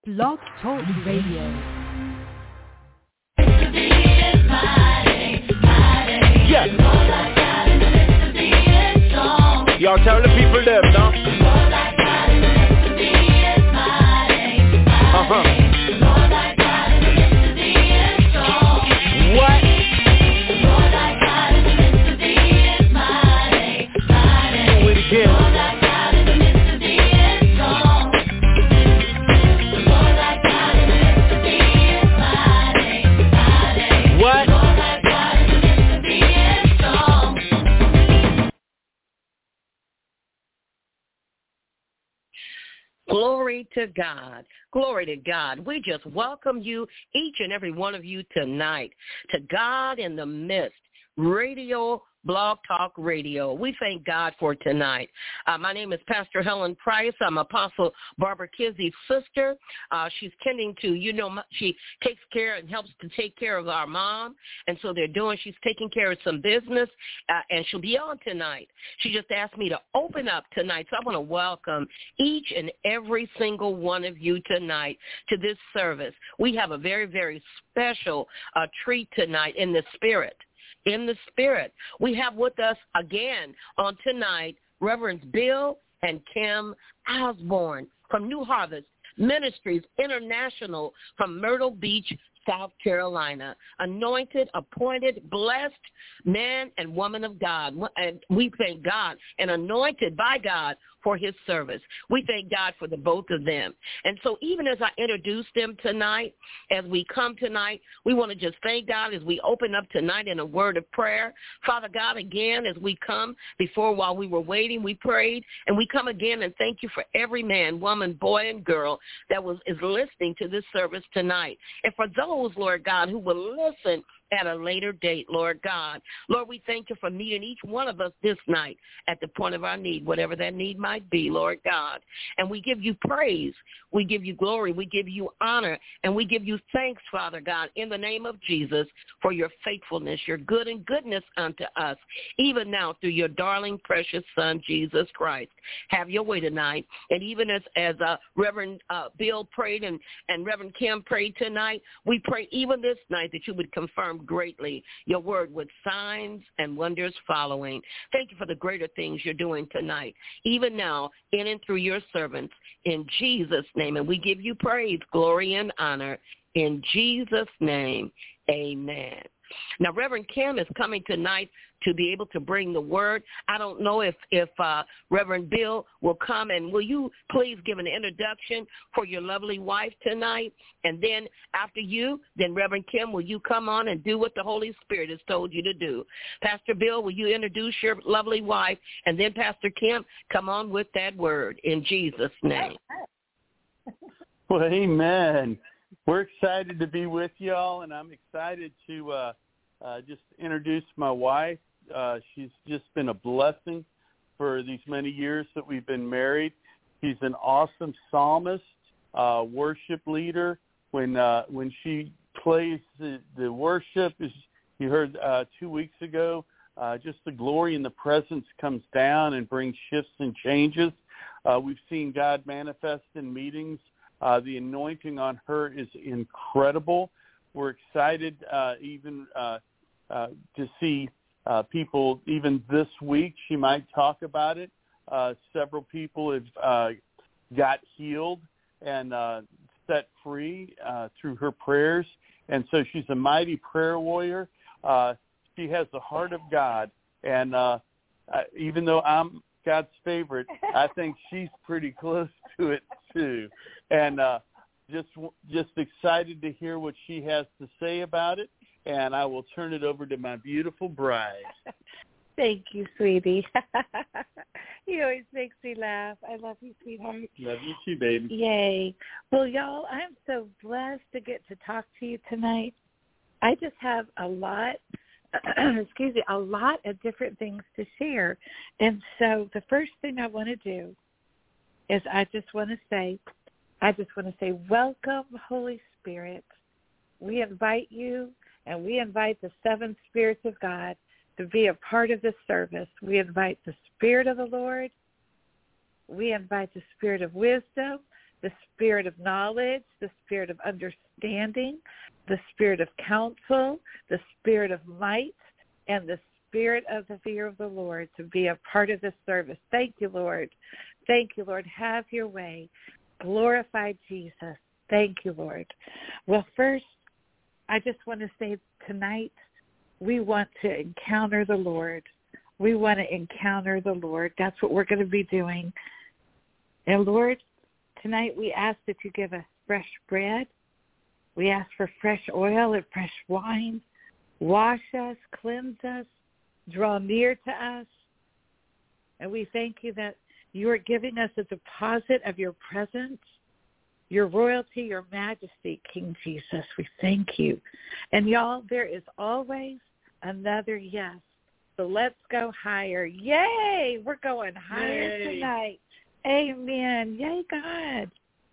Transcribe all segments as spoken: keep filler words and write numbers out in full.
Blog Talk Radio. Yeah. Y'all tell the people them, no? Uh-huh. What? Do it again. What? Glory to God. Glory to God. We just welcome you, each and every one of you tonight, to God in the Midst Radio, Blog Talk Radio. We thank God for tonight. Uh, my name is Pastor Helen Price. I'm Apostle Barbara Kizzy's sister. Uh, she's tending to, you know, she takes care and helps to take care of our mom. And so they're doing, she's taking care of some business, uh, and she'll be on tonight. She just asked me to open up tonight. So I want to welcome each and every single one of you tonight to this service. We have a very, very special uh, treat tonight in the spirit. In the spirit, we have with us again on tonight Reverends Bill and Kim Osborne from New Harvest Ministries International from Myrtle Beach, South Carolina. Anointed, appointed, blessed man and woman of God. And we thank God and anointed by God for his service. We thank God for the both of them. And so even as I introduce them tonight, as we come tonight, we want to just thank God as we open up tonight in a word of prayer. Father God, again, as we come before while we were waiting, we prayed, and we come again and thank you for every man, woman, boy, and girl that was is listening to this service tonight. And for those, Lord God, who will listen at a later date, Lord God. Lord, we thank you for meeting each one of us this night at the point of our need, whatever that need might be, Lord God. And we give you praise. We give you glory. We give you honor. And we give you thanks, Father God, in the name of Jesus, for your faithfulness, your good and goodness unto us, even now through your darling, precious Son, Jesus Christ. Have your way tonight. And even as, as uh, Reverend uh, Bill prayed and, and Reverend Kim prayed tonight, we pray even this night that you would confirm greatly your word with signs and wonders following. Thank you for the greater things you're doing tonight, even now, in and through your servants, in Jesus' name. And we give you praise, glory, and honor in Jesus' name. Amen. Now, Reverend Kim is coming tonight to be able to bring the word. I don't know if, if uh, Reverend Bill will come, and will you please give an introduction for your lovely wife tonight? And then after you, then Reverend Kim, will you come on and do what the Holy Spirit has told you to do? Pastor Bill, will you introduce your lovely wife? And then Pastor Kim, come on with that word in Jesus' name. Well, amen. We're excited to be with y'all, and I'm excited to uh, uh, just introduce my wife. Uh, she's just been a blessing for these many years that we've been married. She's an awesome psalmist, uh, worship leader. When uh, when she plays the, the worship, as you heard uh, two weeks ago, uh, just the glory and the presence comes down and brings shifts and changes. Uh, we've seen God manifest in meetings. Uh, the anointing on her is incredible. We're excited uh, even uh, uh, to see uh, people, even this week, she might talk about it. Uh, several people have uh, got healed and uh, set free uh, through her prayers. And so she's a mighty prayer warrior. Uh, she has the heart of God. And uh, uh, even though I'm God's favorite, I think she's pretty close to it too. And uh, just just excited to hear what she has to say about it. And I will turn it over to my beautiful bride. Thank you, sweetie. You always makes me laugh. I love you, sweetheart. Love you too, baby. Yay. Well, y'all, I'm so blessed to get to talk to you tonight. I just have a lot, excuse me, a lot of different things to share. And so the first thing I want to do is I just want to say, I just want to say, welcome, Holy Spirit. We invite you, and we invite the seven spirits of God to be a part of this service. We invite the Spirit of the Lord. We invite the Spirit of wisdom, the spirit of knowledge, the spirit of understanding, the spirit of counsel, the spirit of might, and the spirit of the fear of the Lord to be a part of this service. Thank you, Lord. Thank you, Lord. Have your way. Glorify Jesus. Thank you, Lord. Well, first, I just want to say tonight we want to encounter the Lord. We want to encounter the Lord. That's what we're going to be doing. And, Lord, tonight we ask that you give us fresh bread. We ask for fresh oil and fresh wine. Wash us, cleanse us, draw near to us. And we thank you that you are giving us a deposit of your presence, your royalty, your majesty, King Jesus. We thank you. And y'all, there is always another yes. So let's go higher. Yay! We're going higher Yay. Tonight. Amen. Yay, God.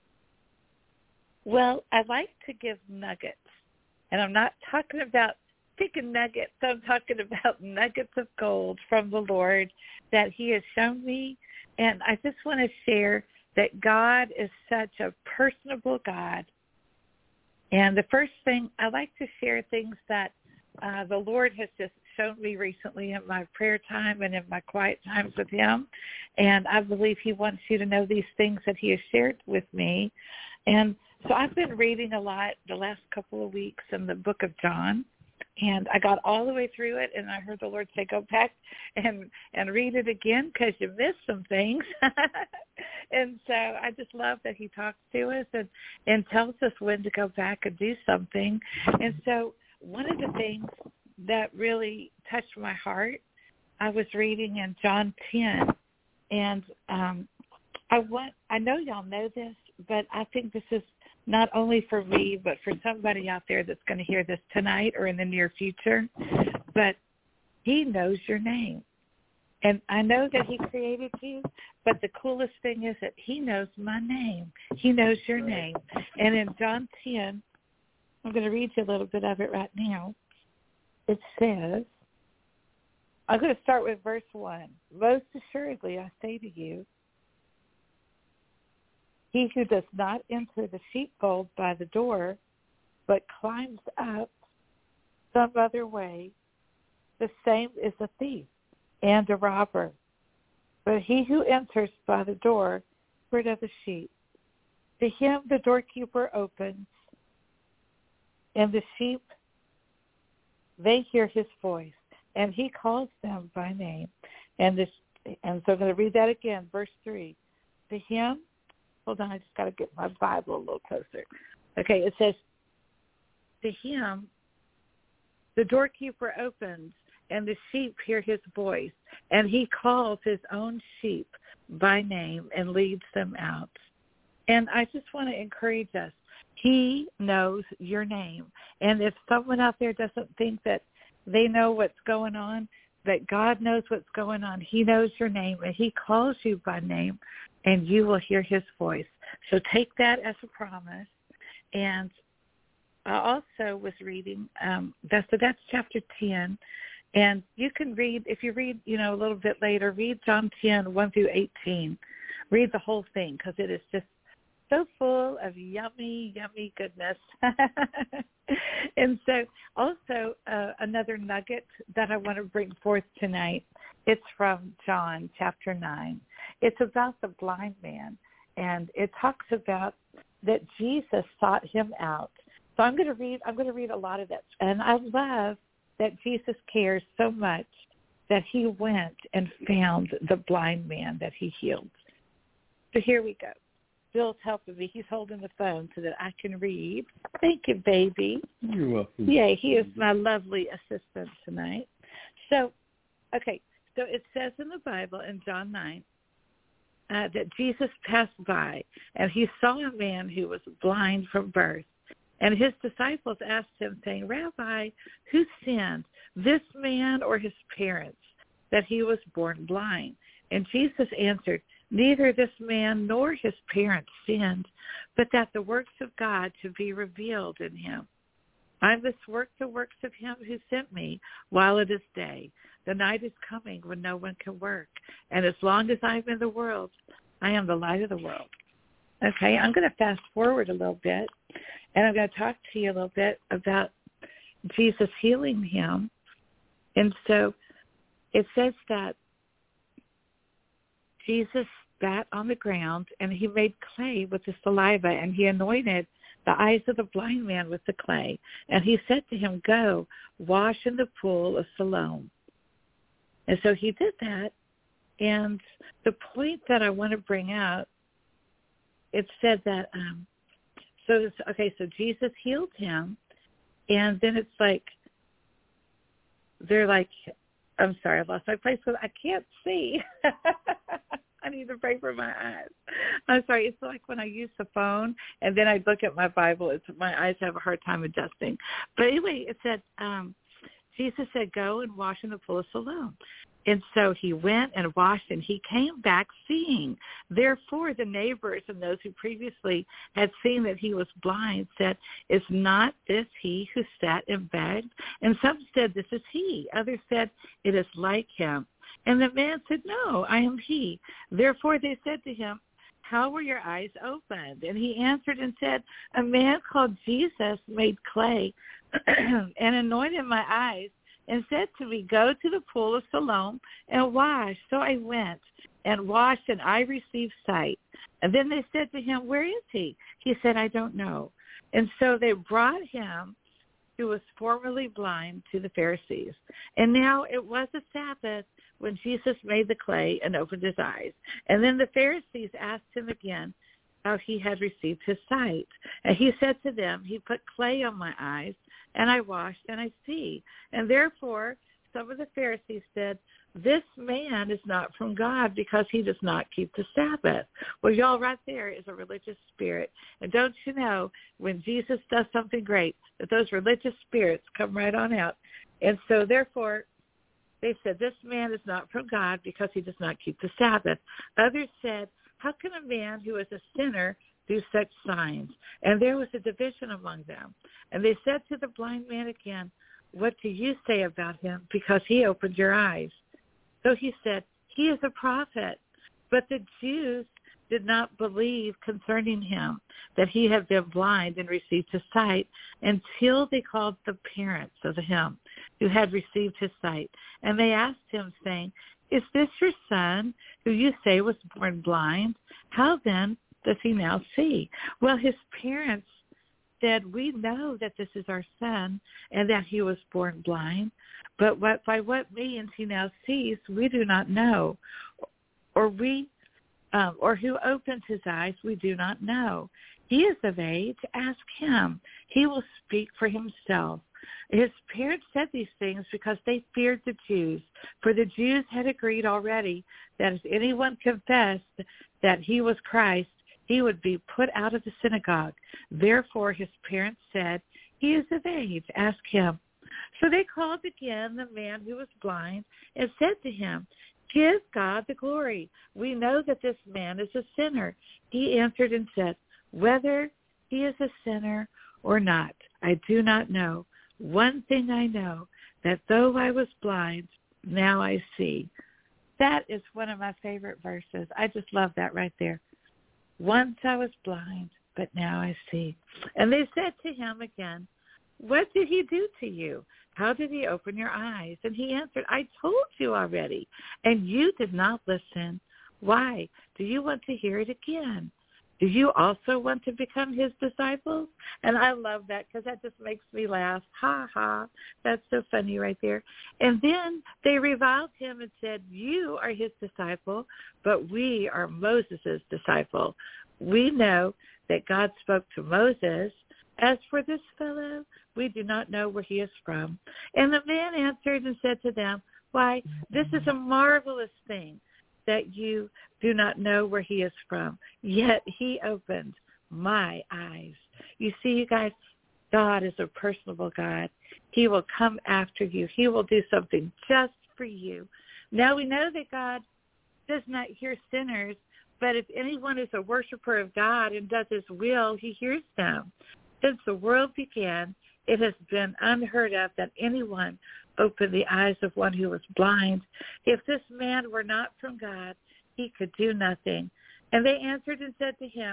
Well, I like to give nuggets. And I'm not talking about chicken nuggets. I'm talking about nuggets of gold from the Lord that he has shown me. And I just want to share that God is such a personable God. And the first thing, I like to share things that uh, the Lord has just shown me recently in my prayer time and in my quiet times with him. And I believe he wants you to know these things that he has shared with me. And so I've been reading a lot the last couple of weeks in the book of John. And I got all the way through it, and I heard the Lord say, go back and, and read it again because you missed some things. And so I just love that he talks to us and, and tells us when to go back and do something. And so one of the things that really touched my heart, I was reading in John ten. And um, I want I know y'all know this, but I think this is not only for me, but for somebody out there that's going to hear this tonight or in the near future. But he knows your name. And I know that he created you, but the coolest thing is that he knows my name. He knows your name. And in John ten, I'm going to read you a little bit of it right now. It says, I'm going to start with verse one. Most assuredly, I say to you, he who does not enter the sheepfold by the door, but climbs up some other way, the same is a thief and a robber. But he who enters by the door, shepherd of the sheep, to him the doorkeeper opens, and the sheep, they hear his voice, and he calls them by name. And this, and so I'm going to read that again, verse three. To him, hold on, I just got to get my Bible a little closer. Okay, it says, to him, the doorkeeper opens, and the sheep hear his voice, and he calls his own sheep by name and leads them out. And I just want to encourage us. He knows your name. And if someone out there doesn't think that they know what's going on, that God knows what's going on, he knows your name, and he calls you by name, and you will hear his voice. So take that as a promise. And I also was reading, um, that's, so that's chapter ten. And you can read, if you read, you know, a little bit later, read John ten, one through eighteen. Read the whole thing because it is just so full of yummy, yummy goodness. And so also uh, another nugget that I want to bring forth tonight, it's from John chapter nine. It's about the blind man, and it talks about that Jesus sought him out. So I'm going to read, I'm going to read a lot of that. And I love that Jesus cares so much that he went and found the blind man that he healed. So here we go. Bill's helping me. He's holding the phone so that I can read. Thank you, baby. You're welcome. Yeah, he is my lovely assistant tonight. So, okay, so it says in the Bible in John nine uh, that Jesus passed by, and he saw a man who was blind from birth. And his disciples asked him, saying, Rabbi, who sinned, this man or his parents, that he was born blind? And Jesus answered, neither this man nor his parents sinned, but that the works of God should be revealed in him. I must work the works of him who sent me while it is day. The night is coming when no one can work. And as long as I am in the world, I am the light of the world. Okay, I'm going to fast forward a little bit, and I'm going to talk to you a little bit about Jesus healing him. And so it says that Jesus spat on the ground, and he made clay with the saliva, and he anointed the eyes of the blind man with the clay. And he said to him, go, wash in the pool of Siloam. And so he did that. And the point that I want to bring out, it said that, um, so, this, okay, so Jesus healed him, and then it's like, they're like, I'm sorry, I lost my place, because I can't see. I need to pray for my eyes. I'm sorry, it's like when I use the phone, and then I look at my Bible, it's my eyes have a hard time adjusting. But anyway, it said, um, Jesus said, go and wash in the pool of Siloam. And so he went and washed, and he came back seeing. Therefore, the neighbors and those who previously had seen that he was blind said, is not this he who sat and begged? And some said, this is he. Others said, it is like him. And the man said, no, I am he. Therefore, they said to him, how were your eyes opened? And he answered and said, a man called Jesus made clay and anointed my eyes, and said to me, go to the pool of Siloam and wash. So I went and washed, and I received sight. And then they said to him, where is he? He said, I don't know. And so they brought him, who was formerly blind, to the Pharisees. And now it was a Sabbath when Jesus made the clay and opened his eyes. And then the Pharisees asked him again how he had received his sight. And he said to them, he put clay on my eyes, and I washed, and I see. And therefore, some of the Pharisees said, this man is not from God, because he does not keep the Sabbath. Well, y'all, right there is a religious spirit. And don't you know, when Jesus does something great, that those religious spirits come right on out. And so, therefore, they said, this man is not from God, because he does not keep the Sabbath. Others said, how can a man who is a sinner do such signs? And there was a division among them. And they said to the blind man again, what do you say about him? Because he opened your eyes. So he said, he is a prophet. But the Jews did not believe concerning him that he had been blind and received his sight, until they called the parents of him who had received his sight. And they asked him, saying, is this your son, who you say was born blind? How then does he now see? Well, his parents said, we know that this is our son, and that he was born blind, but what, by what means he now sees, we do not know. Or we, um, or who opened his eyes, we do not know. He is of age. Ask him. He will speak for himself. His parents said these things because they feared the Jews, for the Jews had agreed already that if anyone confessed that he was Christ, he would be put out of the synagogue. Therefore his parents said, he is of age, ask him. So they called again the man who was blind and said to him, give God the glory. We know that this man is a sinner. He answered and said, whether he is a sinner or not, I do not know. One thing I know, that though I was blind, now I see. That is one of my favorite verses. I just love that right there. Once I was blind, but now I see. And they said to him again, what did he do to you? How did he open your eyes? And he answered, I told you already, and you did not listen. Why? Do you want to hear it again? Do you also want to become his disciples? And I love that, because that just makes me laugh. Ha, ha. That's so funny right there. And then they reviled him and said, you are his disciple, but we are Moses' disciple. We know that God spoke to Moses. As for this fellow, we do not know where he is from. And the man answered and said to them, why, this is a marvelous thing, that you do not know where he is from. Yet he opened my eyes. You see, you guys, God is a personable God. He will come after you. He will do something just for you. Now we know that God does not hear sinners, but if anyone is a worshiper of God and does his will, he hears them. Since the world began, it has been unheard of that anyone opened the eyes of one who was blind. If this man were not from God, he could do nothing. And they answered and said to him,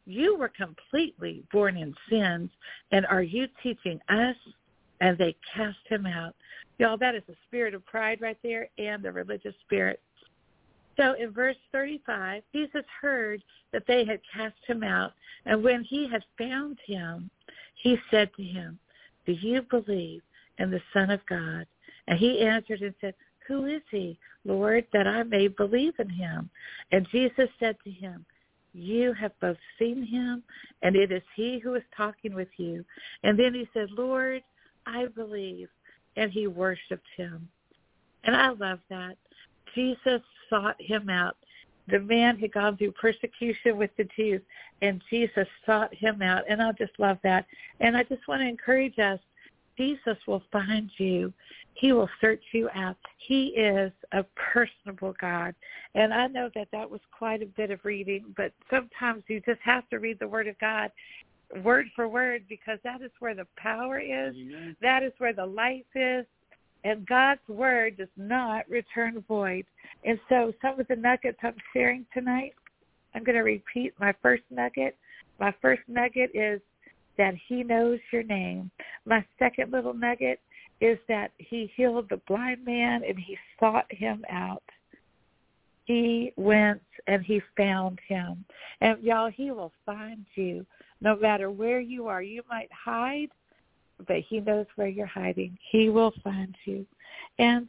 you were completely born in sins, and are you teaching us? And they cast him out. Y'all, that is the spirit of pride right there and the religious spirit. So in verse thirty-five, Jesus heard that they had cast him out, and when he had found him, he said to him, do you believe in the Son of God? And he answered and said, who is he, Lord, that I may believe in him? And Jesus said to him, you have both seen him, and it is he who is talking with you. And then he said, Lord, I believe. And he worshipped him. And I love that. Jesus sought him out. The man had gone through persecution with the Jews, and Jesus sought him out. And I just love that. And I just want to encourage us, Jesus will find you. He will search you out. He is a personable God. And I know that that was quite a bit of reading, but sometimes you just have to read the Word of God word for word, because that is where the power is. Amen. That is where the life is. And God's word does not return void. And so some of the nuggets I'm sharing tonight, I'm going to repeat my first nugget. My first nugget is that he knows your name. My second little nugget is that he healed the blind man and he sought him out. He went and he found him. And y'all, he will find you no matter where you are. You might hide, but he knows where you're hiding. He will find you. And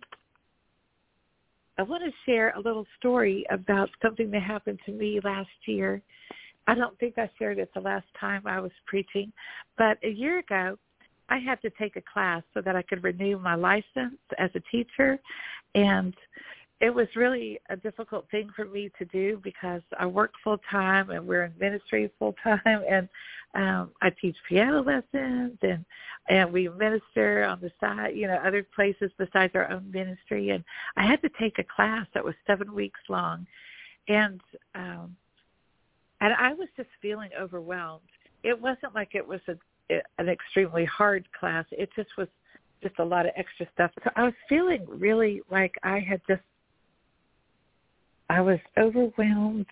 I want to share a little story about something that happened to me last year. I don't think I shared it the last time I was preaching, but a year ago, I had to take a class so that I could renew my license as a teacher, and it was really a difficult thing for me to do because I work full-time and we're in ministry full-time, and um, I teach piano lessons, and, and we minister on the side, you know, other places besides our own ministry. And I had to take a class that was seven weeks long, and um, and I was just feeling overwhelmed. It wasn't like it was a, an extremely hard class. It just was just a lot of extra stuff. So I was feeling really like I had just I was overwhelmed,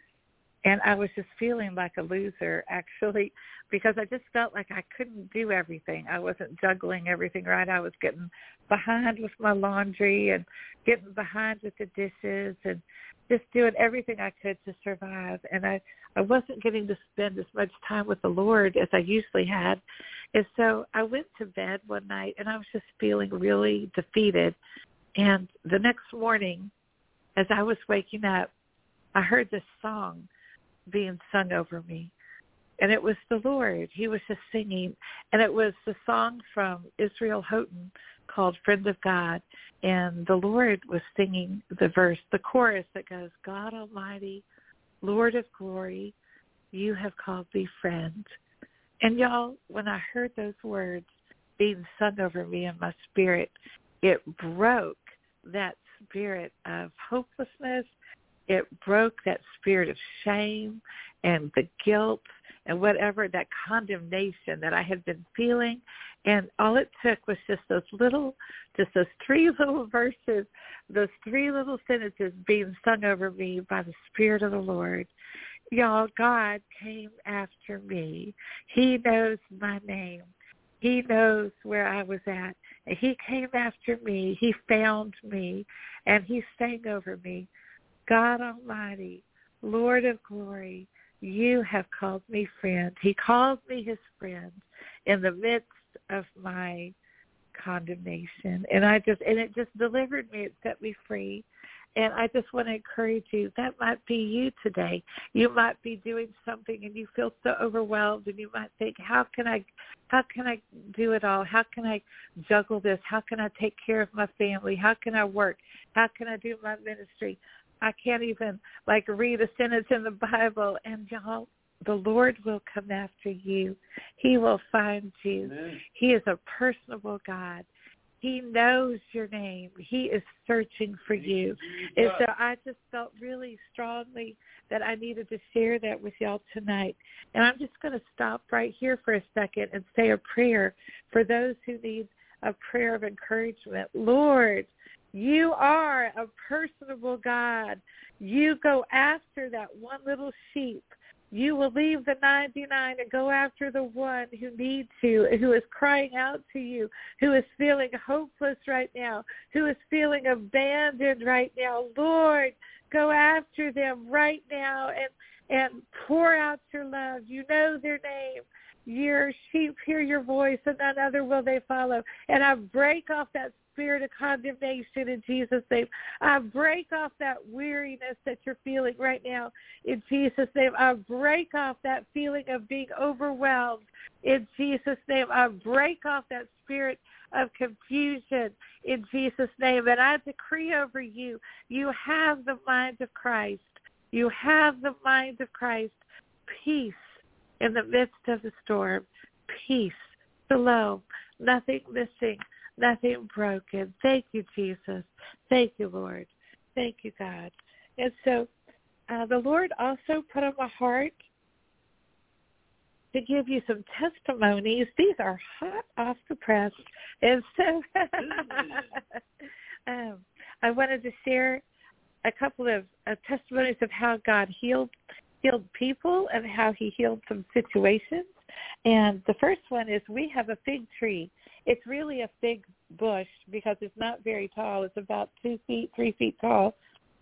and I was just feeling like a loser, actually, because I just felt like I couldn't do everything. I wasn't juggling everything right. I was getting behind with my laundry and getting behind with the dishes and just doing everything I could to survive. And I, I wasn't getting to spend as much time with the Lord as I usually had. And so I went to bed one night, and I was just feeling really defeated. And the next morning, as I was waking up, I heard this song being sung over me, and it was the Lord. He was just singing, and it was the song from Israel Houghton called Friend of God, and the Lord was singing the verse, the chorus that goes, God Almighty, Lord of glory, you have called me friend. And y'all, when I heard those words being sung over me in my spirit, it broke that spirit of hopelessness. It broke that spirit of shame and the guilt and whatever, that condemnation that I had been feeling. And all it took was just those little, just those three little verses, those three little sentences being sung over me by the Spirit of the Lord. Y'all, God came after me. He knows my name. He knows where I was at. And he came after me. He found me, and he sang over me. God Almighty, Lord of glory, you have called me friend. He called me his friend in the midst of my condemnation. And I just, and it just delivered me. It set me free. And I just want to encourage you, that might be you today. You might be doing something and you feel so overwhelmed, and you might think, how can I how can I do it all? How can I juggle this? How can I take care of my family? How can I work? How can I do my ministry? I can't even, like, read a sentence in the Bible. And, y'all, the Lord will come after you. He will find you. Amen. He is a personable God. He knows your name. He is searching for you. And so I just felt really strongly that I needed to share that with y'all tonight. And I'm just going to stop right here for a second and say a prayer for those who need a prayer of encouragement. Lord, you are a personable God. You go after that one little sheep You will leave the ninety-nine and go after the one who needs you, who is crying out to you, who is feeling hopeless right now, who is feeling abandoned right now. Lord, go after them right now and, and pour out your love. You know their name. Your sheep hear your voice, and none other will they follow. And I break off that spirit of condemnation in Jesus' name. I break off that weariness that you're feeling right now in Jesus' name. I break off that feeling of being overwhelmed in Jesus' name. I break off that spirit of confusion in Jesus' name. And I decree over you, you have the mind of Christ. You have the mind of Christ. Peace in the midst of the storm. Peace, shalom, nothing missing, nothing broken. Thank you, Jesus. Thank you, Lord. Thank you, God. And so uh, the Lord also put on my heart to give you some testimonies. These are hot off the press. And so um, I wanted to share a couple of uh, testimonies of how God healed healed people and how he healed some situations. And the first one is we have a fig tree. It's really a fig bush because it's not very tall. It's about two feet, three feet tall,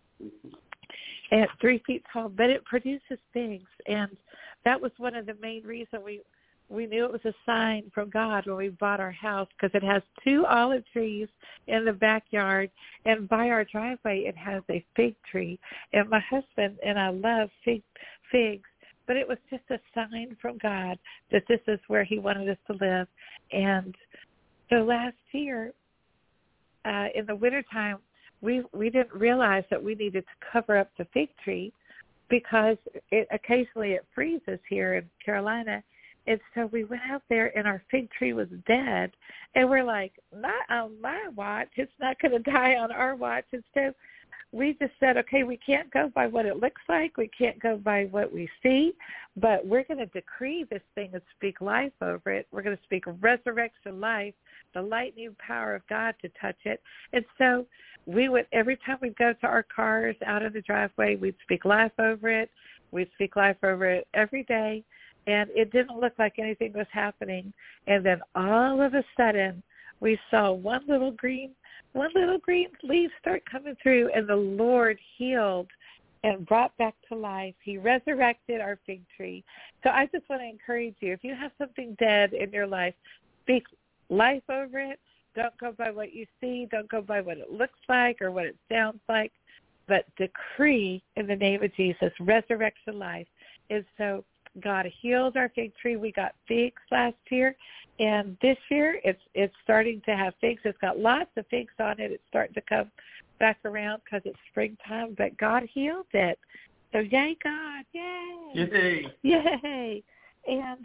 and three feet tall, but it produces figs. And that was one of the main reasons we, we knew it was a sign from God when we bought our house, because it has two olive trees in the backyard, and by our driveway it has a fig tree. And my husband and I love fig, figs, but it was just a sign from God that this is where he wanted us to live. And so last year, uh, in the wintertime, we we didn't realize that we needed to cover up the fig tree because it, occasionally it freezes here in Carolina. And so we went out there, and our fig tree was dead. And we're like, not on my watch. It's not going to die on our watch. And so we just said, okay, we can't go by what it looks like. We can't go by what we see. But we're going to decree this thing and speak life over it. We're going to speak resurrection life, the lightning power of God to touch it. And so we would, every time we'd go to our cars out in the driveway, we'd speak life over it. We'd speak life over it every day. And it didn't look like anything was happening. And then all of a sudden, we saw one little green, one little green leaf start coming through, and the Lord healed and brought back to life. He resurrected our fig tree. So I just want to encourage you, if you have something dead in your life, speak life over it. Don't go by what you see. Don't go by what it looks like or what it sounds like, but decree in the name of Jesus, resurrection life. And so God healed our fig tree. We got figs last year, and this year it's it's starting to have figs. It's got lots of figs on it. It's starting to come back around because it's springtime, but God healed it. So yay, God, yay, Yay, yay! And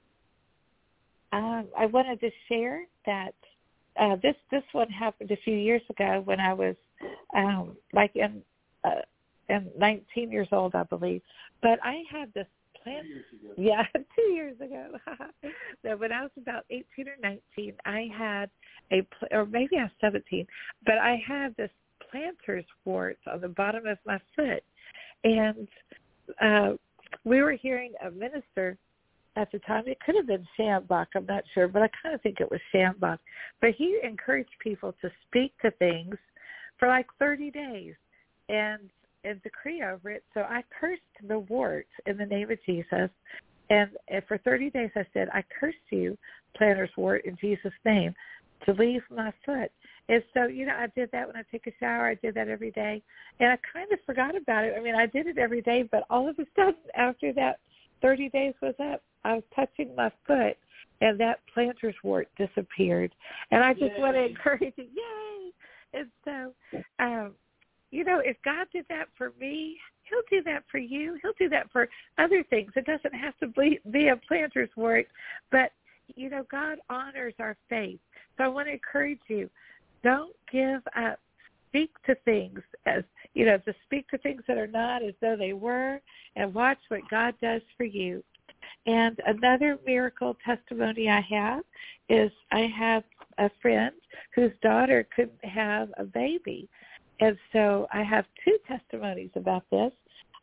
um, I wanted to share that uh, this this one happened a few years ago when I was um, like in uh, in nineteen years old, I believe. But I had this. Two years ago. Yeah, two years ago. So when I was about eighteen or nineteen, I had a, or maybe I was seventeen, but I had this planter's wart on the bottom of my foot. And uh, we were hearing a minister at the time. It could have been Shambach, I'm not sure, but I kind of think it was Shambach. But he encouraged people to speak to things for like thirty days. And and decree over it. So I cursed the wart in the name of Jesus. And, and for thirty days I said, I curse you, planter's wart, in Jesus' name, to leave my foot. And so, you know, I did that when I take a shower. I did that every day. And I kind of forgot about it. I mean, I did it every day, but all of a sudden after that thirty days was up, I was touching my foot, and that planter's wart disappeared. And I just Yay. want to encourage you, yay! And so, um, you know, if God did that for me, he'll do that for you. He'll do that for other things. It doesn't have to be, be a planter's wart, but, you know, God honors our faith. So I want to encourage you, don't give up. Speak to things as, you know, to speak to things that are not as though they were, and watch what God does for you. And another miracle testimony I have is I have a friend whose daughter couldn't have a baby. And so I have two testimonies about this.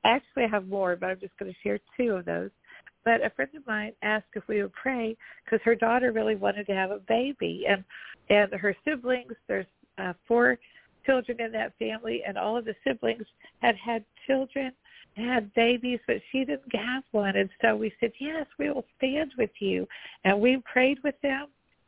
Actually, I have more, but I'm just going to share two of those. But a friend of mine asked if we would pray because her daughter really wanted to have a baby. And, and her siblings, there's uh, four children in that family, and all of the siblings had had children, had babies, but she didn't have one. And so we said, yes, we will stand with you. And we prayed with them.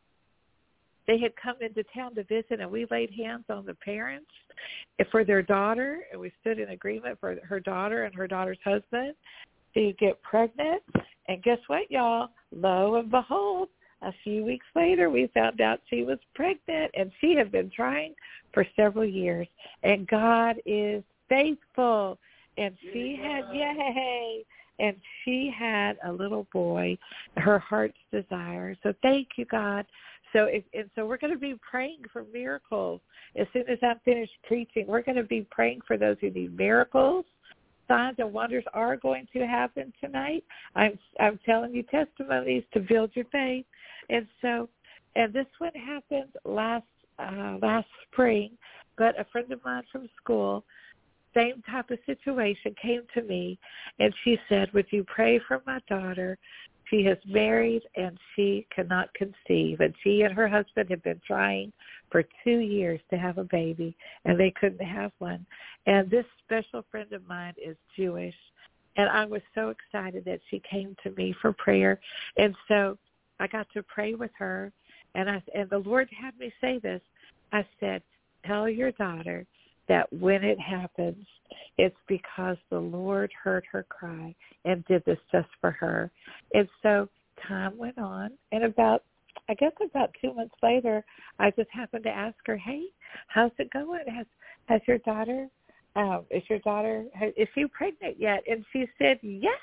They had come into town to visit, and we laid hands on the parents for their daughter, and we stood in agreement for her daughter and her daughter's husband to get pregnant. And guess what, y'all? Lo and behold, a few weeks later, we found out she was pregnant, and she had been trying for several years. And God is faithful. And she had, yay, and she had a little boy, her heart's desire. So thank you, God. So, if, and so we're going to be praying for miracles. As soon as I'm finished preaching, we're going to be praying for those who need miracles. Signs and wonders are going to happen tonight. I'm I'm telling you testimonies to build your faith. And so, and this one happened last uh, last spring, but a friend of mine from school, same type of situation, came to me, and she said, would you pray for my daughter? She is married, and she cannot conceive. And she and her husband have been trying for two years to have a baby, and they couldn't have one. And this special friend of mine is Jewish, and I was so excited that she came to me for prayer. And so I got to pray with her, and I and the Lord had me say this. I said, tell your daughter that when it happens, it's because the Lord heard her cry and did this just for her. And so time went on, and about, I guess about two months later, I just happened to ask her, hey, how's it going? Has has your daughter, um, is your daughter, is she pregnant yet? And she said, yes.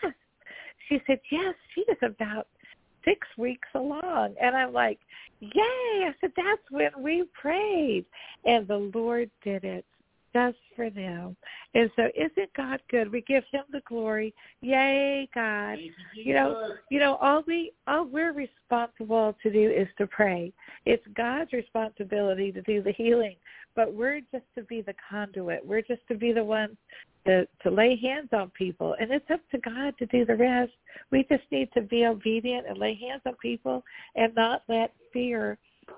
She said, yes, she is about six weeks along. And I'm like, yay. I said, that's when we prayed. And the Lord did it just for them. And so isn't God good? We give him the glory. Yay, God. You know, you know, all we all we're responsible to do is to pray. It's God's responsibility to do the healing, but we're just to be the conduit. We're just to be the ones to, to lay hands on people. And it's up to God to do the rest. We just need to be obedient and lay hands on people and not let fear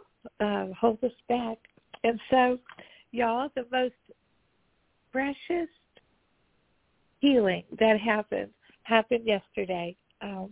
uh, hold us back. And so, y'all, the most precious healing that happened happened yesterday. Um,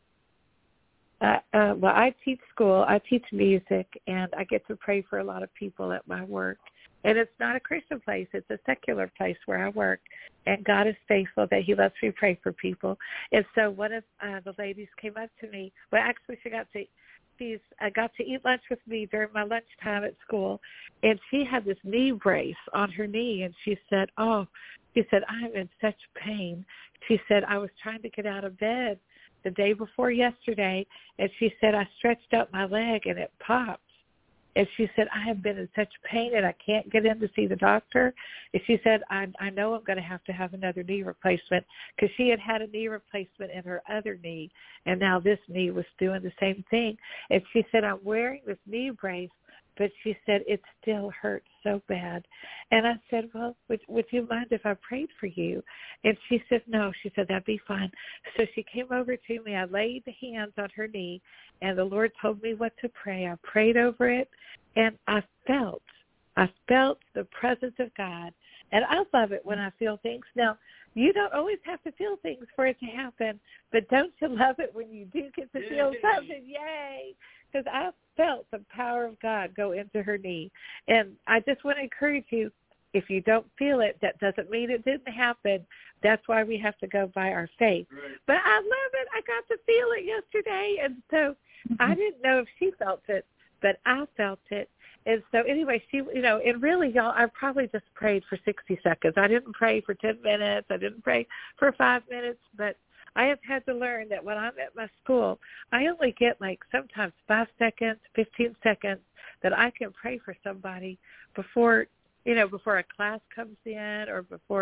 uh, uh, well, I teach school. I teach music, and I get to pray for a lot of people at my work. And it's not a Christian place. It's a secular place where I work. And God is faithful that he lets me pray for people. And so one of uh, the ladies came up to me. Well, actually, she got to She's, I got to eat lunch with me during my lunchtime at school, and she had this knee brace on her knee, and she said, oh, she said, I'm in such pain. She said, I was trying to get out of bed the day before yesterday, and she said, I stretched out my leg, and it popped. And she said, I have been in such pain, and I can't get in to see the doctor. And she said, I, I know I'm going to have to have another knee replacement, because she had had a knee replacement in her other knee, and now this knee was doing the same thing. And she said, I'm wearing this knee brace, but she said, it still hurts so bad. And I said, well, would, would you mind if I prayed for you? And she said, no. She said, that'd be fine. So she came over to me. I laid hands on her knee, and the Lord told me what to pray. I prayed over it, and I felt, I felt the presence of God. And I love it when I feel things. Now, you don't always have to feel things for it to happen, but don't you love it when you do get to feel something? Yay! Because I felt the power of God go into her knee. And I just want to encourage you, if you don't feel it, that doesn't mean it didn't happen. That's why we have to go by our faith. Right. But I love it. I got to feel it yesterday. And so mm-hmm. I didn't know if she felt it, but I felt it. And so anyway, she, you know, and really, y'all, I probably just prayed for sixty seconds. I didn't pray for ten minutes. I didn't pray for five minutes, but I have had to learn that when I'm at my school, I only get like sometimes five seconds, fifteen seconds that I can pray for somebody before, you know, before a class comes in or before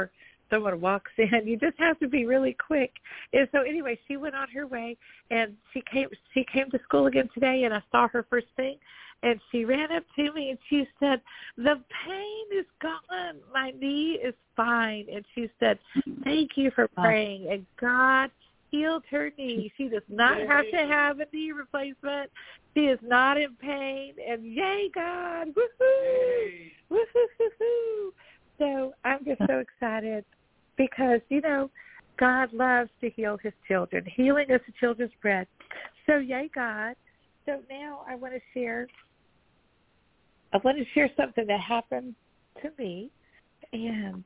someone walks in. You just have to be really quick. And so anyway, she went on her way, and she came she came to school again today, and I saw her first thing, and she ran up to me, and she said, the pain is gone. My knee is fine. And she said, thank you for praying. And God healed her knee. She does not have to have a knee replacement. She is not in pain. And yay, God. Woohoo! Woohoo! So I'm just so excited because, you know, God loves to heal his children. Healing is the children's bread. So yay, God. So now I want to share I want to share something that happened to me. And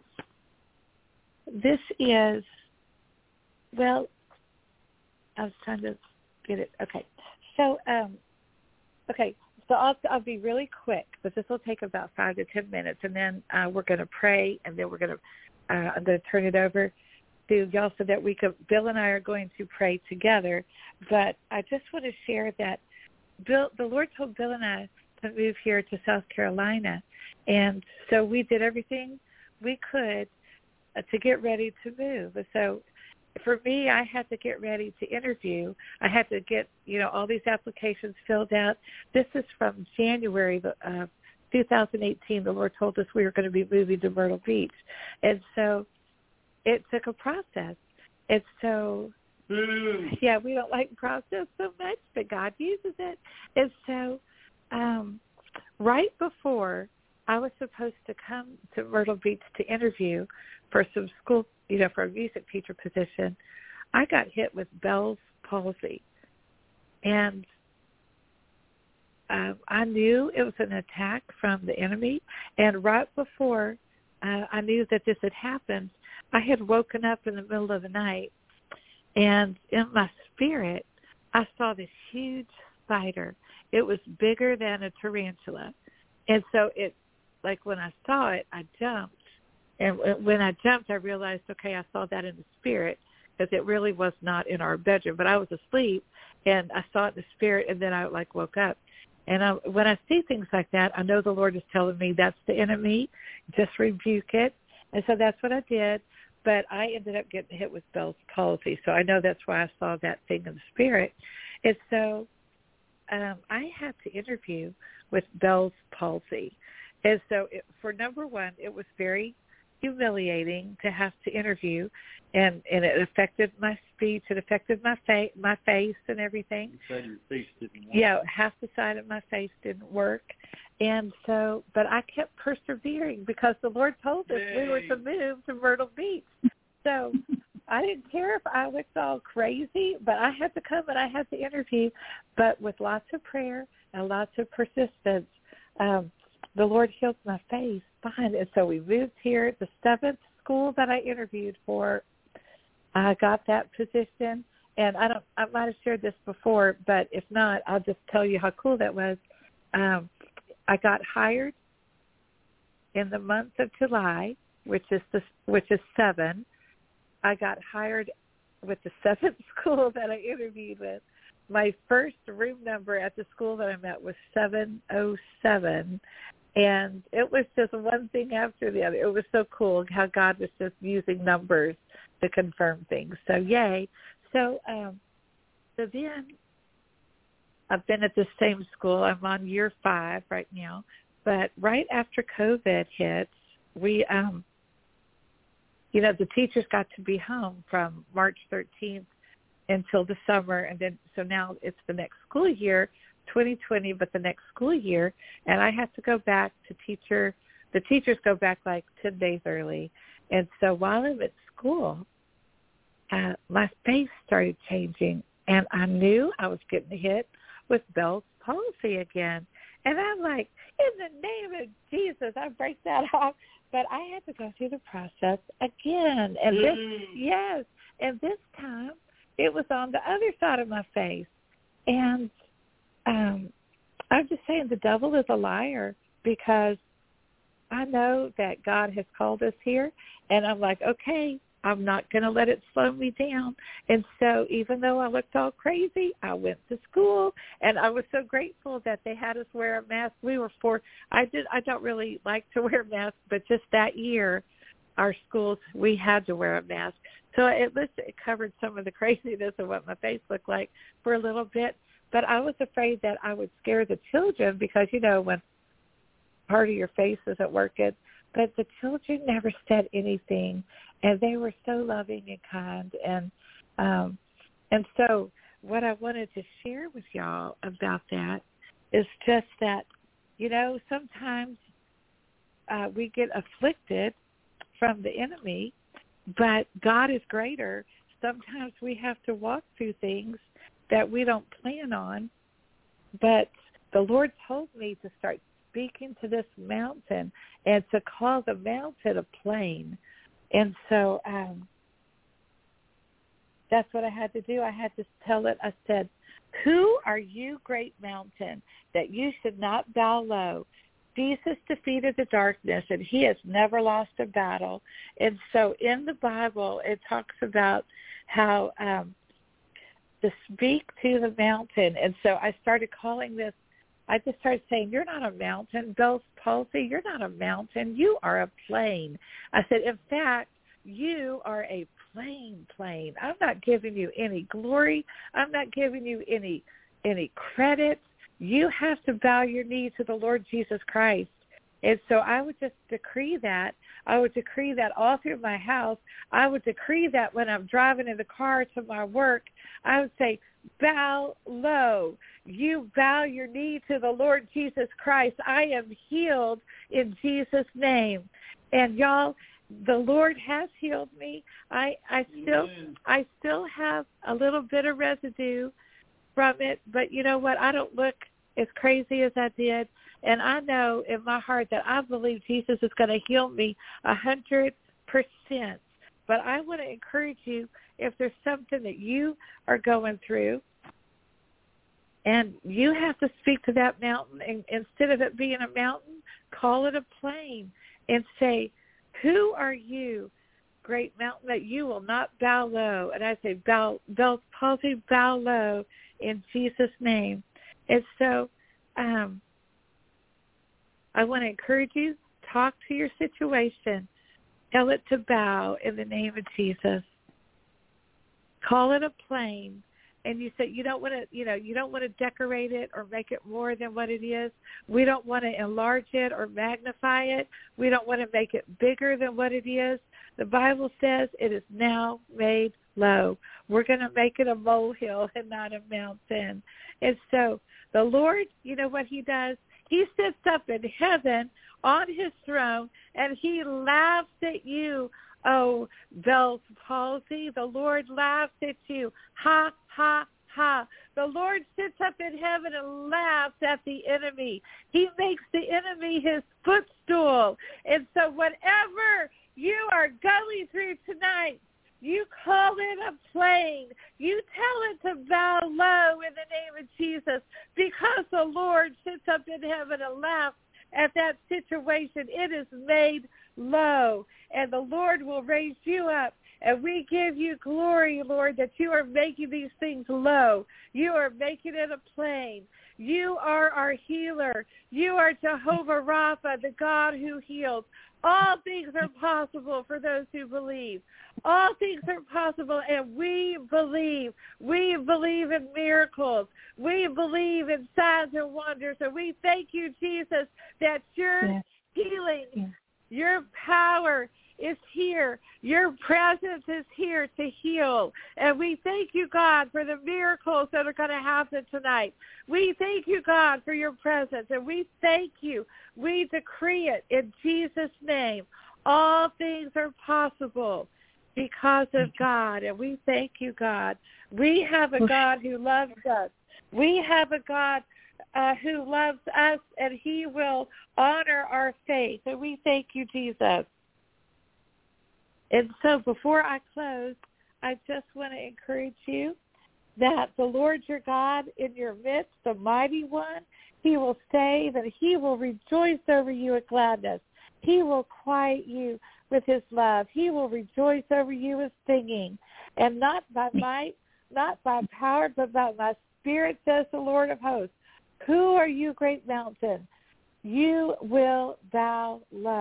this is, well, I was trying to get it. Okay. So, um, okay. So I'll, I'll be really quick, but this will take about five to ten minutes, and then uh, we're going to pray, and then we're going to, uh, I'm going to turn it over to y'all so that we could, Bill and I are going to pray together. But I just want to share that Bill, the Lord told Bill and I to move here to South Carolina, and so we did everything we could uh, to get ready to move. And so for me, I had to get ready to interview. I had to get, you know, all these applications filled out. This is from January of two thousand eighteen. The Lord told us we were going to be moving to Myrtle Beach. And so it took a process. And so, mm. yeah, we don't like process so much, but God uses it. And so um, right before I was supposed to come to Myrtle Beach to interview for some school, you know, for a music teacher position, I got hit with Bell's palsy. And uh, I knew it was an attack from the enemy. And right before uh, I knew that this had happened, I had woken up in the middle of the night, and in my spirit, I saw this huge spider. It was bigger than a tarantula. And so it, like when I saw it, I jumped. And when I jumped, I realized, okay, I saw that in the spirit, because it really was not in our bedroom. But I was asleep, and I saw it in the spirit, and then I, like, woke up. And I, when I see things like that, I know the Lord is telling me that's the enemy. Just rebuke it. And so that's what I did. But I ended up getting hit with Bell's palsy. So I know that's why I saw that thing in the spirit. And so um, I had to interview with Bell's palsy. And so it, for number one, it was very humiliating to have to interview, and, and it affected my speech. It affected my face, my face and everything. You said your face didn't work. Yeah, half the side of my face didn't work. And so, but I kept persevering because the Lord told us Yay. we were to move to Myrtle Beach. So I didn't care if I looked all crazy, but I had to come and I had to interview. But with lots of prayer and lots of persistence, um, the Lord healed my face fine. And so we moved here. The seventh school that I interviewed for, I got that position. And I don't, I might have shared this before, but if not, I'll just tell you how cool that was. Um, I got hired in the month of July, which is the, which is seven. I got hired with the seventh school that I interviewed with. My first room number at the school that I'm at was seven oh seven. And it was just one thing after the other. It was so cool how God was just using numbers to confirm things. So, yay. So, um, so then I've been at the same school. I'm on year five right now. But right after COVID hit, we, um, you know, the teachers got to be home from March thirteenth until the summer. And then, so now it's the next school year, twenty twenty, but the next school year, and I have to go back to teacher. The teachers go back like ten days early. And so while I'm at school, uh, my face started changing, and I knew I was getting hit with Bell's palsy again. And I'm like, in the name of Jesus, I break that off. But I had to go through the process again. And this, yes, and this time it was on the other side of my face. And um, I'm just saying the devil is a liar, because I know that God has called us here. And I'm like, okay, I'm not going to let it slow me down. And so even though I looked all crazy, I went to school, and I was so grateful that they had us wear a mask. We were for, I did, I don't really like to wear masks, but just that year, our schools, we had to wear a mask. So at least it covered some of the craziness of what my face looked like for a little bit. But I was afraid that I would scare the children because, you know, when part of your face isn't working. But the children never said anything, and they were so loving and kind. And um, and so what I wanted to share with y'all about that is just that, you know, sometimes uh, we get afflicted from the enemy, but God is greater. Sometimes we have to walk through things that we don't plan on, but the Lord told me to start speaking to this mountain and to call the mountain a plain. And so um, that's what I had to do. I had to tell it, I said, who are you, great mountain, that you should not bow low? Jesus defeated the darkness, and he has never lost a battle. And so in the Bible, it talks about how um, to speak to the mountain. And so I started calling this, I just started saying, you're not a mountain. Bell's palsy, you're not a mountain. You are a plain. I said, in fact, you are a plain plain. I'm not giving you any glory. I'm not giving you any any credit. You have to bow your knee to the Lord Jesus Christ. And so I would just decree that. I would decree that all through my house. I would decree that when I'm driving in the car to my work. I would say, bow low. You bow your knee to the Lord Jesus Christ. I am healed in Jesus' name. And y'all, the Lord has healed me. I, I still Amen. I still have a little bit of residue from it, but you know what? I don't look as crazy as I did. And I know in my heart that I believe Jesus is going to heal me a hundred percent. But I want to encourage you, if there's something that you are going through, and you have to speak to that mountain, and instead of it being a mountain, call it a plain and say, who are you, great mountain, that you will not bow low? And I say, bow, Bell's palsy, bow low in Jesus' name. And so um, I want to encourage you, talk to your situation. Tell it to bow in the name of Jesus. Call it a plain. And you say you don't want to, you know, you don't want to decorate it or make it more than what it is. We don't want to enlarge it or magnify it. We don't want to make it bigger than what it is. The Bible says it is now made low. We're going to make it a molehill and not a mountain. And so the Lord, you know what he does? He sits up in heaven on his throne, and he laughs at you. Oh, Bell's palsy, the Lord laughs at you. Ha, ha, ha. The Lord sits up in heaven and laughs at the enemy. He makes the enemy his footstool. And so whatever you are going through tonight, you call it a plain. You tell it to bow low in the name of Jesus, because the Lord sits up in heaven and laughs at that situation. It is made low, and the Lord will raise you up. And we give you glory, Lord, that you are making these things low. You are making it a plain. You are our healer. You are Jehovah Rapha, the God who heals. All things are possible for those who believe. All things are possible, and we believe. We believe in miracles. We believe in signs and wonders, and we thank you, Jesus, that your yes. healing, yes. your power is here. Your presence is here to heal. And we thank you, God, for the miracles that are going to happen tonight. We thank you, God, for your presence. And we thank you. We decree it in Jesus' name. All things are possible because of God. And we thank you, God. We have a God who loves us. We have a God uh, who loves us, and he will honor our faith. And we thank you, Jesus. And so before I close, I just want to encourage you that the Lord your God in your midst, the mighty one, he will save, and he will rejoice over you with gladness. He will quiet you with his love. He will rejoice over you with singing. And not by might, not by power, but by my spirit, says the Lord of hosts. Who are you, great mountain? You will bow low.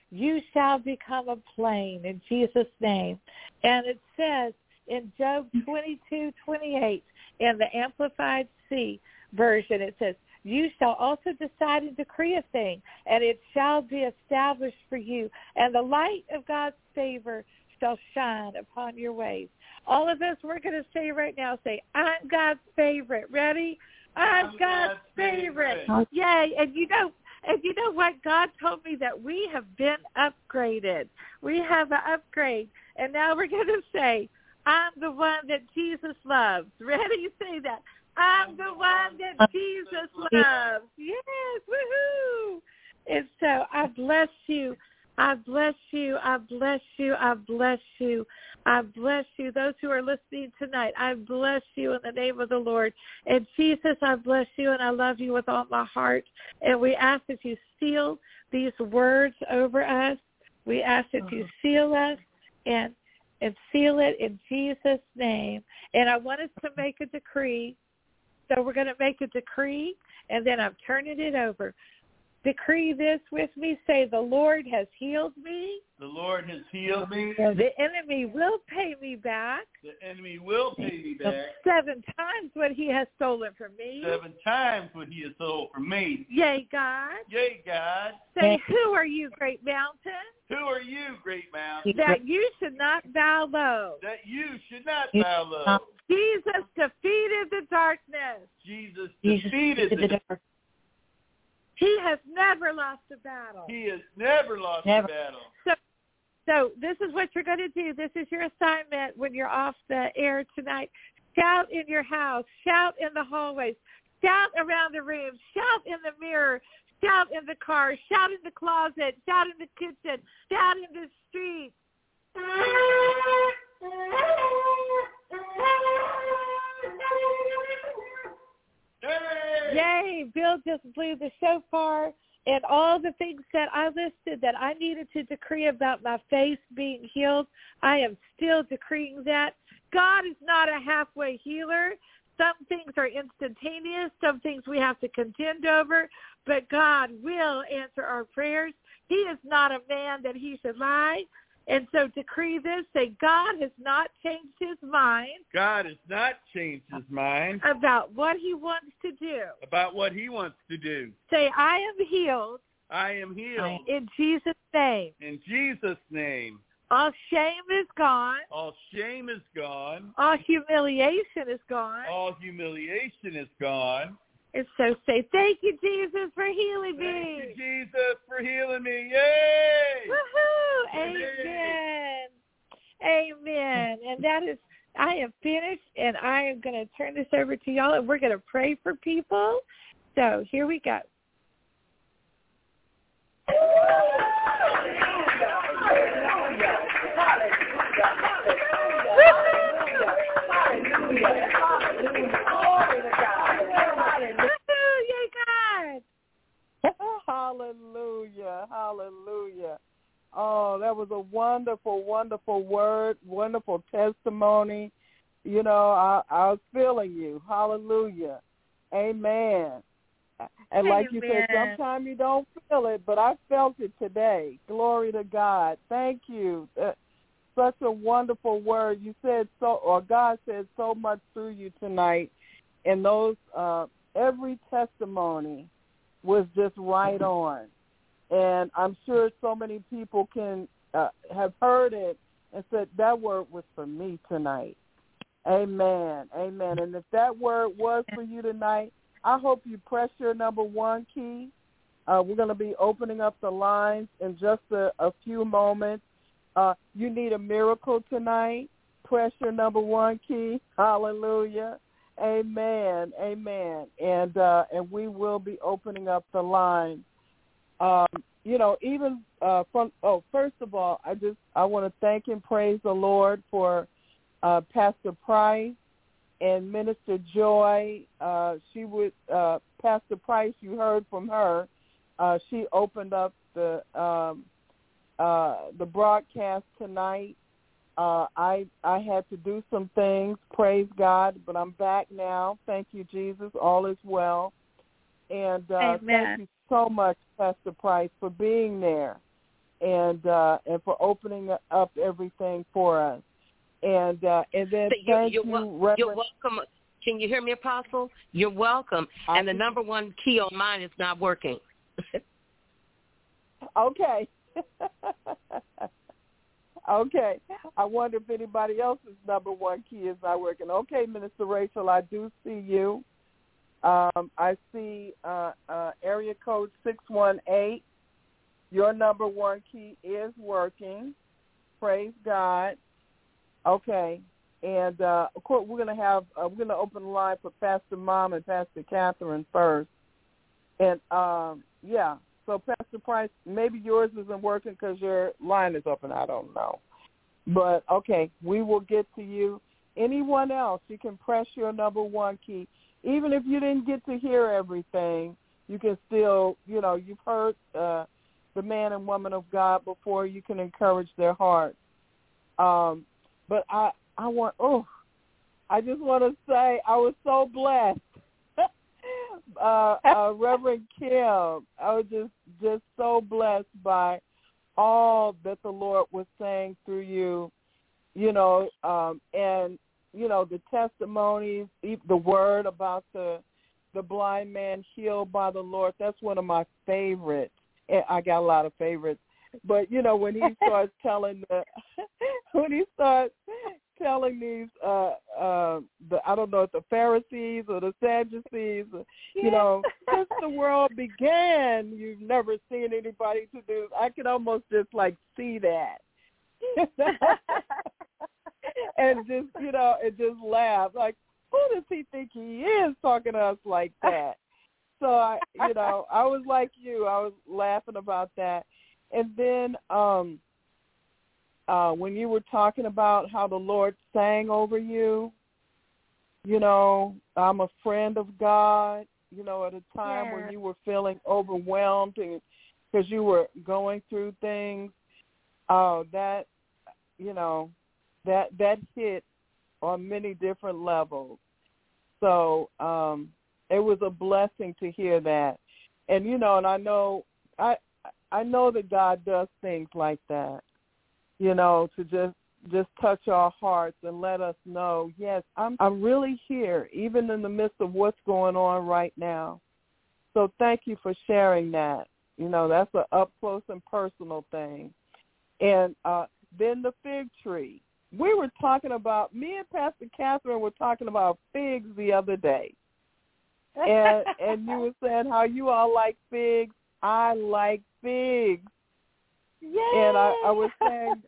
you shall become a plain in Jesus' name. And it says in Job twenty-two twenty-eight in the Amplified C version, it says, you shall also decide and decree a thing, and it shall be established for you, and the light of God's favor shall shine upon your ways. All of us, we're going to say right now, say, I'm God's favorite. Ready? I'm, I'm God's, God's favorite. favorite. Yay. And you know, and you know what? God told me that we have been upgraded. We have an upgrade. And now we're going to say, I'm the one that Jesus loves. Ready? Say that. I'm the one that Jesus loves. Yes, woohoo. And so I bless you. I bless you. I bless you. I bless you. I bless you. Those who are listening tonight, I bless you in the name of the Lord. And Jesus, I bless you and I love you with all my heart. And we ask that you seal these words over us. We ask that you seal us and and seal it in Jesus' name. And I want us to make a decree. So we're going to make a decree, and then I'm turning it over. Decree this with me. Say, the Lord has healed me. The Lord has healed me. The enemy will pay me back. The enemy will pay me back. Seven times what he has stolen from me. Seven times what he has stolen from me. Yea, God. Yea, God. Say, who are you, great mountain? Who are you, great mountain? That you should not bow low. That you should not bow low. Jesus defeated the darkness. Jesus defeated the darkness. He has never lost a battle. He has never lost never. a battle. So, so this is what you're going to do. This is your assignment when you're off the air tonight. Shout in your house. Shout in the hallways. Shout around the room. Shout in the mirror. Shout in the car. Shout in the closet. Shout in the kitchen. Shout in the street. Yay, Bill just blew the shofar, and all the things that I listed that I needed to decree about my face being healed, I am still decreeing that. God is not a halfway healer. Some things are instantaneous. Some things we have to contend over, but God will answer our prayers. He is not a man that he should lie. And so decree this, say, God has not changed his mind. God has not changed his mind. About what he wants to do. About what he wants to do. Say, I am healed. I am healed. In Jesus' name. In Jesus' name. All shame is gone. All shame is gone. All humiliation is gone. All humiliation is gone. And so say, thank you, Jesus, for healing me. Thank you, Jesus, for healing me. Yay! Woohoo! Amen. Amen. And that is, I am finished, and I am going to turn this over to y'all, and we're going to pray for people. So here we go. Hallelujah, hallelujah. Oh, that was a wonderful, wonderful word, wonderful testimony. You know, I, I was feeling you. Hallelujah. Amen. And like Amen. You said, sometimes you don't feel it, but I felt it today. Glory to God. Thank you. Uh, such a wonderful word. You said so, or God said so much through you tonight. And those, uh, every testimony was just right on. And I'm sure so many people can uh, have heard it and said, that word was for me tonight. Amen. Amen. And if that word was for you tonight, I hope you press your number one key. Uh, we're going to be opening up the lines in just a, a few moments. Uh, you need a miracle tonight. Press your number one key. Hallelujah. Amen, amen, and uh, and we will be opening up the line. Um, you know, even uh, from oh, first of all, I just I want to thank and praise the Lord for uh, Pastor Price and Minister Joy. Uh, she would uh, Pastor Price. You heard from her. Uh, she opened up the um, uh, the broadcast tonight. Uh, I I had to do some things, praise God, but I'm back now. Thank you, Jesus. All is well. And uh, thank you so much, Pastor Price, for being there. and uh, and for opening up everything for us. And uh, and then so you're, thank you're, you, wel- Reverend. You're welcome. Can you hear me, Apostle? You're welcome. I and the can... number one key on mine is not working. Okay. Okay. I wonder if anybody else's number one key is not working. Okay, Minister Rachel, I do see you. Um, I see uh, uh, area code six one eight. Your number one key is working. Praise God. Okay. And, uh, of course, we're going to have, uh, we're going to open the line for Pastor Mom and Pastor Catherine first. And, um, yeah. So, Pastor Price, maybe yours isn't working because your line is open. I don't know. But, okay, we will get to you. Anyone else, you can press your number one key. Even if you didn't get to hear everything, you can still, you know, you've heard uh, the man and woman of God before. You can encourage their hearts. Um, but I, I want, oh, I just want to say I was so blessed. Uh, uh, Reverend Kim, I was just just so blessed by all that the Lord was saying through you, you know, um, and, you know, the testimonies, the word about the the blind man healed by the Lord. That's one of my favorites. I got a lot of favorites. But, you know, when he starts telling the, when he starts telling these, uh, uh, the I don't know if the Pharisees or the Sadducees, yeah. you know, since the world began, you've never seen anybody to do. I can almost just like see that, and just you know, and just laugh like, who does he think he is talking to us like that? So I, you know, I was like you, I was laughing about that, and then. um Uh, when you were talking about how the Lord sang over you, you know, I'm a friend of God, you know, at a time yeah. when you were feeling overwhelmed because you were going through things, uh, that, you know, that that hit on many different levels. So um, it was a blessing to hear that. And, you know, and I know, I I know that God does things like that. You know, to just just touch our hearts and let us know, yes, I'm I'm really here, even in the midst of what's going on right now. So thank you for sharing that. You know, that's an up close and personal thing. And uh, then the fig tree. We were talking about, me and Pastor Catherine were talking about figs the other day. And and you were saying how you all like figs. I like figs. Yay! And I, I was saying,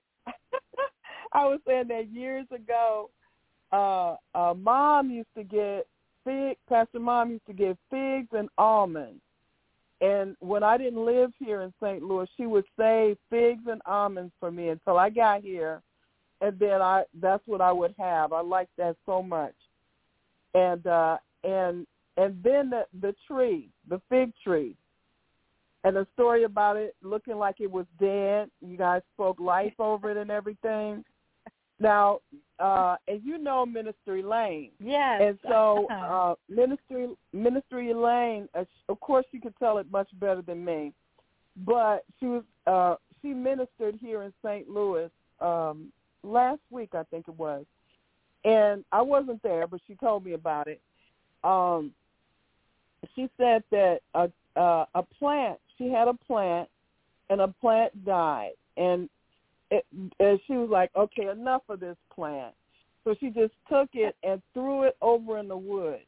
I was saying that years ago, uh, uh, Mom used to get fig. Pastor Mom used to get figs and almonds. And when I didn't live here in Saint Louis, she would save figs and almonds for me until I got here, and then I that's what I would have. I liked that so much. And uh, and and then the the tree, the fig tree. And the story about it looking like it was dead. You guys spoke life over it and everything. Now, uh, and you know Ministry Elaine. Yes. And so uh, Ministry Ministry Elaine, uh, of course you could tell it much better than me, but she was uh, she ministered here in Saint Louis um, last week, I think it was. And I wasn't there, but she told me about it. Um, she said that a, uh, a plant, she had a plant, and a plant died. And, it, and she was like, okay, enough of this plant. So she just took it and threw it over in the woods,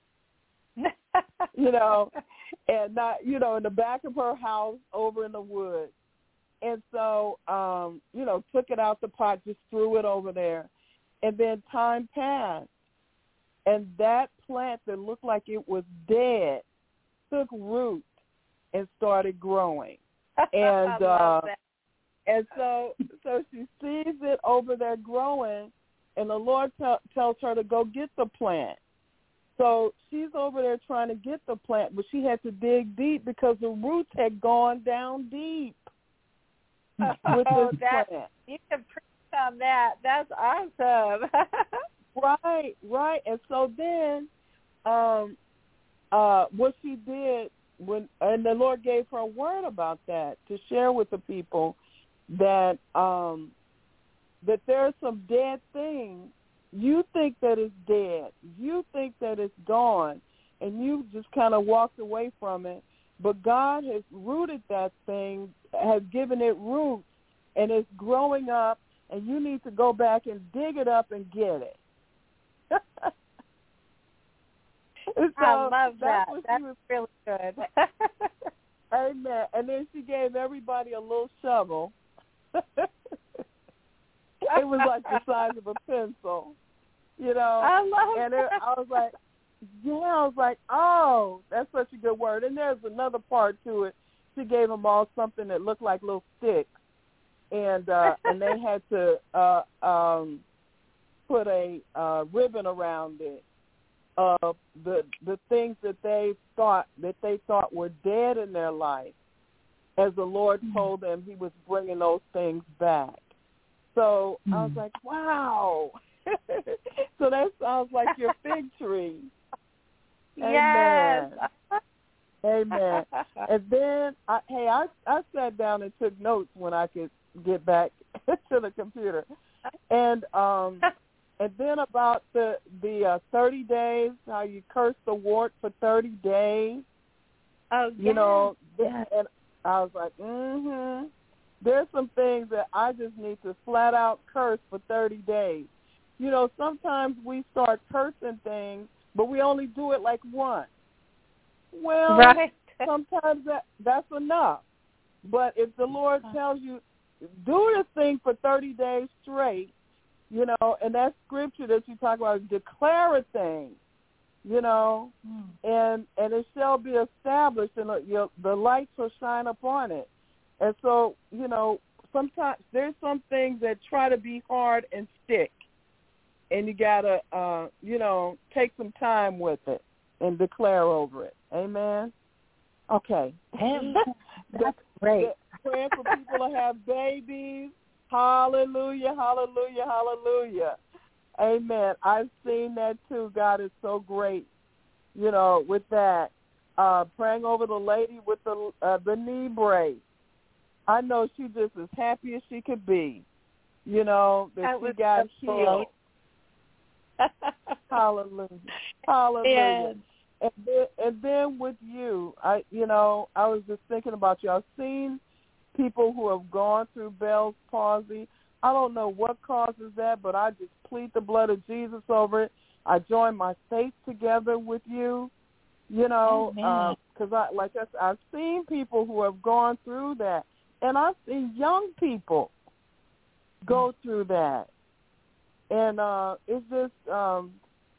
you know, and not, you know, in the back of her house over in the woods. And so, um, you know, took it out the pot, just threw it over there. And then time passed. And that plant that looked like it was dead took root and started growing. And uh, and so so she sees it over there growing, and the Lord t- tells her to go get the plant. So she's over there trying to get the plant, but she had to dig deep because the roots had gone down deep with oh, this that, plant. You can preach on that. That's awesome. Right, right. And so then um, uh, what she did, when and the Lord gave her a word about that to share with the people, that um, that there's some dead things. You think that it's dead. You think that it's gone, and you just kind of walked away from it. But God has rooted that thing, has given it roots, and it's growing up, and you need to go back and dig it up and get it. So I love that. That's, That's was, really good. Amen. And then she gave everybody a little shovel. It was like the size of a pencil, you know. I love and it, I was like, yeah, I was like, oh, that's such a good word. And there's another part to it. She gave them all something that looked like little sticks, and uh, and they had to uh, um, put a uh, ribbon around it of the the things that they thought that they thought were dead in their life, as the Lord told them He was bringing those things back. So I was like, wow. So that sounds like your fig tree. Yes. Amen. Amen. And then, I, hey, I, I sat down and took notes when I could get back to the computer. And um, and then about the, the uh, thirty days, how you curse the wart for thirty days. Oh, You know, yes. and I was like, mm-hmm. There's some things that I just need to flat out curse for thirty days. You know, sometimes we start cursing things, but we only do it like once. Well, right. sometimes that that's enough. But if the Lord tells you, do this thing for thirty days straight, you know, and that scripture that you talk about is declare a thing, you know, mm. and and it shall be established, and the, the light shall shine upon it. And so, you know, sometimes there's some things that try to be hard and stick, and you got to, uh, you know, take some time with it and declare over it. Amen? Okay. That's great. Praying for people to have babies. Hallelujah, hallelujah, hallelujah. Amen. I've seen that too. God is so great, you know, with that. Uh, praying over the lady with the uh, the knee brace. I know she's just as happy as she could be, you know, that, that she got so healed. Hallelujah. Hallelujah. Yes. And then, and then with you, I, you know, I was just thinking about you. I've seen people who have gone through Bell's palsy. I don't know what causes that, but I just plead the blood of Jesus over it. I join my faith together with you, you know, because uh, I, like I said, I've seen people who have gone through that. And I've seen young people go through that. And uh, it's just, um,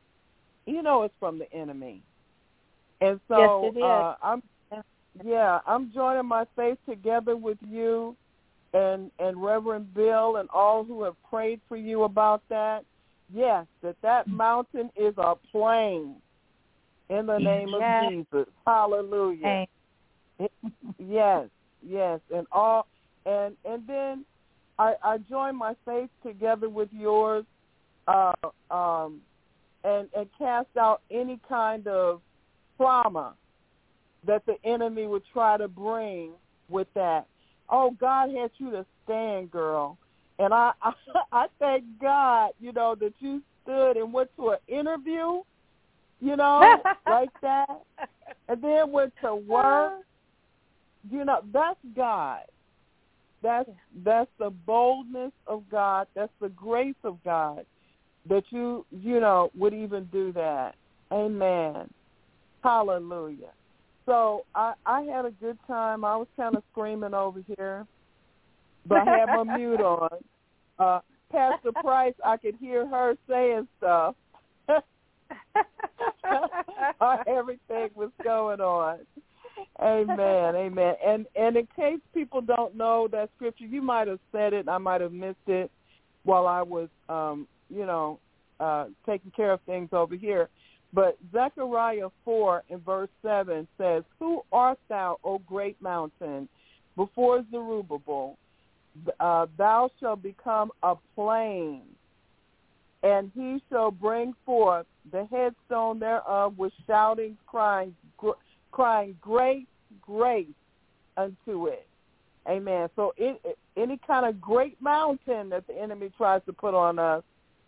you know, it's from the enemy. And so yes, it is. Uh, I'm, yeah, I'm joining my faith together with you and, and Reverend Bill and all who have prayed for you about that. Yes, that that mountain is a plain in the name yes. of Jesus. Hallelujah. It, yes. Yes, and all, and and then I, I join my faith together with yours, uh, um, and and cast out any kind of trauma that the enemy would try to bring with that. Oh, God had you to stand, girl, and I I, I thank God, you know, that you stood and went to an interview, you know, like that, and then went to work. You know, that's God. That's that's the boldness of God. That's the grace of God that you, you know, would even do that. Amen. Hallelujah. So I, I had a good time. I was kind of screaming over here, but I had my mute on. Uh, Pastor Price, I could hear her saying stuff. Everything was going on. Amen, amen. And and in case people don't know that scripture, you might have said it, I might have missed it while I was, um, you know, uh, taking care of things over here. But Zechariah four in verse seven says, "Who art thou, O great mountain? Before Zerubbabel, uh, thou shalt become a plain, and he shall bring forth the headstone thereof with shoutings, crying, gr- crying grace, grace unto it." Amen. So it, it, any kind of great mountain that the enemy tries to put on us,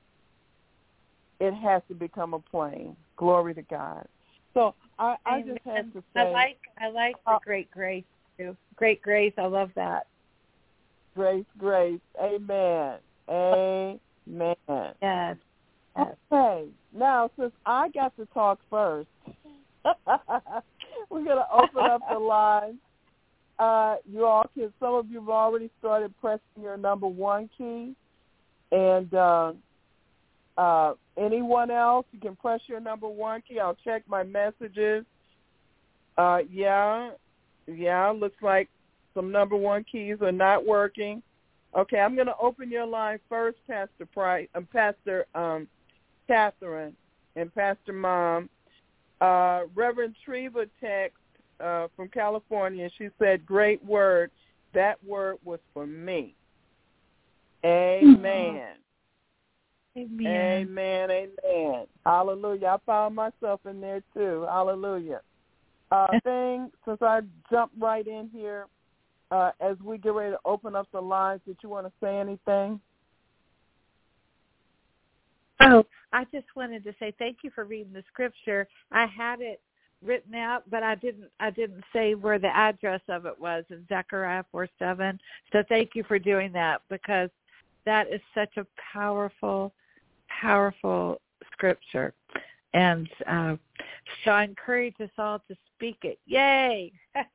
it has to become a plain. Glory to God. So I, I just have to say, I like I like the uh, great grace too. Great grace. I love that. Grace, grace. Amen. Amen. Yes. yes. Okay. Now, since I got to talk first, we're going to open up the line. Uh, you all can, some of you have already started pressing your number one key. And uh, uh, anyone else, you can press your number one key. I'll check my messages. Uh, yeah, yeah, looks like some number one keys are not working. Okay, I'm going to open your line first, Pastor Price, um, Pastor um, Catherine and Pastor Mom. Uh, Reverend Treva text uh, from California, and she said, great word. That word was for me. Amen. Amen. Amen, amen. Hallelujah. I found myself in there too. Hallelujah. Uh, thing, since I jumped right in here, uh, as we get ready to open up the lines, did you want to say anything? Oh, I just wanted to say thank you for reading the scripture. I had it written out, but I didn't I didn't say where the address of it was in Zechariah four seven. So thank you for doing that, because that is such a powerful, powerful scripture. And uh, so I encourage us all to speak it. Yay!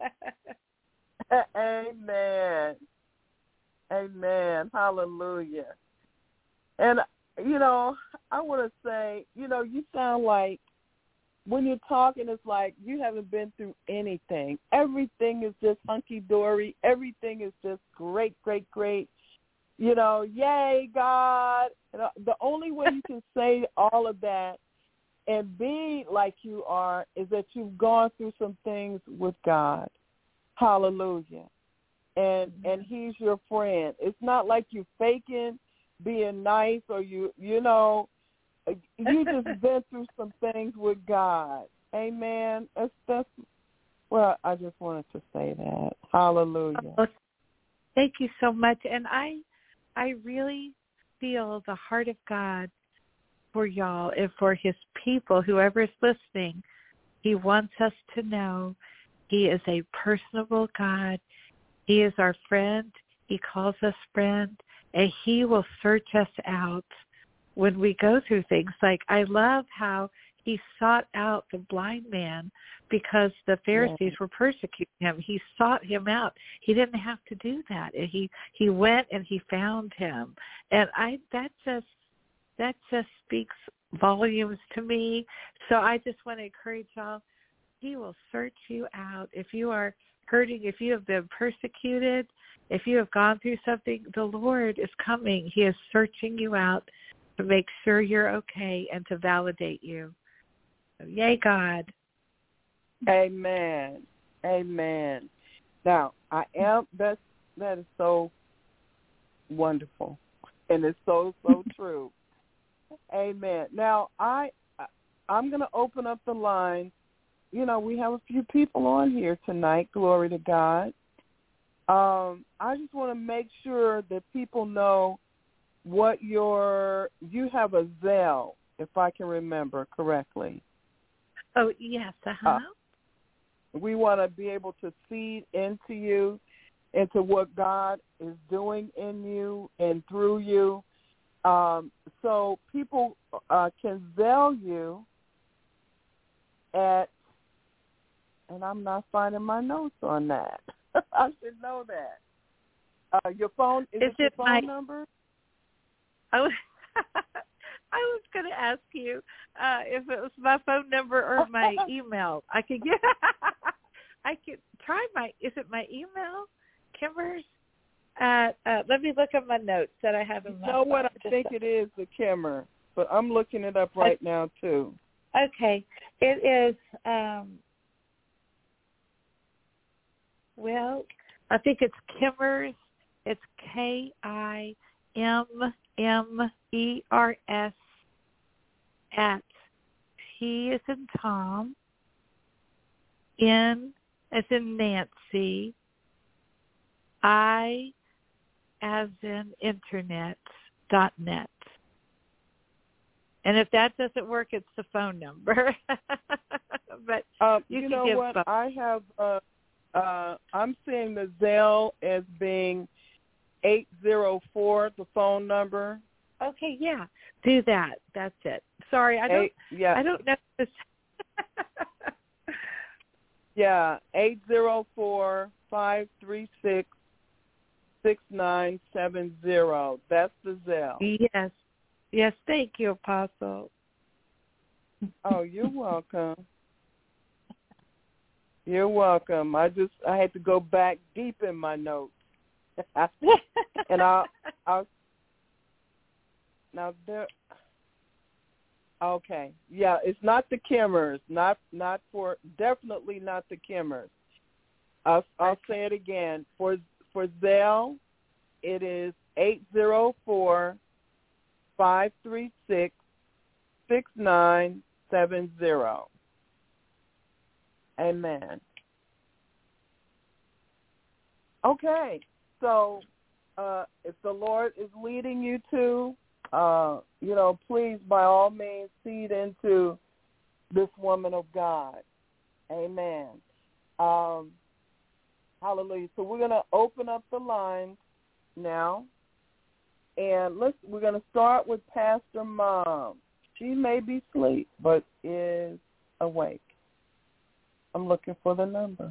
Amen. Amen. Hallelujah. And, you know, I want to say, you know, you sound like, when you're talking, it's like you haven't been through anything. Everything is just hunky-dory. Everything is just great, great, great. You know, yay, God. You know, the only way you can say all of that and be like you are is that you've gone through some things with God. Hallelujah. And and he's your friend. It's not like you faking being nice, or you, you know, you just been through some things with God. Amen. That's, that's, well, I just wanted to say that. Hallelujah. Oh, thank you so much. And I, I really feel the heart of God for y'all and for his people, whoever is listening. He wants us to know he is a personable God. He is our friend. He calls us friend, and he will search us out when we go through things. Like, I love how he sought out the blind man because the Pharisees yeah. were persecuting him. He sought him out. He didn't have to do that. He he went and he found him. And I that just that just speaks volumes to me. So I just want to encourage y'all, he will search you out. If you are hurting, if you have been persecuted, if you have gone through something, the Lord is coming. He is searching you out to make sure you're okay and to validate you. So, yay, God. Amen. Amen. Now, I am, that's, that is so wonderful, and it's so, so true. Amen. Now, I, I'm going to open up the line. You know, we have a few people on here tonight, glory to God. Um, I just want to make sure that people know what your, you have a Zelle, if I can remember correctly. Oh, yes, uh-huh. Uh, we want to be able to feed into you, into what God is doing in you and through you. Um, so people uh, can Zelle you at, and I'm not finding my notes on that. I should know that. Uh, your phone, is, is it your it phone my, number? I was, I was going to ask you uh, if it was my phone number or my email. I could get, I could try my, is it my email, Kimmers? Uh, uh, let me look at my notes that I have in you my know phone. what? I Just think a, it is the Kimmer, but I'm looking it up right okay. now, too. Okay. It is, um, well, I think it's Kimmers. It's K I M M E R S at T as in Tom, N as in Nancy, I as in internet dot net. And if that doesn't work, it's the phone number. But um, you, you can know give what? both. I have. Uh, uh, I'm seeing the Zelle as being eight zero four, the phone number. Okay, yeah, do that. That's it. Sorry, I don't. Eight, yeah, I don't know this. yeah, eight zero four five three six six nine seven zero. That's the Zelle. Yes, yes. Thank you, Apostle. Oh, you're welcome. You're welcome. I just I had to go back deep in my notes, and I'll I'll now there. Okay, yeah, it's not the Kimmers, not not for definitely not the Kimmers. I'll I'll say it again for for Zelle, it is eight zero four five three six six nine seven zero. Amen. Okay, so uh, if the Lord is leading you to, uh, you know, please by all means seed into this woman of God. Amen. Um, hallelujah. So we're going to open up the lines now, and let's. We're going to start with Pastor Mom. She may be asleep, but is awake. I'm looking for the number.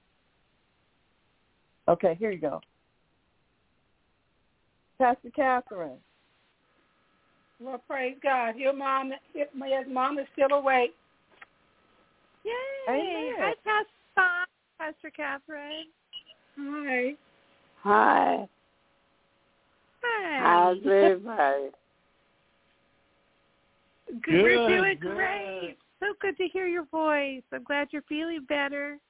Okay, here you go. Pastor Catherine. Well, praise God. Your mom, his mom is still awake. Yay! Amen. Hi, Pastor, Pastor Catherine. Hi. Hi. Hi. How's everybody? Good. We're Good, doing good. great. So good to hear your voice. I'm glad you're feeling better.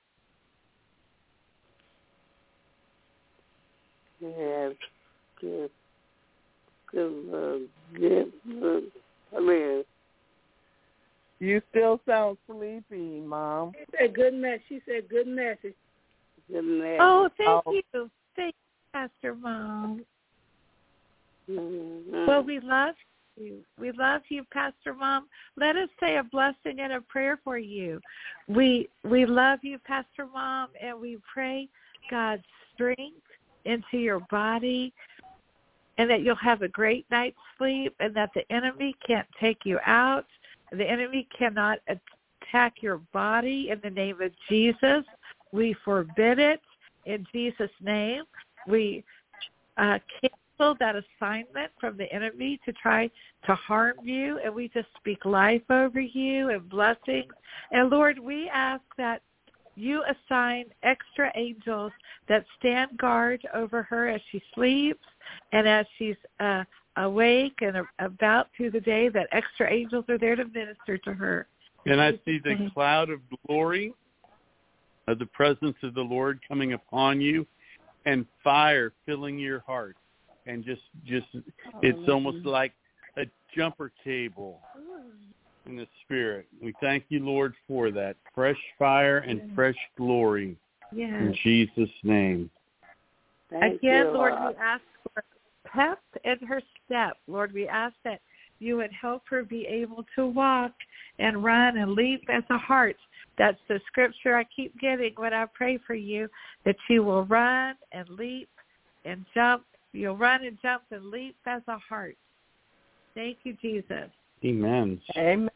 Yeah, good. Good, uh, good, good. I mean, You still sound sleepy, Mom. She said good message. She said good message. good night. Oh, thank Oh. you. Thank you, Pastor Mom. Mm-hmm. Well, we love you. We love you, Pastor Mom. Let us say a blessing and a prayer for you. We we love you, Pastor Mom, and we pray God's strength into your body, and that you'll have a great night's sleep, and that the enemy can't take you out. The enemy cannot attack your body in the name of Jesus. We forbid it in Jesus' name. We uh, cancel that assignment from the enemy to try to harm you, and we just speak life over you and blessings. And, Lord, we ask that you assign extra angels that stand guard over her as she sleeps and as she's uh, awake and about through the day, that extra angels are there to minister to her. And I see the cloud of glory of the presence of the Lord coming upon you and fire filling your heart. And just, just it's almost like a jumper cable in the Spirit. We thank you, Lord, for that fresh fire and Yes. fresh glory Yes. in Jesus' name. Thank Again, you, Lord, uh, we ask for pep in her step. Lord, we ask that you would help her be able to walk and run and leap as a hart. That's the scripture I keep getting when I pray for you, that you will run and leap and jump. You'll run and jump and leap as a hart. Thank you, Jesus. Amen. Amen.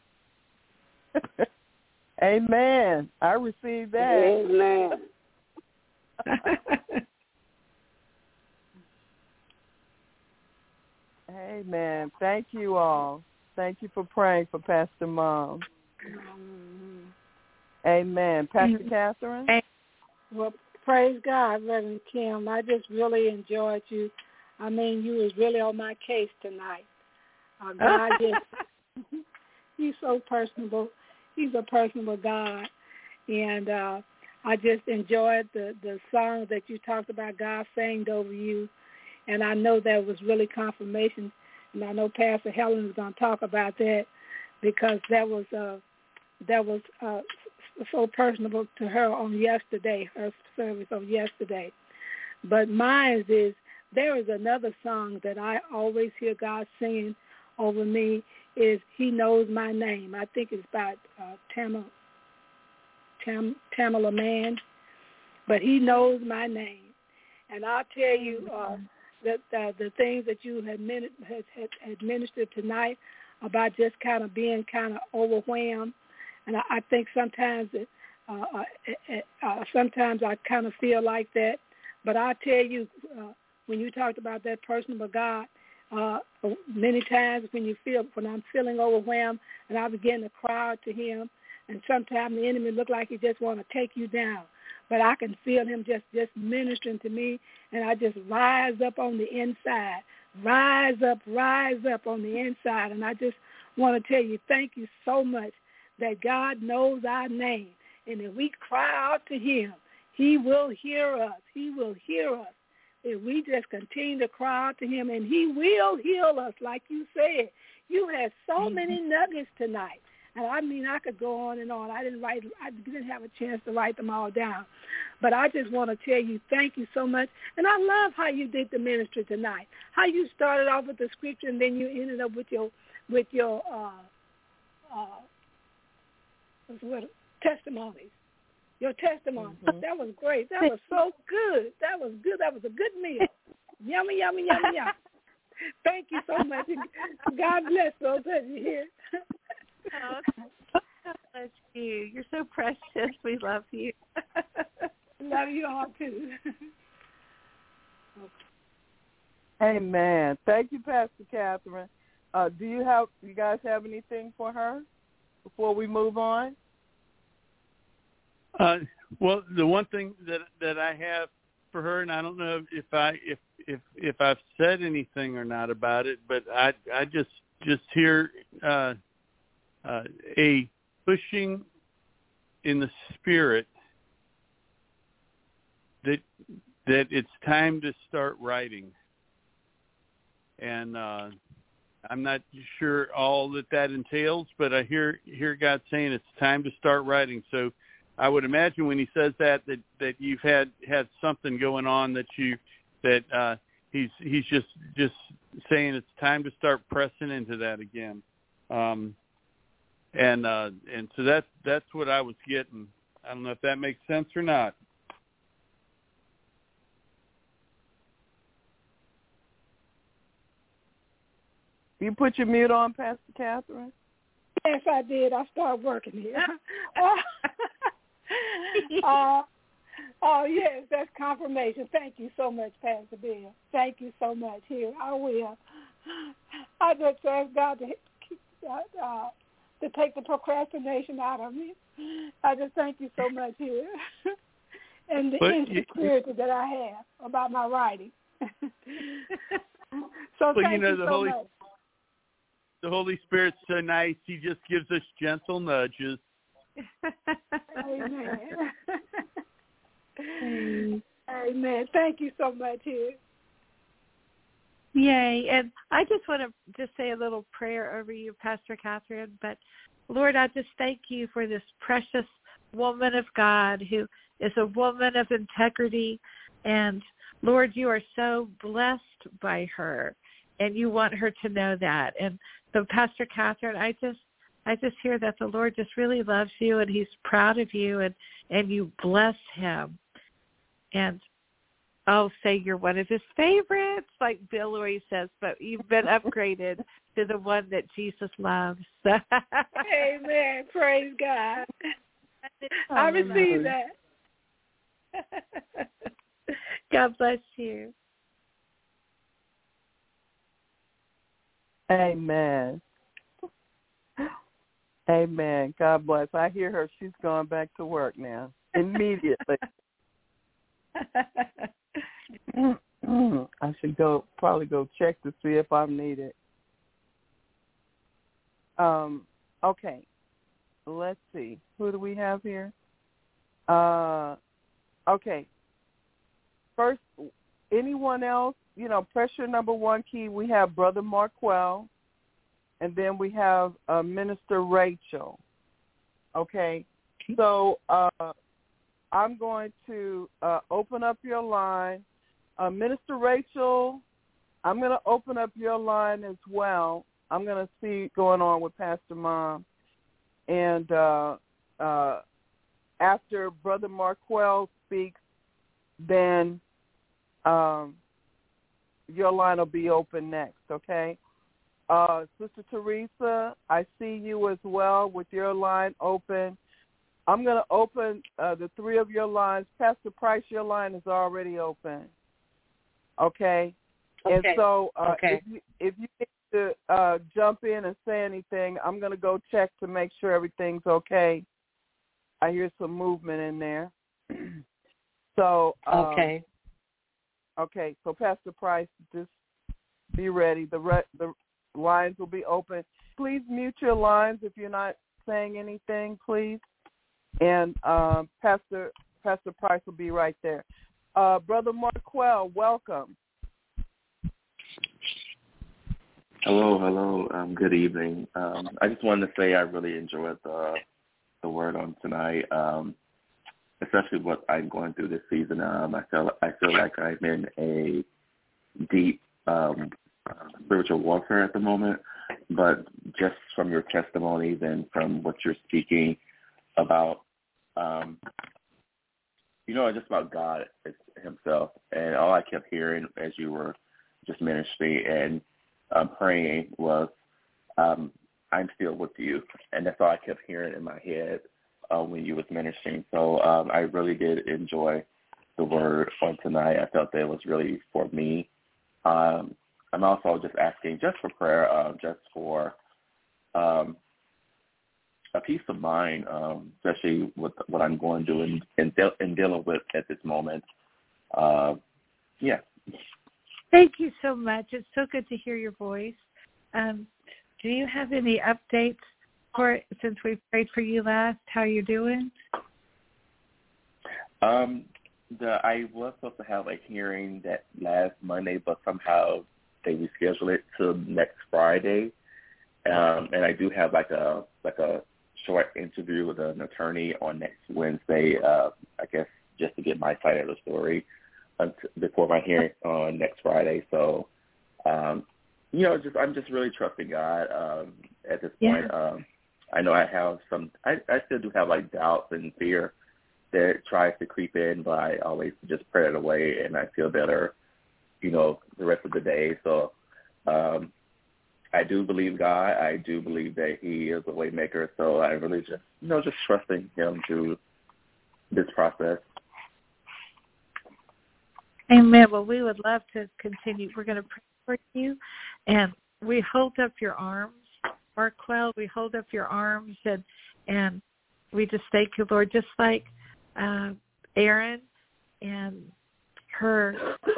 Amen. I received that. Amen. Amen. Thank you all. Thank you for praying for Pastor Mom. Amen. Pastor Mhm. Catherine? Well, praise God, Reverend Kim. I just really enjoyed you. I mean, you was really on my case tonight. Uh, God just, he's so personable. He's a personable God. And uh, I just enjoyed the, the song that you talked about, God sang over you. And I know that was really confirmation. And I know Pastor Helen is going to talk about that, because that was uh, that was uh, so personable to her on yesterday, her service on yesterday. But mine is, there is another song that I always hear God singing over me, is He Knows My Name. I think it's by uh, Tamala, Tam, Tamala Mann, but He Knows My Name. And I'll tell you uh, that uh, the things that you had, min- had, had administered tonight about just kind of being kind of overwhelmed. And I, I think sometimes it, uh, uh, uh, sometimes I kind of feel like that. But I'll tell you, uh, when you talked about that person with God, uh, many times when you feel, when I'm feeling overwhelmed and I begin to cry out to Him, and sometimes the enemy look like he just want to take you down. But I can feel Him just, just ministering to me, and I just rise up on the inside, rise up, rise up on the inside. And I just want to tell you, thank you so much that God knows our name. And if we cry out to Him, He will hear us. He will hear us. If we just continue to cry out to Him, and He will heal us, like you said. You had so many nuggets tonight. And I mean, I could go on and on. I didn't write, I didn't have a chance to write them all down. But I just want to tell you, thank you so much. And I love how you did the ministry tonight. How you started off with the scripture, and then you ended up with your, with your, uh, uh, what, testimonies. Your testimony. Mm-hmm. That was great. That was so good. That was good. That was a good meal. Yummy, yummy, yummy, yummy. Thank you so much. God bless those of you here. Oh, God bless you. You're so precious. We love you. Love you all too. Amen. Thank you, Pastor Catherine. Uh, do you have you guys have anything for her before we move on? Uh, well, the one thing that that I have for her, and I don't know if I if if if I've said anything or not about it, but I I just just hear uh, uh, a pushing in the spirit that that it's time to start writing, and uh, I'm not sure all that that entails, but I hear hear God saying it's time to start writing. So I would imagine when He says that, that, that you've had, had something going on that you that uh, he's he's just just saying it's time to start pressing into that again, um, and uh, and so that's that's what I was getting. I don't know if that makes sense or not. You put your mute on, Pastor Catherine? Yes, I did. I started working here. uh, oh, yes, that's confirmation. Thank you so much, Pastor Bill. Thank you so much. Here, I will. I just ask God to, uh, to take the procrastination out of me. I just thank you so much here. And the but insecurity you, that I have about my writing. So well, thank you, know, you the so Holy, much. The Holy Spirit's so nice. He just gives us gentle nudges. Amen. Amen. Thank you so much, here. Yay. And I just want to just say a little prayer over you, Pastor Catherine. But, Lord, I just thank you for this precious woman of God who is a woman of integrity. And, Lord, you are so blessed by her, and you want her to know that. And so, Pastor Catherine, I just I just hear that the Lord just really loves you, and He's proud of you, and, and you bless Him. And I'll say you're one of His favorites, like Bill always says, but you've been upgraded to the one that Jesus loves. Amen. Praise God. I receive that. God bless you. Amen. Amen. God bless. I hear her. She's going back to work now immediately. I should go probably go check to see if I'm needed. Um. Okay. Let's see. Who do we have here? Uh. Okay. First, anyone else? You know, pressure number one key. We have Brother Marquell. And then we have uh, Minister Rachel. Okay, so uh, I'm going to uh, open up your line. uh, Minister Rachel, I'm going to open up your line as well. I'm going to see what's going on with Pastor Mom. And uh, uh, after Brother Marquell speaks, then um, your line will be open next, okay? Uh, Sister Teresa, I see you as well with your line open. I'm going to open uh, the three of your lines. Pastor Price, your line is already open, okay? Okay. And so uh, okay. if you, if you need to uh, jump in and say anything, I'm going to go check to make sure everything's okay. I hear some movement in there. so um, Okay. Okay, so Pastor Price, just be ready. The re- the lines will be open. Please mute your lines if you're not saying anything, please. And um, Pastor Pastor Price will be right there. Uh, Brother Marquell, welcome. Hello, hello. Um, good evening. Um, I just wanted to say I really enjoyed the the word on tonight, um, especially what I'm going through this season. Um, I feel I feel like I'm in a deep um, spiritual warfare at the moment. But just from your testimonies and from what you're speaking about, um, you know, just about God Himself, and all I kept hearing as you were just ministering and um, praying was, um, "I'm still with you," and that's all I kept hearing in my head uh, when you was ministering. So um, I really did enjoy the word on tonight. I felt that it was really for me. Um, I'm also just asking just for prayer, uh, just for um, a peace of mind, um, especially with what I'm going through and, and, de- and dealing with at this moment. Uh, yeah. Thank you so much. It's so good to hear your voice. Um, do you have any updates for since we prayed for you last? How you doing? Um, the I was supposed to have a hearing that last Monday, but somehow they rescheduled it to next Friday. Um, and I do have like a like a short interview with an attorney on next Wednesday. Uh, I guess just to get my side of the story until, before my hearing on next Friday. So, um, you know, just I'm just really trusting God um, at this point. Yeah. Um, I know I have some. I, I still do have like doubts and fear that tries to creep in, but I always just pray it away, and I feel better, you know, the rest of the day. So um, I do believe God. I do believe that He is a way maker. So I really just, you know, just trusting Him through this process. Amen. Well, we would love to continue. We're going to pray for you, and we hold up your arms, Marquell. We hold up your arms, and and we just thank you, Lord, just like uh, Aaron and her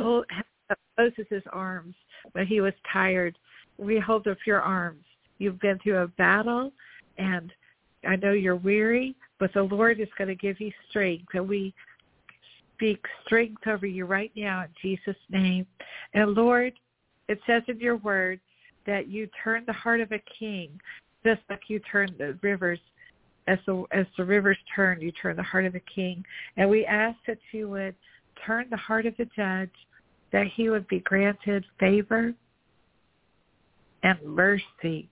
Moses' arms when he was tired. We hold up your arms. You've been through a battle, and I know you're weary, but the Lord is going to give you strength, and we speak strength over you right now in Jesus' name. And Lord, it says in your word that you turn the heart of a king, just like you turn the rivers. As the, as the rivers turn, you turn the heart of a king. And we ask that you would turn the heart of the judge, that he would be granted favor and mercy.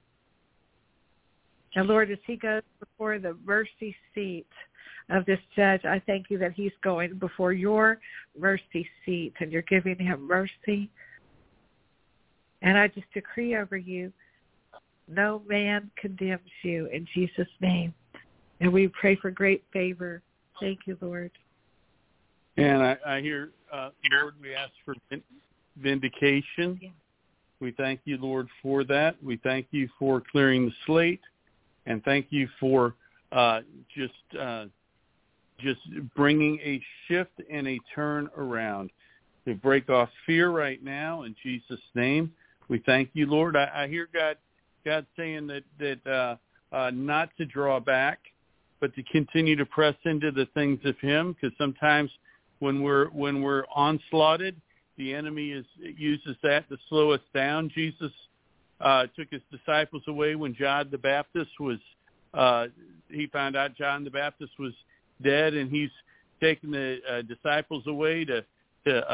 And Lord, as he goes before the mercy seat of this judge, I thank you that he's going before your mercy seat and you're giving him mercy. And I just decree over you, no man condemns you in Jesus' name. And we pray for great favor. Thank you, Lord. And I, I hear, uh, Lord, we ask for vindication. Yeah. We thank you, Lord, for that. We thank you for clearing the slate. And thank you for uh, just uh, just bringing a shift and a turn around. We break off fear right now in Jesus' name. We thank you, Lord. I, I hear God God saying that, that uh, uh, not to draw back, but to continue to press into the things of Him, because sometimes when we're when we're onslaughted, the enemy is uses that to slow us down. Jesus uh, took His disciples away when John the Baptist was. Uh, he found out John the Baptist was dead, and He's taken the uh, disciples away to to uh,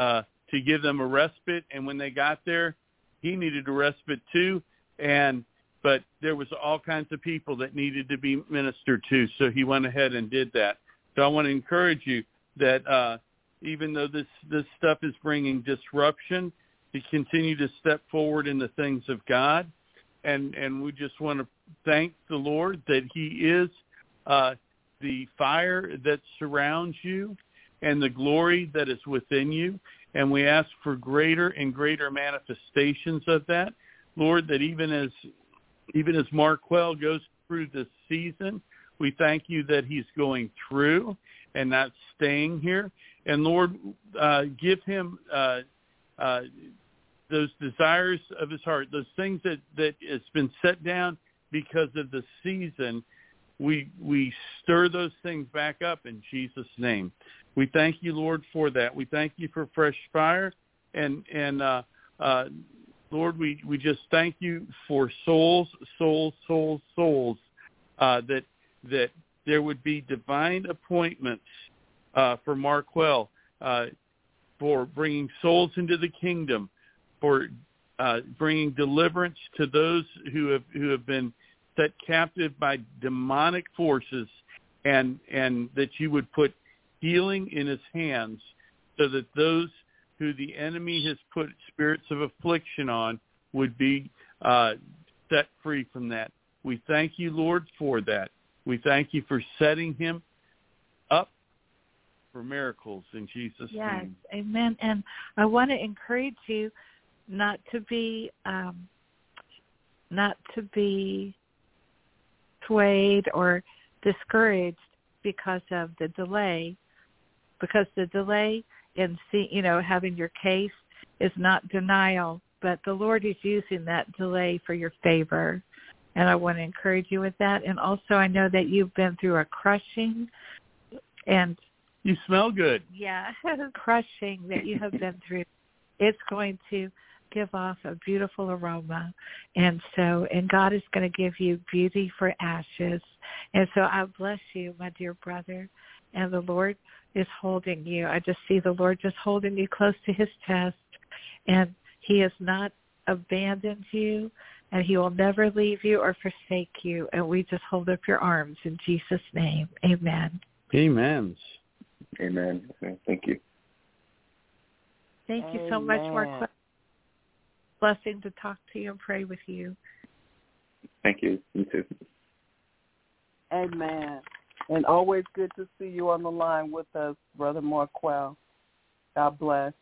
to give them a respite. And when they got there, he needed a respite too. And but there was all kinds of people that needed to be ministered to, so he went ahead and did that. So I want to encourage you that uh, even though this, this stuff is bringing disruption, to continue to step forward in the things of God. And, and we just want to thank the Lord that he is uh, the fire that surrounds you and the glory that is within you. And we ask for greater and greater manifestations of that. Lord, that even as even as Marquel goes through this season, we thank you that he's going through and not staying here. And Lord, uh, give him uh, uh, those desires of his heart, those things that, that has been set down because of the season. We we stir those things back up in Jesus' name. We thank you, Lord, for that. We thank you for fresh fire. And, and uh, uh, Lord, we, we just thank you for souls, souls, souls, souls, uh, that that there would be divine appointments uh, for Marquel, uh, for bringing souls into the kingdom, for uh, bringing deliverance to those who have who have been set captive by demonic forces, and and that you would put healing in his hands, so that those who the enemy has put spirits of affliction on would be uh, set free from that. We thank you, Lord, for that. We thank you for setting him up for miracles in Jesus' yes, name. Yes, amen. And I want to encourage you not to be um, not to be swayed or discouraged because of the delay, because the delay in see, you know, having your case is not denial, but the Lord is using that delay for your favor. And I want to encourage you with that. And also I know that you've been through a crushing and you smell good. Yeah, crushing that you have been through. It's going to give off a beautiful aroma. And so, and God is going to give you beauty for ashes. And so I bless you, my dear brother. And the Lord is holding you. I just see the Lord just holding you close to his chest. And he has not abandoned you, and he will never leave you or forsake you. And we just hold up your arms in Jesus' name. Amen. Amen. Amen. Okay. Thank you. Thank you so much, Mark. Blessing to talk to you and pray with you. Thank you. You too. Amen. And always good to see you on the line with us, Brother Marquel. God bless.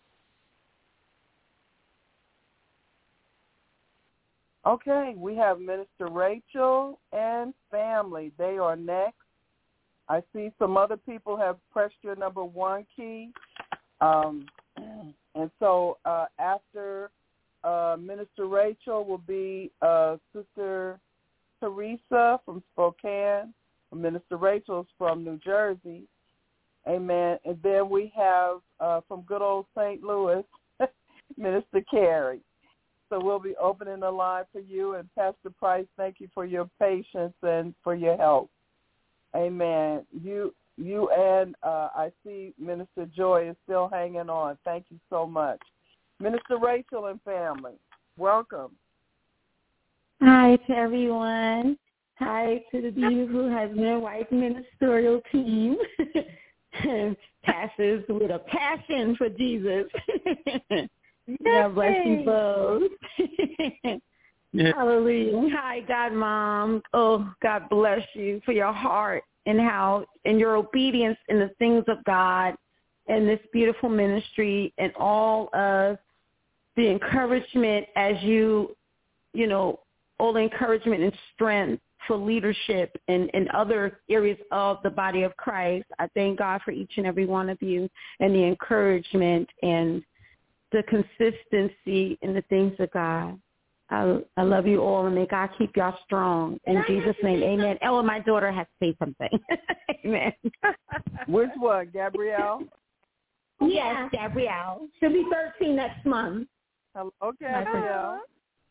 Okay, we have Minister Rachel and family. They are next. I see some other people have pressed your number one key. Um, and so uh, after uh, Minister Rachel will be uh, Sister Teresa from Spokane. Minister Rachel's from New Jersey. Amen. And then we have uh, from good old Saint Louis, Minister Carey. So we'll be opening the line for you. And Pastor Price, thank you for your patience and for your help. Amen. You you and uh, I see Minister Joy is still hanging on. Thank you so much. Minister Rachel and family, welcome. Hi to everyone. Hi to the beautiful husband and wife ministerial team. Pastors with a passion for Jesus. God bless you both. Yeah. Hallelujah. Hi, God, Mom. Oh, God bless you for your heart and how and your obedience in the things of God and this beautiful ministry and all of the encouragement as you, you know, all the encouragement and strength for leadership and, and other areas of the body of Christ. I thank God for each and every one of you and the encouragement and the consistency in the things of God. I, I love you all, and may God keep y'all strong. In Jesus' name, amen. Oh, my daughter has to say something. Amen. Which one, Gabrielle? Yes, Gabrielle. She'll be thirteen next month. Hello, Gabrielle.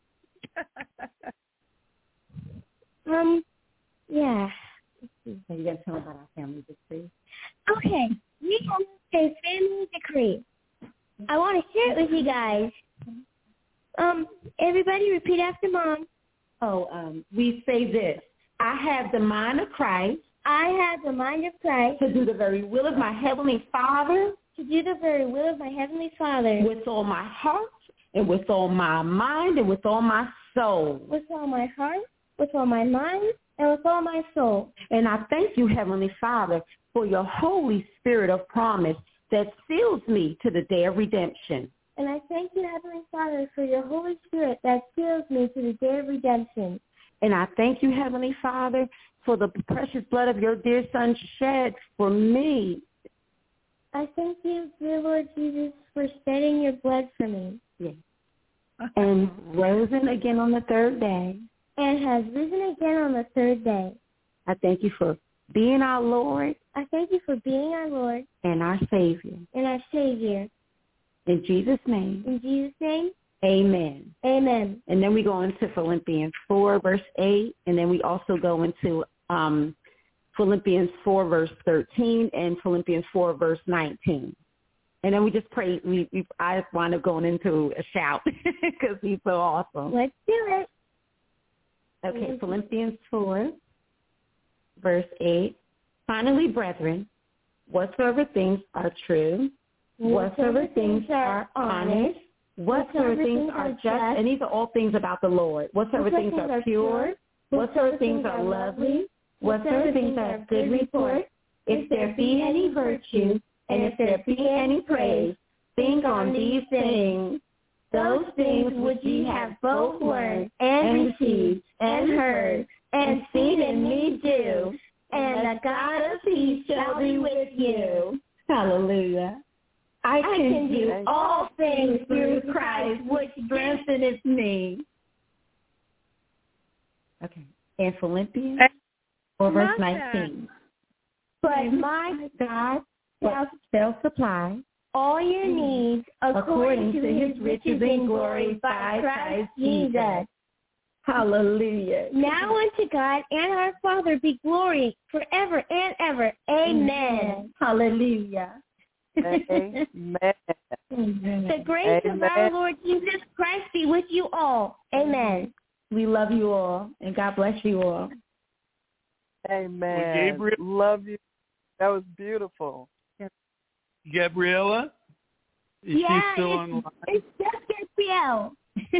um, yeah. You got to tell me about our family decree. Okay. We have a family decree. I want to share it with you guys. Um, everybody repeat after Mom. Oh, um, we say this. I have the mind of Christ. I have the mind of Christ. To do the very will of my Heavenly Father. To do the very will of my Heavenly Father. With all my heart and with all my mind and with all my soul. With all my heart, with all my mind, and with all my soul. And I thank you, Heavenly Father, for your Holy Spirit of promise that seals me to the day of redemption. And I thank you, Heavenly Father, for your Holy Spirit that seals me to the day of redemption. And I thank you, Heavenly Father, for the precious blood of your dear Son shed for me. I thank you, dear Lord Jesus, for shedding your blood for me. Yes. And risen again on the third day. And has risen again on the third day. I thank you for being our Lord. I thank you for being our Lord. And our Savior. And our Savior. In Jesus' name. In Jesus' name. Amen. Amen. And then we go into Philippians four, verse eight, and then we also go into um, Philippians four, verse thirteen, and Philippians four, verse nineteen. And then we just pray. We, we I wind up going into a shout because he's so awesome. Let's do it. Okay, Philippians four, verse eight. Finally, brethren, whatsoever things are true, whatsoever things are honest, whatsoever things are just, and these are all things about the Lord. Whatsoever things are pure, whatsoever things are lovely, whatsoever things are of good report, if there be any virtue, and if there be any praise, think on these things. Those things which ye have both learned and received and heard and seen in me do, and the God of peace shall be with you. Hallelujah. I can, I can do all things through Christ, which strengtheneth me. Okay. And Philippians four, verse nineteen. But my God shall supply all your needs according, according to his riches and glory by Christ Jesus. Hallelujah. Now unto God and our Father be glory forever and ever. Amen. Hallelujah. Amen. The grace Amen. Of our Lord Jesus Christ be with you all. Amen. We love you all, and God bless you all. Amen. Well, Gabriel, love you. That was beautiful. Gabriella? Is yeah, she still online? It's just Gabrielle.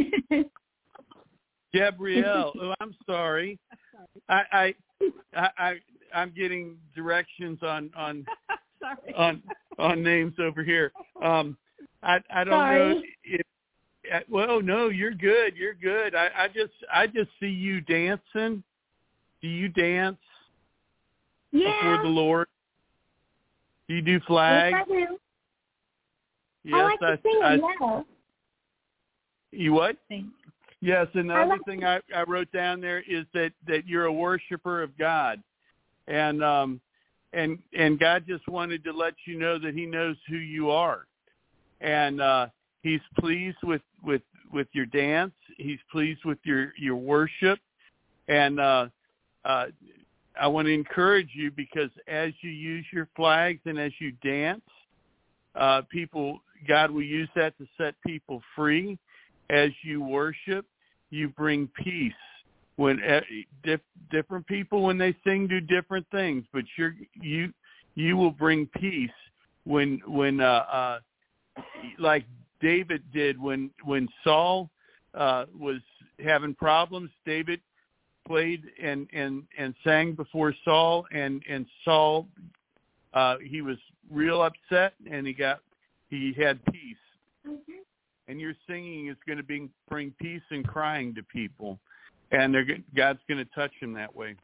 Gabrielle. Oh, I'm sorry. I, I, I, I, I'm getting directions on on on on names over here. Um, I, I don't sorry. know if. Well, no, you're good. You're good. I, I just, I just see you dancing. Do you dance yeah. before the Lord? Do you do flags? Yes, I do. Yes, I like to I, sing I, as well. You what? Sing. Yes, and the I other like thing I, I wrote down there is that, that you're a worshiper of God, and um, and and God just wanted to let you know that He knows who you are, and uh, He's pleased with, with, with your dance. He's pleased with your, your worship, and uh, uh, I want to encourage you because as you use your flags and as you dance, uh, people, God will use that to set people free. As you worship, you bring peace. When uh, diff, different people, when they sing, do different things, but you're, you you will bring peace when when uh, uh, like David did when when Saul uh, was having problems. David played and, and, and sang before Saul, and and Saul uh, he was real upset, and he got he had peace. Mm-hmm. And your singing is going to bring bring peace and crying to people, and they're God's going to touch them that way.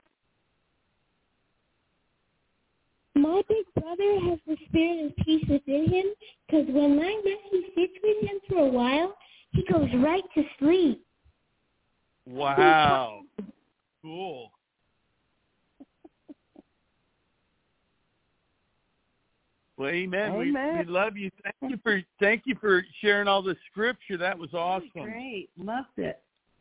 My big brother has the spirit of peace within him, because when my nephew sits with him for a while, he goes right to sleep. Wow. Cool. Well, amen. amen. We, we love you. Thank you for thank you for sharing all the scripture. That was awesome. Great. Loved it.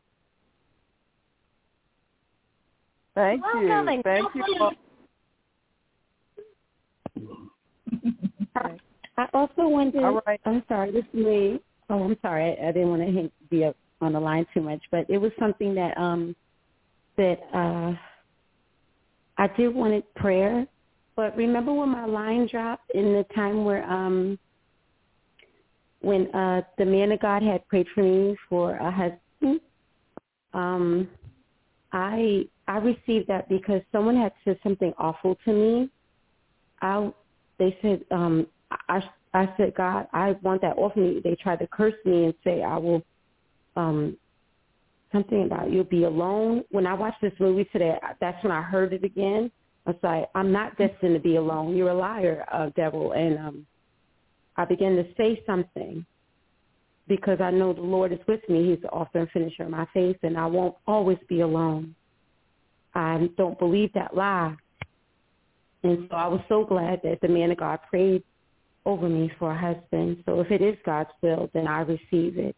Thank you. Welcome. Thank you. For- I I also wondered, All right. I'm sorry, this is me. Oh, I'm sorry. I, I didn't want to be up on the line too much, but it was something that um that uh, I did wanted prayer. But remember when my line dropped in the time where um when uh, the man of God had prayed for me for a husband, um, I I received that because someone had said something awful to me. I they said um, I I said, God, I want that off me. They tried to curse me and say I will um, something about you'll be alone. When I watched this movie today, that's when I heard it again. I was like, I'm not destined to be alone. You're a liar, uh, devil. And um, I began to say something because I know the Lord is with me. He's the author and finisher of my faith, and I won't always be alone. I don't believe that lie. And so I was so glad that the man of God prayed over me for a husband. So if it is God's will, then I receive it.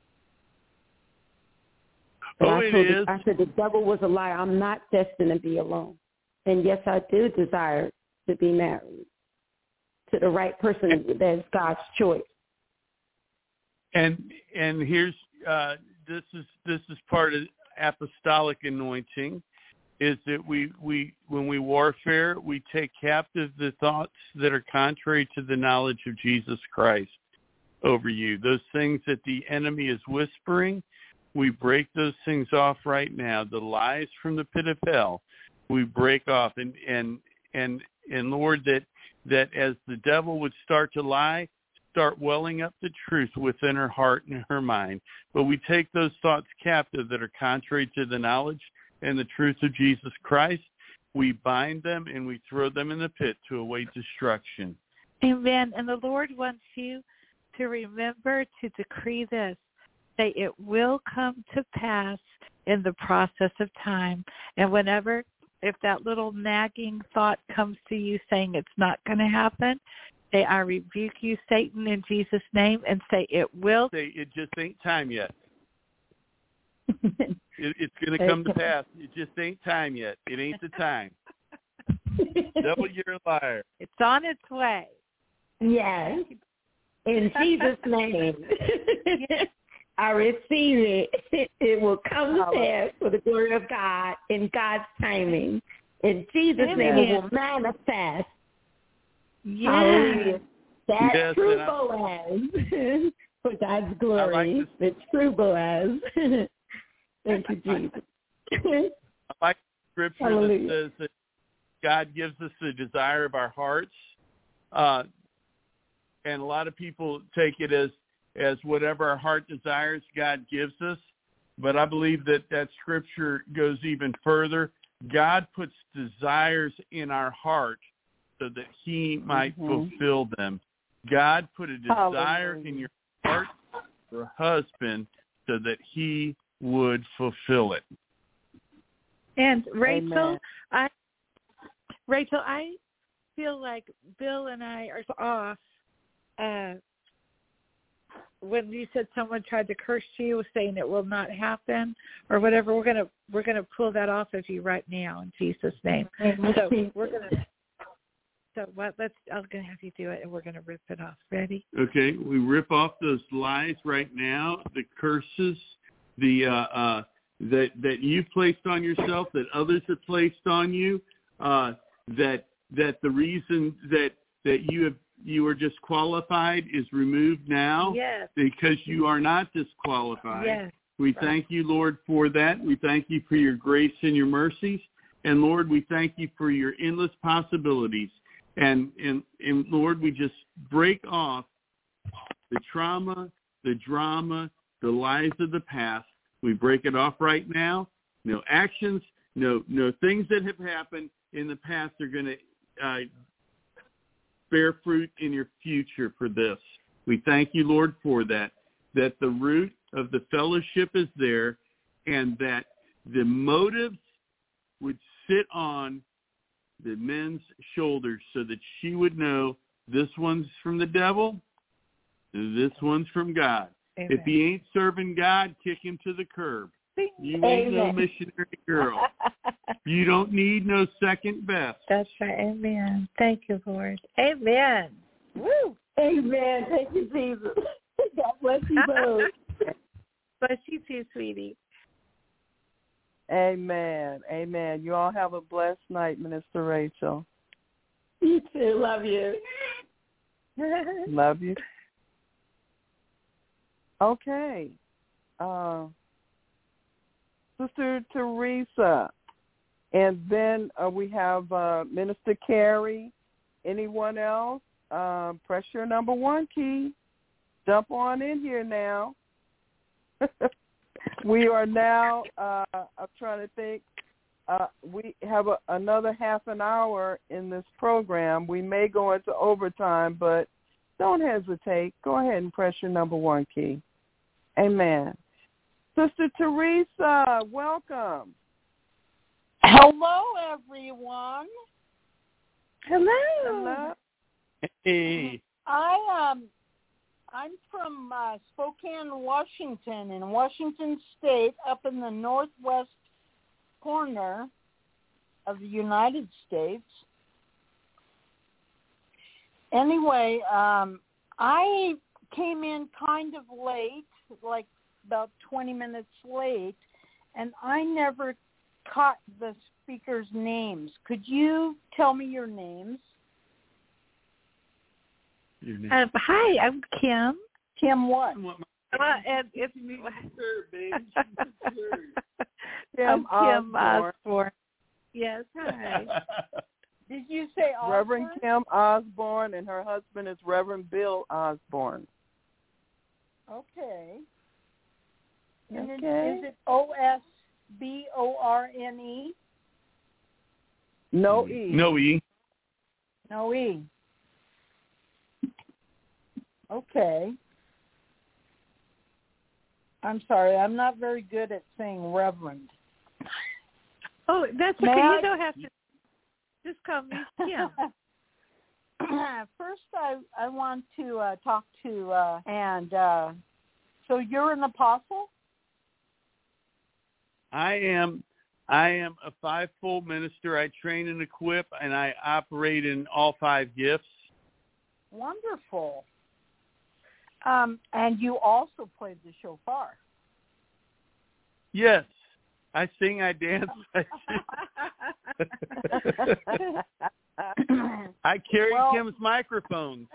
But oh, I, it told is. The, I said the devil was a liar. I'm not destined to be alone. And yes, I do desire to be married to the right person that's God's choice. And and here's uh, this is this is part of apostolic anointing, is that we, we when we warfare, we take captive the thoughts that are contrary to the knowledge of Jesus Christ over you. Those things that the enemy is whispering, we break those things off right now. The lies from the pit of hell, we break off. And and and, and Lord, that that as the devil would start to lie, start welling up the truth within her heart and her mind. But we take those thoughts captive that are contrary to the knowledge and the truth of Jesus Christ. We bind them and we throw them in the pit to await destruction. Amen. And the Lord wants you to remember to decree this. Say it will come to pass in the process of time. And whenever, if that little nagging thought comes to you saying it's not going to happen, say, I rebuke you, Satan, in Jesus' name, and say it will. Say it just ain't time yet. it, it's going to come to pass. It just ain't time yet. It ain't the time. Devil, you're a liar. It's on its way. Yes. In Jesus' name. I receive it. it. It will come to pass for the glory of God in God's timing. In Jesus' Amen. Name, it will manifest. Yes. Hallelujah. That's yes, true Boaz for God's glory. Like the true Boaz. Thank you, Jesus. I like the scripture Hallelujah. that says that God gives us the desire of our hearts. Uh, and a lot of people take it as, as whatever our heart desires, God gives us. But I believe that that scripture goes even further. God puts desires in our heart so that he might mm-hmm. fulfill them. God put a desire Hallelujah. In your heart for a husband so that he would fulfill it. And Rachel, Amen. I Rachel, I feel like Bill and I are off. Uh, when you said someone tried to curse you, saying it will not happen or whatever, we're gonna we're gonna pull that off of you right now in Jesus' name. Amen. So we're gonna. So what? Let's. I'm gonna have you do it, and we're gonna rip it off. Ready? Okay, we rip off those lies right now. The curses, the uh, uh, that that you've placed on yourself, that others have placed on you. Uh, that that the reason that that you have you are disqualified is removed now. Yes. Because you are not disqualified. Yes. We right. thank you, Lord, for that. We thank you for your grace and your mercies, and Lord, we thank you for your endless possibilities. And, and and Lord, we just break off the trauma, the drama, the lies of the past. We break it off right now. No actions, no no things that have happened in the past are going to uh, bear fruit in your future for this. We thank you, Lord, for that, that the root of the fellowship is there and that the motives would sit on the men's shoulders so that she would know this one's from the devil, this one's from God. Amen. If he ain't serving God, kick him to the curb. You ain't Amen. No missionary girl. You don't need no second best. That's right. Amen. Thank you, Lord. Amen. Woo. Amen. Thank you, Jesus. God bless you both. Bless you too, sweetie. Amen. Amen. You all have a blessed night, Minister Rachel. You too. Love you. Love you. Okay. Uh, Sister Teresa. And then uh, we have uh, Minister Carrie. Anyone else? Uh, press your number one key. Jump on in here now. We are now, uh, I'm trying to think, uh, we have a, another half an hour in this program. We may go into overtime, but don't hesitate. Go ahead and press your number one key. Amen. Sister Teresa, welcome. Hello, everyone. Hello. Hello. Hey. I um, I'm from uh, Spokane, Washington, in Washington State, up in the northwest corner of the United States. Anyway, um, I came in kind of late, like about twenty minutes late, and I never caught the speakers' names. Could you tell me your names? Your name. Um, hi, I'm Kim. Kim what? Uh, and it's Kim I'm Kim Osborne. Osborne. Yes, hi. Did you say Osborne? Reverend Kim Osborne, and her husband is Reverend Bill Osborne. Okay. And Okay. Is, is it O S B O R N E? No E. No E. No E. Okay. I'm sorry, I'm not very good at saying reverend. Oh, that's okay. May You I- don't have to. Just call me Kim. First, I I want to uh, talk to uh, and uh, so you're an apostle? I am I am a five-fold minister. I train and equip, and I operate in all five gifts. Wonderful. Um, and you also played the shofar. Yes. I sing, I dance, I sing. I carry Well, Kim's microphones.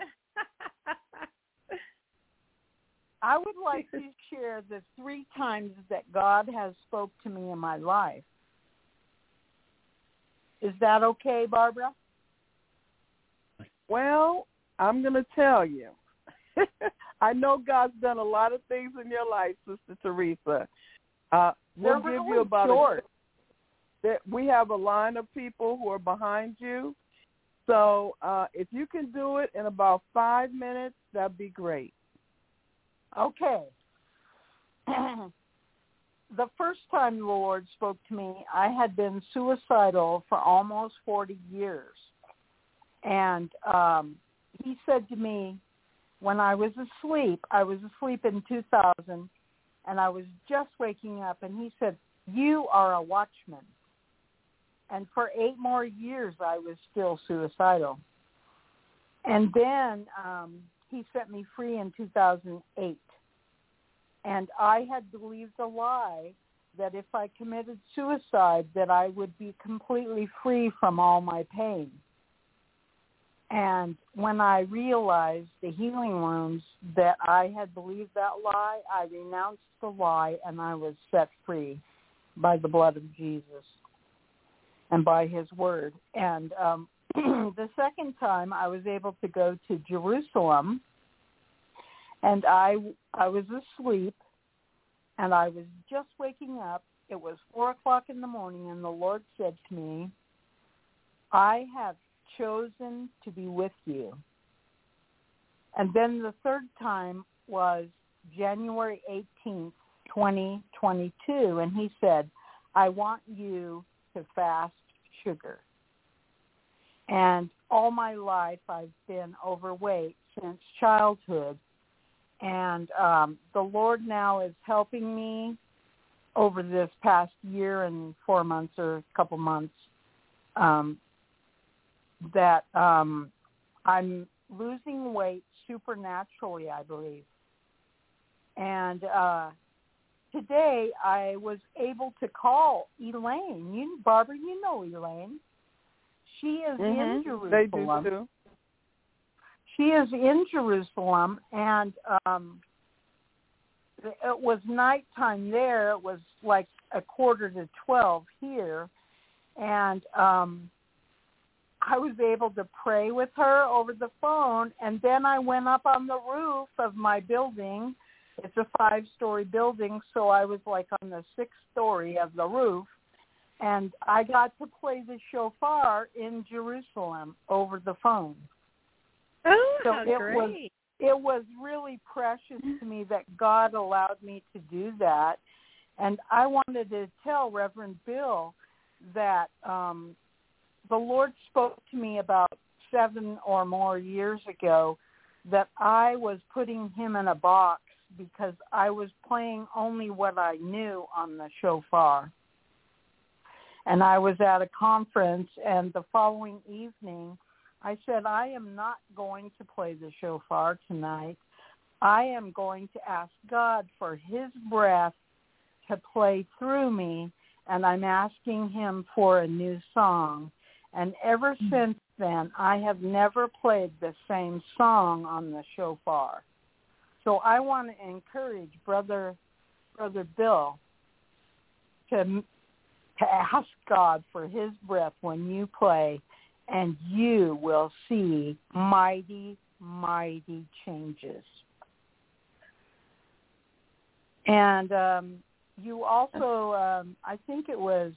I would like to share the three times that God has spoke to me in my life. Is that okay, Barbara? Well, I'm going to tell you. I know God's done a lot of things in your life, Sister Teresa. Uh, we'll They're give really you about short. a, that we have a line of people who are behind you. So uh, if you can do it in about five minutes, that'd be great. Okay. The first time the Lord spoke to me, I had been suicidal for almost forty years. And um, he said to me, when I was asleep, I was asleep in two thousand, and I was just waking up, and he said, you are a watchman. And for eight more years, I was still suicidal. And then um, he set me free in two thousand eight. And I had believed the lie that if I committed suicide, that I would be completely free from all my pain. And when I realized the healing rooms that I had believed that lie, I renounced the lie and I was set free by the blood of Jesus and by his word. And um, the second time I was able to go to Jerusalem, and I, I was asleep and I was just waking up. It was four o'clock in the morning, and the Lord said to me, I have chosen to be with you. And then the third time was January eighteenth, twenty twenty-two, and he said, I want you to fast sugar. And all my life I've been overweight since childhood, and um, the Lord now is helping me over this past year and four months or a couple months, um, that um, I'm losing weight supernaturally, I believe. And uh, today I was able to call Elaine. You, Barbara, you know Elaine. She is mm-hmm. in Jerusalem. They do too. She is in Jerusalem, and um, it was nighttime there. It was like a quarter to twelve here, and um, I was able to pray with her over the phone, and then I went up on the roof of my building. It's a five-story building, so I was like on the sixth story of the roof, and I got to play the shofar in Jerusalem over the phone. Oh, so how it great. was it was really precious to me that God allowed me to do that. And I wanted to tell Reverend Bill that um, the Lord spoke to me about seven or more years ago that I was putting him in a box because I was playing only what I knew on the shofar. And I was at a conference, and the following evening, I said, I am not going to play the shofar tonight. I am going to ask God for his breath to play through me, and I'm asking him for a new song. And ever since then, I have never played the same song on the shofar. So I want to encourage Brother Brother Bill to, to ask God for his breath when you play, and you will see mighty, mighty changes. And um, you also, um, I think it was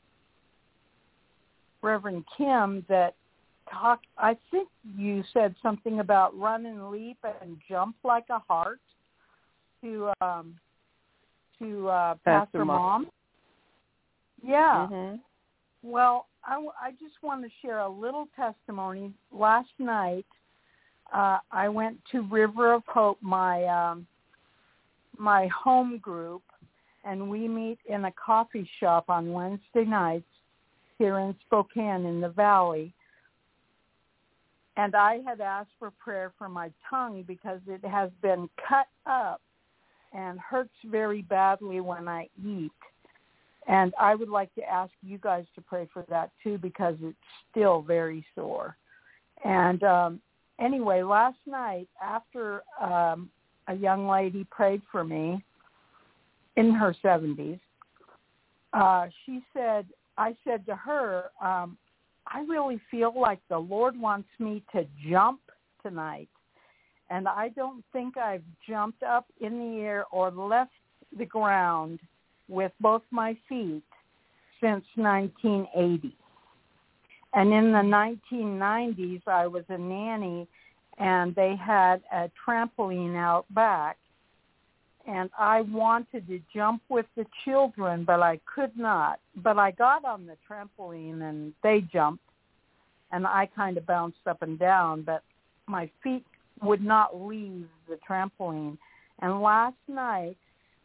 Reverend Kim that talked, I think you said something about run and leap and jump like a hart to um, to uh, Pastor, Pastor Mom. Mom. Yeah. Mm-hmm. Well, I, I just want to share a little testimony. Last night, uh, I went to River of Hope, my um, my home group, and we meet in a coffee shop on Wednesday nights here in Spokane in the Valley. And I had asked for prayer for my tongue because it has been cut up and hurts very badly when I eat. And I would like to ask you guys to pray for that too because it's still very sore. And um, anyway, last night after um, a young lady prayed for me in her seventies, uh, she said, I said to her, um, I really feel like the Lord wants me to jump tonight. And I don't think I've jumped up in the air or left the ground with both my feet since nineteen eighty. And in the nineteen nineties, I was a nanny, and they had a trampoline out back. And I wanted to jump with the children, but I could not. But I got on the trampoline, and they jumped, and I kind of bounced up and down, but my feet would not leave the trampoline. And last night,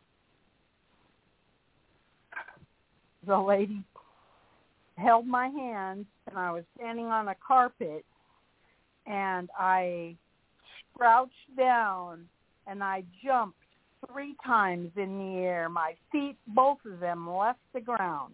the lady held my hands, and I was standing on a carpet, and I crouched down, and I jumped three times in the air. My feet, both of them, left the ground.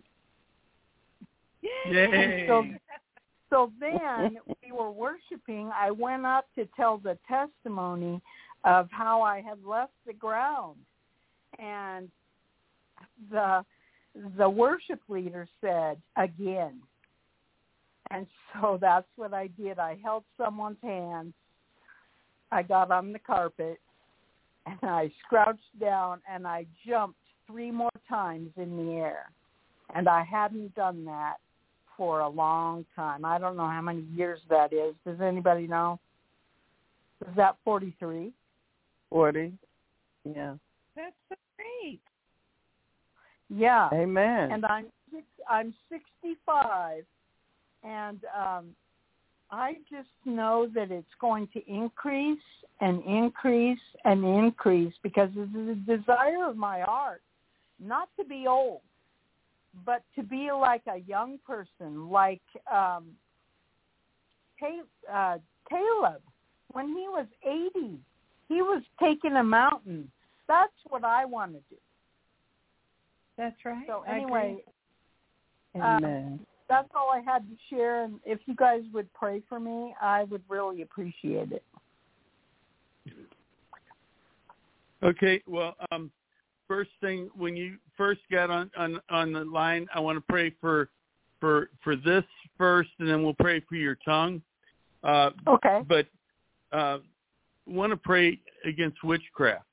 Yay! So, so then we were worshiping. I went up to tell the testimony of how I had left the ground, and the the worship leader said, again. And so that's what I did. I held someone's hand. I got on the carpet, and I crouched down, and I jumped three more times in the air. And I hadn't done that for a long time. I don't know how many years that is. Does anybody know? Is that forty-three? forty. Yeah. That's so great. Yeah. Amen. And I'm I'm sixty-five, and um, I just know that it's going to increase and increase and increase because it's a desire of my heart not to be old, but to be like a young person, like um, uh, Caleb when he was eighty. He was taking a mountain. That's what I want to do. That's right. So anyway, Amen. Uh, that's all I had to share. And if you guys would pray for me, I would really appreciate it. Okay. Well, um, first thing, when you first got on, on, on the line, I want to pray for for for this first, and then we'll pray for your tongue. Uh, okay. But uh, want to pray against witchcraft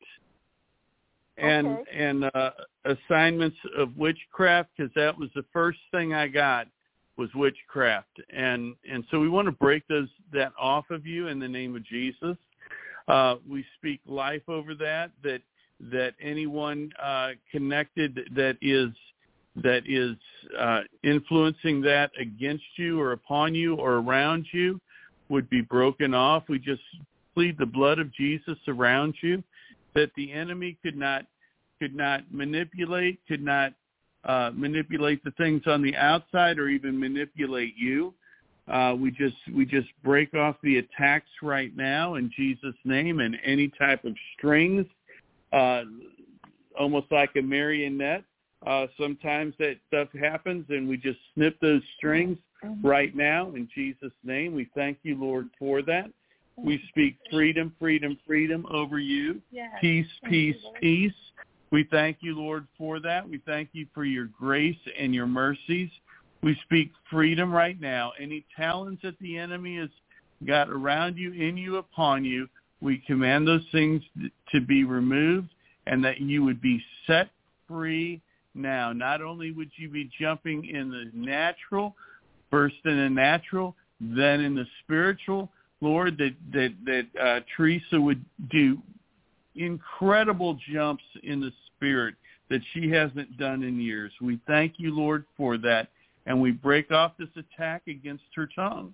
and okay. and uh, assignments of witchcraft, because that was the first thing I got was witchcraft, and and so we want to break those that off of you in the name of Jesus. Uh, we speak life over that, that that anyone uh, connected that is that is uh, influencing that against you or upon you or around you would be broken off. We just plead the blood of Jesus around you, that the enemy could not could not manipulate, could not uh, manipulate the things on the outside or even manipulate you. Uh, we just we just break off the attacks right now in Jesus' name, and any type of strings, uh, almost like a marionette. Uh, sometimes that stuff happens, and we just snip those strings right now in Jesus' name. We thank you, Lord, for that. We speak freedom, freedom, freedom over you. Yes. Peace, Thank peace, you, peace. We thank you, Lord, for that. We thank you for your grace and your mercies. We speak freedom right now. Any talons that the enemy has got around you, in you, upon you, we command those things to be removed, and that you would be set free now. Not only would you be jumping in the natural, first in the natural, then in the spiritual, Lord, that that that uh, Teresa would do incredible jumps in the spirit that she hasn't done in years. We thank you, Lord, for that. And we break off this attack against her tongue.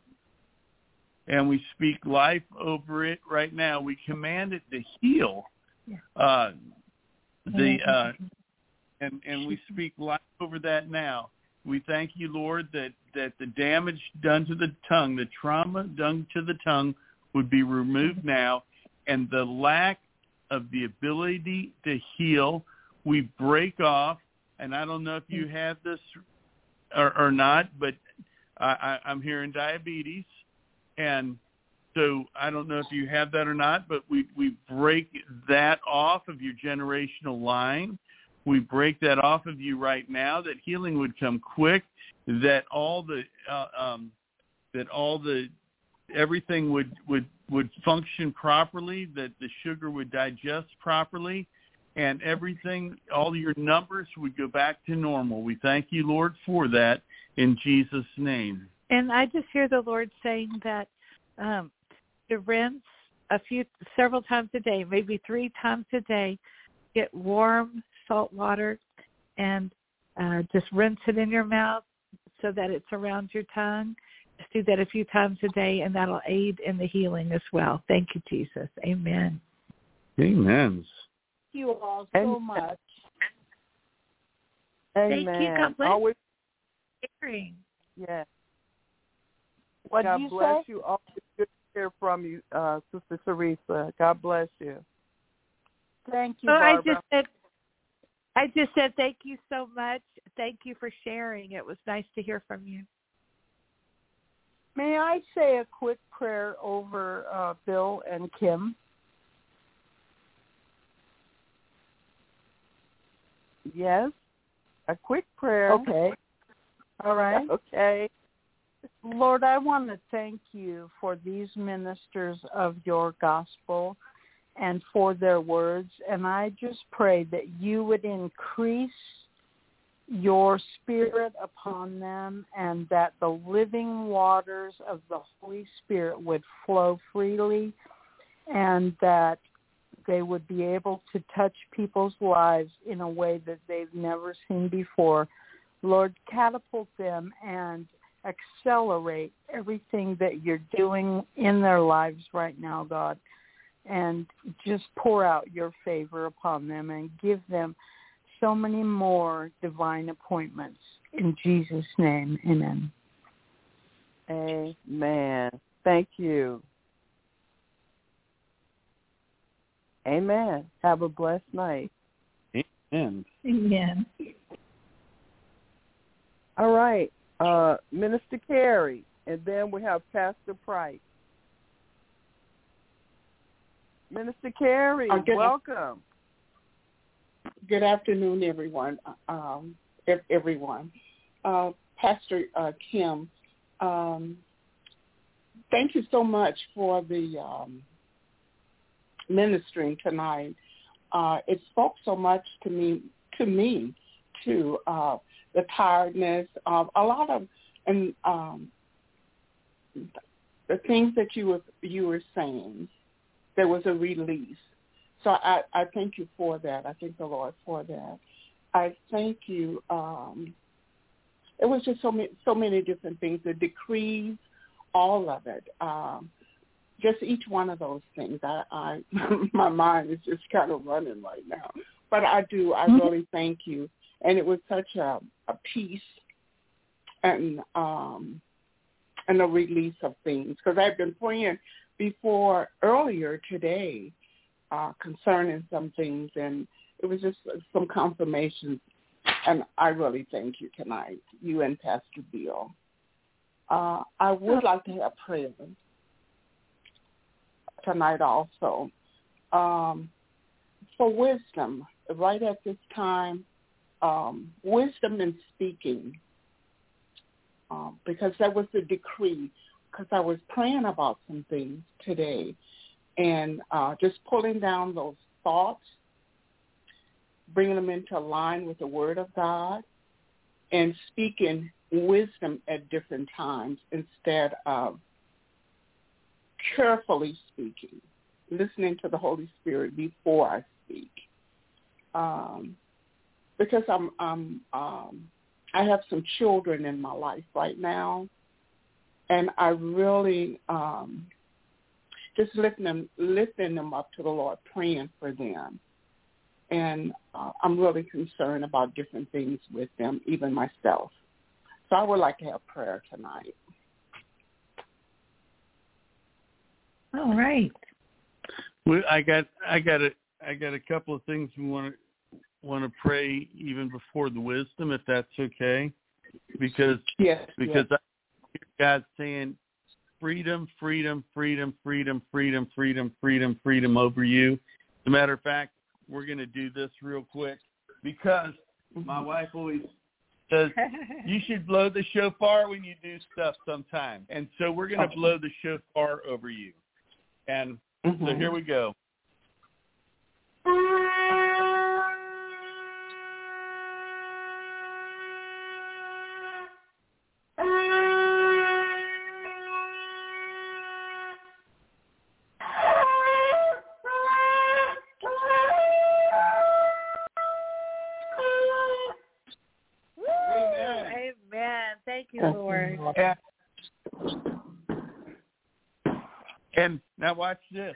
And we speak life over it right now. We command it to heal. Uh, the uh, and, and we speak life over that now. We thank you, Lord, that, that the damage done to the tongue, the trauma done to the tongue would be removed now. And the lack of the ability to heal, we break off. And I don't know if you have this Or, or not, but I, I, I'm hearing diabetes, and so I don't know if you have that or not, but we, we break that off of your generational line. We break that off of you right now, that healing would come quick, that all the uh, um, that all the everything would, would, would function properly, that the sugar would digest properly, and everything, all your numbers would go back to normal. We thank you, Lord, for that in Jesus' name. And I just hear the Lord saying that um, to rinse a few, several times a day, maybe three times a day, get warm salt water and uh, just rinse it in your mouth so that it's around your tongue. Just do that a few times a day, and that'll aid in the healing as well. Thank you, Jesus. Amen. Amen. You all so Amen. much. Amen. Thank you. God bless Always, you. Sharing. yeah. What God do you bless say? you. Always good to hear from you, uh, Sister Teresa. God bless you. Thank you, Oh, I Barbara. just said, I just said thank you so much. Thank you for sharing. It was nice to hear from you. May I say a quick prayer over uh, Bill and Kim? Yes. A quick prayer. Okay. All right. Okay. Lord, I want to thank you for these ministers of your gospel and for their words. And I just pray that you would increase your spirit upon them, and that the living waters of the Holy Spirit would flow freely, and that they would be able to touch people's lives in a way that they've never seen before. Lord, catapult them and accelerate everything that you're doing in their lives right now, God, and just pour out your favor upon them and give them so many more divine appointments. In Jesus' name, amen. Amen. Thank you. Amen. Have a blessed night. Amen. Amen. All right. Uh, Minister Carey, and then we have Pastor Price. Minister Carey, uh, good, welcome. Good afternoon, everyone. Um, everyone. Uh, Pastor uh, Kim, um, thank you so much for the um, ministering tonight. Uh, it spoke so much to me, to me, to uh, the tiredness of a lot of, and um, the things that you were you were saying. There was a release. So I, I thank you for that. I thank the Lord for that. I thank you. Um, it was just so many, so many different things, the decrees, all of it. Um, just each one of those things. I, I my mind is just kind of running right now. But I do. I mm-hmm. really thank you. And it was such a, a peace and um, and a release of things. Because I've been praying before earlier today uh, concerning some things, and it was just some confirmation. And I really thank you tonight, you and Pastor Bill. Uh, I would like to have prayer tonight also um, for wisdom. Right at this time, um, wisdom in speaking, um, because that was the decree. Because I was praying about some things today, and uh, just pulling down those thoughts, bringing them into line with the Word of God, and speaking wisdom at different times instead of carefully speaking, listening to the Holy Spirit before I speak. Um, because I'm, I'm, um, I have some children in my life right now, and I really um, just lifting them, lifting them up to the Lord, praying for them. And uh, I'm really concerned about different things with them, even myself. So I would like to have prayer tonight. All right. Well, I got, I got a, I got a couple of things we want to want to pray even before the wisdom, if that's okay, because yes, because yes. I hear God saying freedom, freedom, freedom, freedom, freedom, freedom, freedom, freedom over you. As a matter of fact, we're going to do this real quick because my wife always says you should blow the shofar when you do stuff sometime. And so we're going to okay. blow the shofar over you. And mm-hmm. so here we go. And now watch this.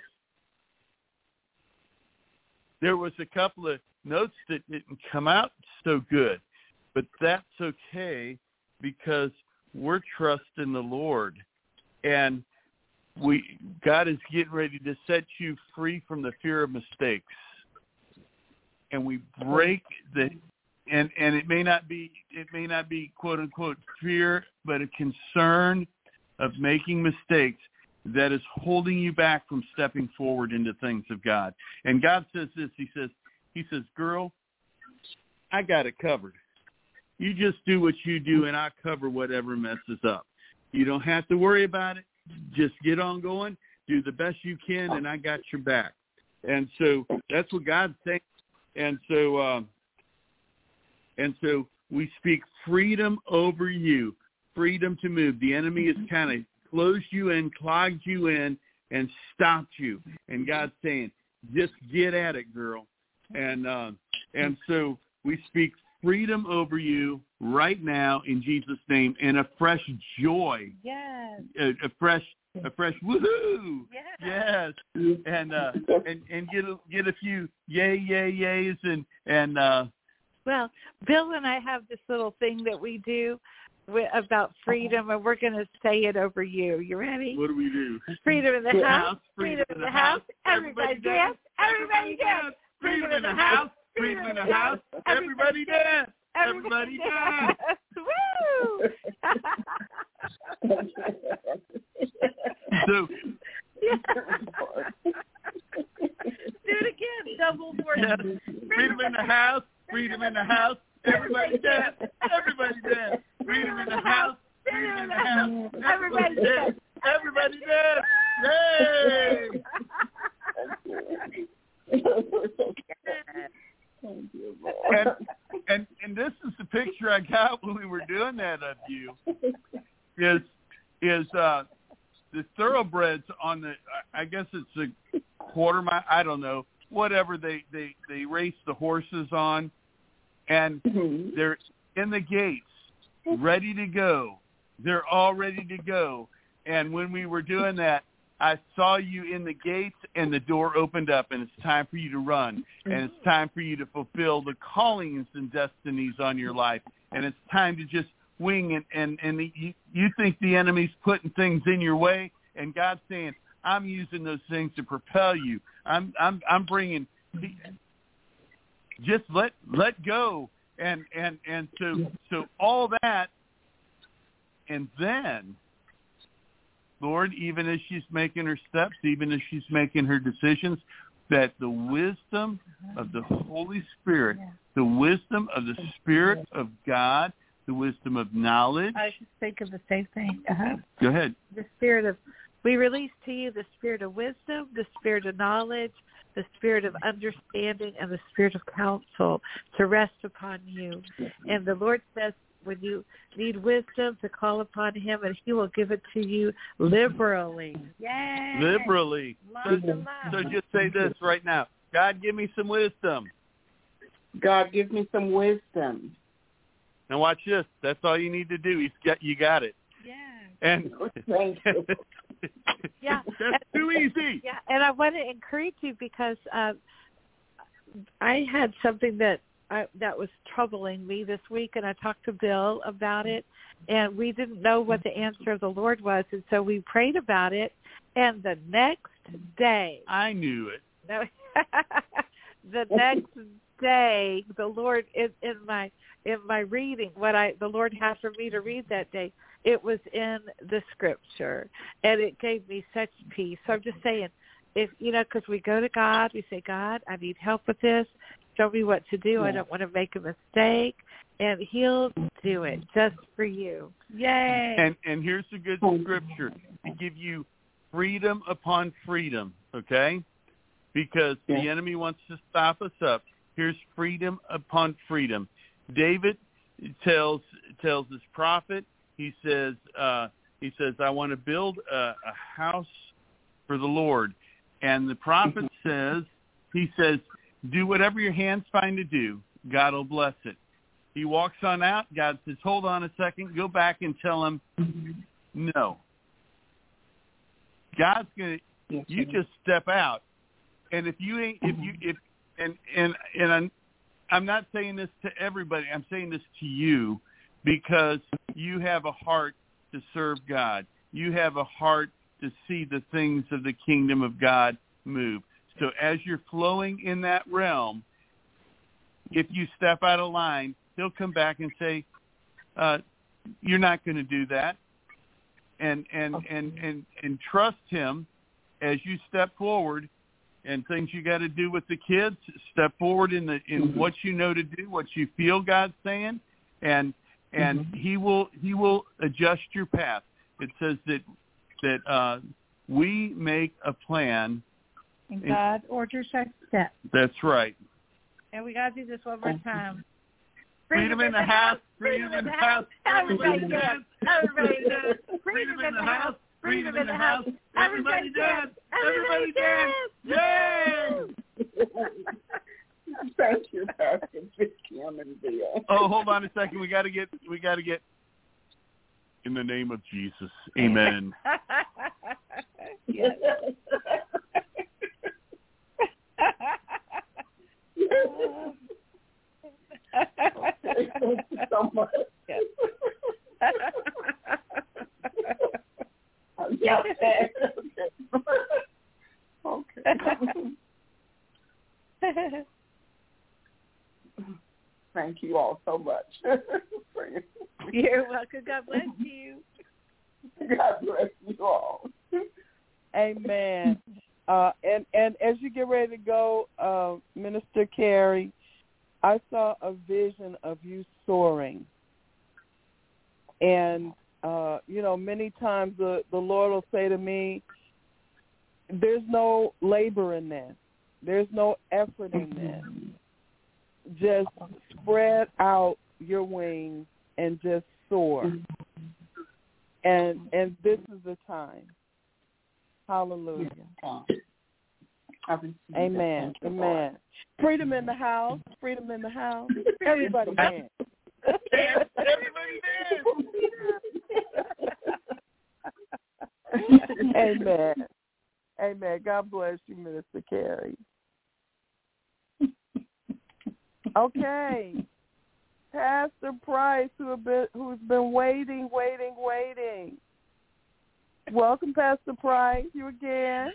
There was a couple of notes that didn't come out so good, but that's okay because we're trusting the Lord, and we God is getting ready to set you free from the fear of mistakes, and we break the and and it may not be it may not be quote unquote fear, but a concern of making mistakes that is holding you back from stepping forward into things of God. And God says this, he says, he says, girl, I got it covered. You just do what you do and I cover whatever messes up. You don't have to worry about it. Just get on going, do the best you can, and I got your back. And so that's what God's saying. And so, um, and so we speak freedom over you, freedom to move. The enemy is kind of closed you in, clogged you in, and stopped you. And God's saying, just get at it, girl. And uh, and so we speak freedom over you right now in Jesus' name, and a fresh joy. Yes. A, a fresh, a fresh woohoo. Yes. Yes. And uh, and and get a, get a few yay, yay, yays, and and. Uh, well, Bill and I have this little thing that we do about freedom, and we're going to say it over you. You ready? What do we do? Freedom in the yeah. house, freedom, freedom in the house. house. Everybody, Everybody dance, Everybody dance. Freedom in the house. Freedom in the house. Everybody dance. Everybody dance. Woo! So, yeah. Do it again. Double for yeah. Freedom in the house. Freedom in the house. Everybody dance. Everybody dance. Freedom in the house. Freedom in the house. Everybody dance. Everybody dance. Yay! and, and and this is the picture I got when we were doing that of you. Is is uh, the thoroughbreds on the? I guess it's a quarter mile. I don't know. Whatever they they they race the horses on, and mm-hmm. they're in the gates, ready to go. They're all ready to go. And when we were doing that, I saw you in the gates, and the door opened up, and it's time for you to run, and it's time for you to fulfill the callings and destinies on your life, and it's time to just wing and and and the, you, you think the enemy's putting things in your way, and God's saying, I'm using those things to propel you. I'm I'm I'm bringing. Just let let go, and and and so so all that, and then, Lord, even as she's making her steps, even as she's making her decisions, that the wisdom of the Holy Spirit, the wisdom of the Spirit of God, the wisdom of knowledge. I just think of the same thing. Uh-huh. Go ahead. The spirit of, we release to you the spirit of wisdom, the spirit of knowledge, the spirit of understanding, and the spirit of counsel to rest upon you. And the Lord says, when you need wisdom, to call upon him, and he will give it to you liberally. Yay! Liberally. So, so just say this right now. God, give me some wisdom. God, give me some wisdom. Now watch this. That's all you need to do. He's got, you got it. Yeah. And yeah. That's too easy. Yeah, and I want to encourage you because uh, I had something that I, that was troubling me this week, and I talked to Bill about it, and we didn't know what the answer of the Lord was, and so we prayed about it, and the next day, I knew it. No, the next day, the Lord in, in my in my reading, what I the Lord had for me to read that day, it was in the Scripture, and it gave me such peace. So I'm just saying, if you know, because we go to God, we say, God, I need help with this. Show me what to do. Yeah. I don't want to make a mistake, and he'll do it just for you. Yay! And and here's a good scripture to give you freedom upon freedom, okay? Because yeah. the enemy wants to stop us up. Here's freedom upon freedom. David tells tells his prophet. He says uh, he says I want to build a, a house for the Lord, and the prophet says he says. Do whatever your hands find to do. God will bless it. He walks on out. God says, hold on a second. Go back and tell him, no. God's going to, yes, you just step out. And if you ain't, if you, if, and, and, and I'm, I'm not saying this to everybody. I'm saying this to you because you have a heart to serve God. You have a heart to see the things of the kingdom of God move. So as you're flowing in that realm, if you step out of line, he'll come back and say, uh, you're not going to do that. And, and, okay. and, and, and trust him as you step forward, and things you got to do with the kids, step forward in the in mm-hmm. what you know to do, what you feel God's saying, and and mm-hmm. he will he will adjust your path. It says that that uh, we make a plan. And God orders our steps. That's right. And we got to do this one more time. Freedom, freedom in the house. Freedom in the house. Everybody dance. Everybody dance. Freedom in the house. Freedom in the house. Everybody dance. Everybody dance. Yay! Thank you, Pastor Kim and Bill. Oh, hold on a second. We got to get. We got to get. In the name of Jesus, Amen. Yes. Thank you so much. Yes. Yeah. Okay. Thank you all so much. You're welcome. God bless you. God bless you all. Amen. Uh, and, and as you get ready to go, uh, Minister Carey, I saw a vision of you soaring. And, uh, you know, many times the, the Lord will say to me, there's no labor in this. There's no effort in this. Just spread out your wings and just soar. And and this is the time. Hallelujah. Amen. Amen. Freedom in the house. Freedom in the house. Everybody dance. Everybody dance. Amen. Amen. God bless you, Minister Carey. Okay. Pastor Price, who have been, who's been waiting, waiting, waiting. Welcome, Pastor Price. You again.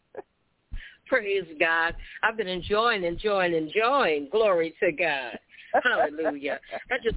Praise God. I've been enjoying, enjoying, enjoying. Glory to God. Hallelujah. I just,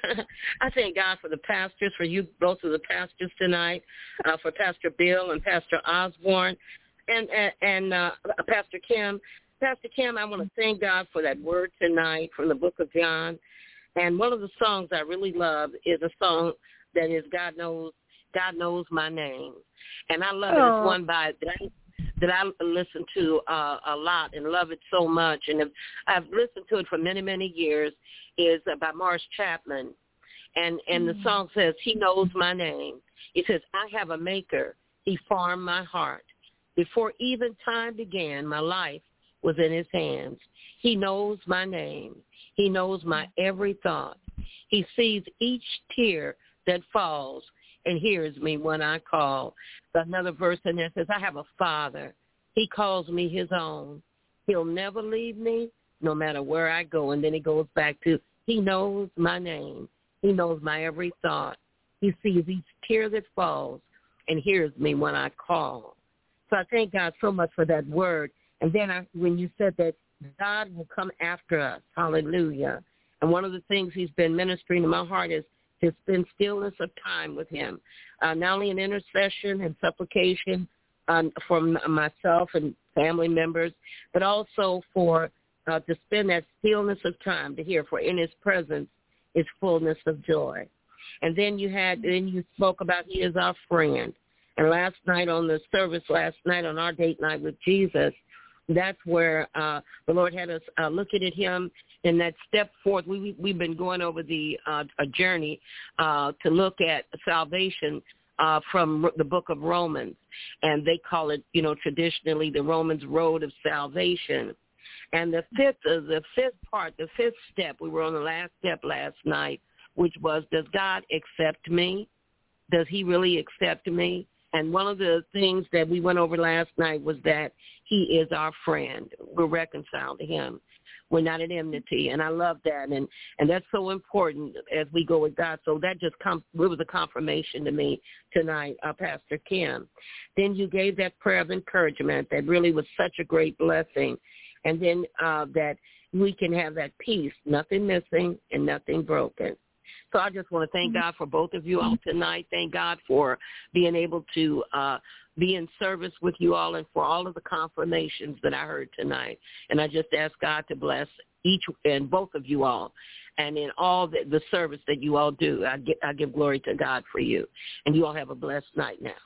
I thank God for the pastors, for you, both of the pastors tonight, uh, for Pastor Bill and Pastor Osborne, and and, and uh, Pastor Kim. Pastor Kim, I want to thank God for that word tonight from the book of John. And one of the songs I really love is a song that is God Knows, God Knows My Name. And I love oh. it. It's one by that I, that I listen to uh, a lot and love it so much. And if, I've listened to it for many, many years. Is uh, by Morris Chapman. And, and mm. the song says, He knows my name. It says, I have a maker. He formed my heart. Before even time began, my life was in his hands. He knows my name. He knows my every thought. He sees each tear that falls and hears me when I call. Another verse in there says, I have a father. He calls me his own. He'll never leave me no matter where I go. And then he goes back to, he knows my name. He knows my every thought. He sees each tear that falls and hears me when I call. So I thank God so much for that word. And then I, when you said that God will come after us, hallelujah. And one of the things he's been ministering to my heart is to spend stillness of time with him, uh, not only in intercession and supplication um, for m- myself and family members, but also for uh, to spend that stillness of time to hear, for in his presence is fullness of joy. And then you had, then you spoke about he is our friend. And last night on the service, last night on our date night with Jesus, that's where uh, the Lord had us uh, looking at him in that step forth. We, we, we've been going over the uh, a journey uh, to look at salvation uh, from the book of Romans. And they call it, you know, traditionally the Romans road of salvation. And the fifth, uh, the fifth part, the fifth step, we were on the last step last night, which was, does God accept me? Does he really accept me? And one of the things that we went over last night was that he is our friend. We're reconciled to him. We're not at enmity. And I love that. And, and that's so important as we go with God. So that just com- it was a confirmation to me tonight, uh, Pastor Kim. Then you gave that prayer of encouragement that really was such a great blessing. And then uh, that we can have that peace, nothing missing and nothing broken. So I just want to thank God for both of you all tonight. Thank God for being able to uh, be in service with you all and for all of the confirmations that I heard tonight. And I just ask God to bless each and both of you all and in all the, the service that you all do. I, get, I give glory to God for you. And you all have a blessed night now.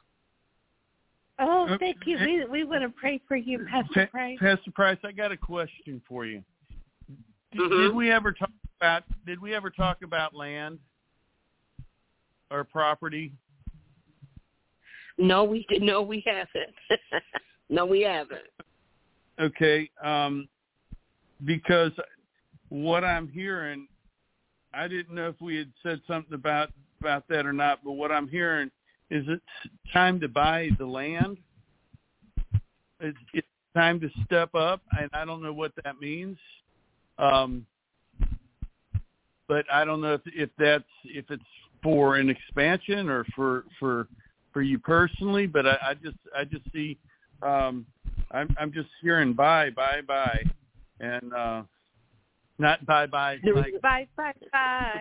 Oh, thank you. We we want to pray for you, Pastor pa- Price. Pastor Price, I got a question for you. Did, Mm-hmm. did we ever talk about did we ever talk about land or property? No, we did. No, we haven't. no, we haven't. Okay, um, because what I'm hearing, I didn't know if we had said something about about that or not. But what I'm hearing is it's time to buy the land. It's, it's time to step up, and I don't know what that means. Um, but I don't know if, if that's if it's for an expansion or for for for you personally. But I, I just I just see um, I'm I'm just hearing buy buy buy, and uh, not bye-bye. Like, bye, bye, bye.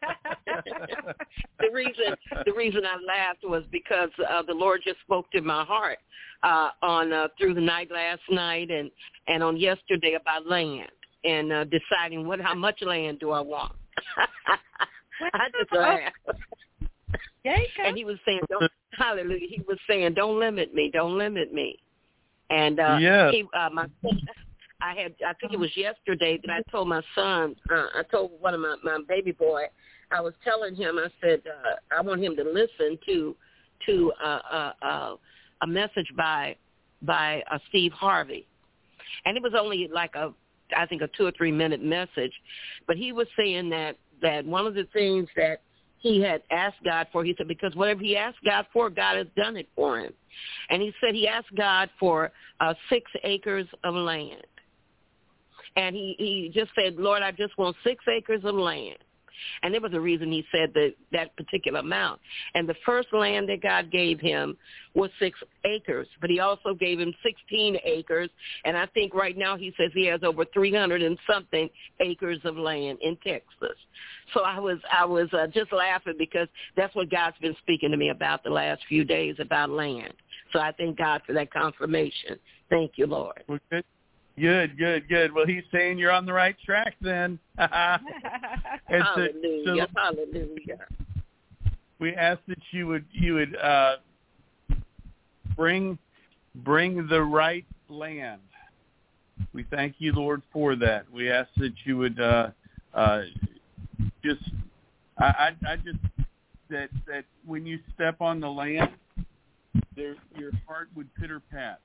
the reason the reason I laughed was because uh, the Lord just spoke to my heart uh, on uh, through the night last night and, and on yesterday about land and uh, deciding what how much land do I want. I just laughed. And he was saying, don't, hallelujah, he was saying, don't limit me, don't limit me. And uh, yeah. he, uh, my I had, I think it was yesterday that I told my son, uh, I told one of my, my baby boy, I was telling him, I said, uh, I want him to listen to to uh, uh, uh, a message by by uh, Steve Harvey. And it was only like a, I think a two or three minute message, but he was saying that, that one of the things that he had asked God for, he said, because whatever he asked God for, God has done it for him. And he said he asked God for uh, six acres of land. And he, he just said, Lord, I just want six acres of land. And there was a reason he said that, that particular amount. And the first land that God gave him was six acres, but he also gave him sixteen acres. And I think right now he says he has over three hundred and something acres of land in Texas. So I was I was uh, just laughing because that's what God's been speaking to me about the last few days about land. So I thank God for that confirmation. Thank you, Lord. Well, good. Good, good, good. Well, he's saying you're on the right track then. hallelujah, so, so hallelujah. We ask that you would you would uh, bring bring the right land. We thank you, Lord, for that. We ask that you would uh, uh, just I, I, I just that that when you step on the land, there your heart would pitter pat.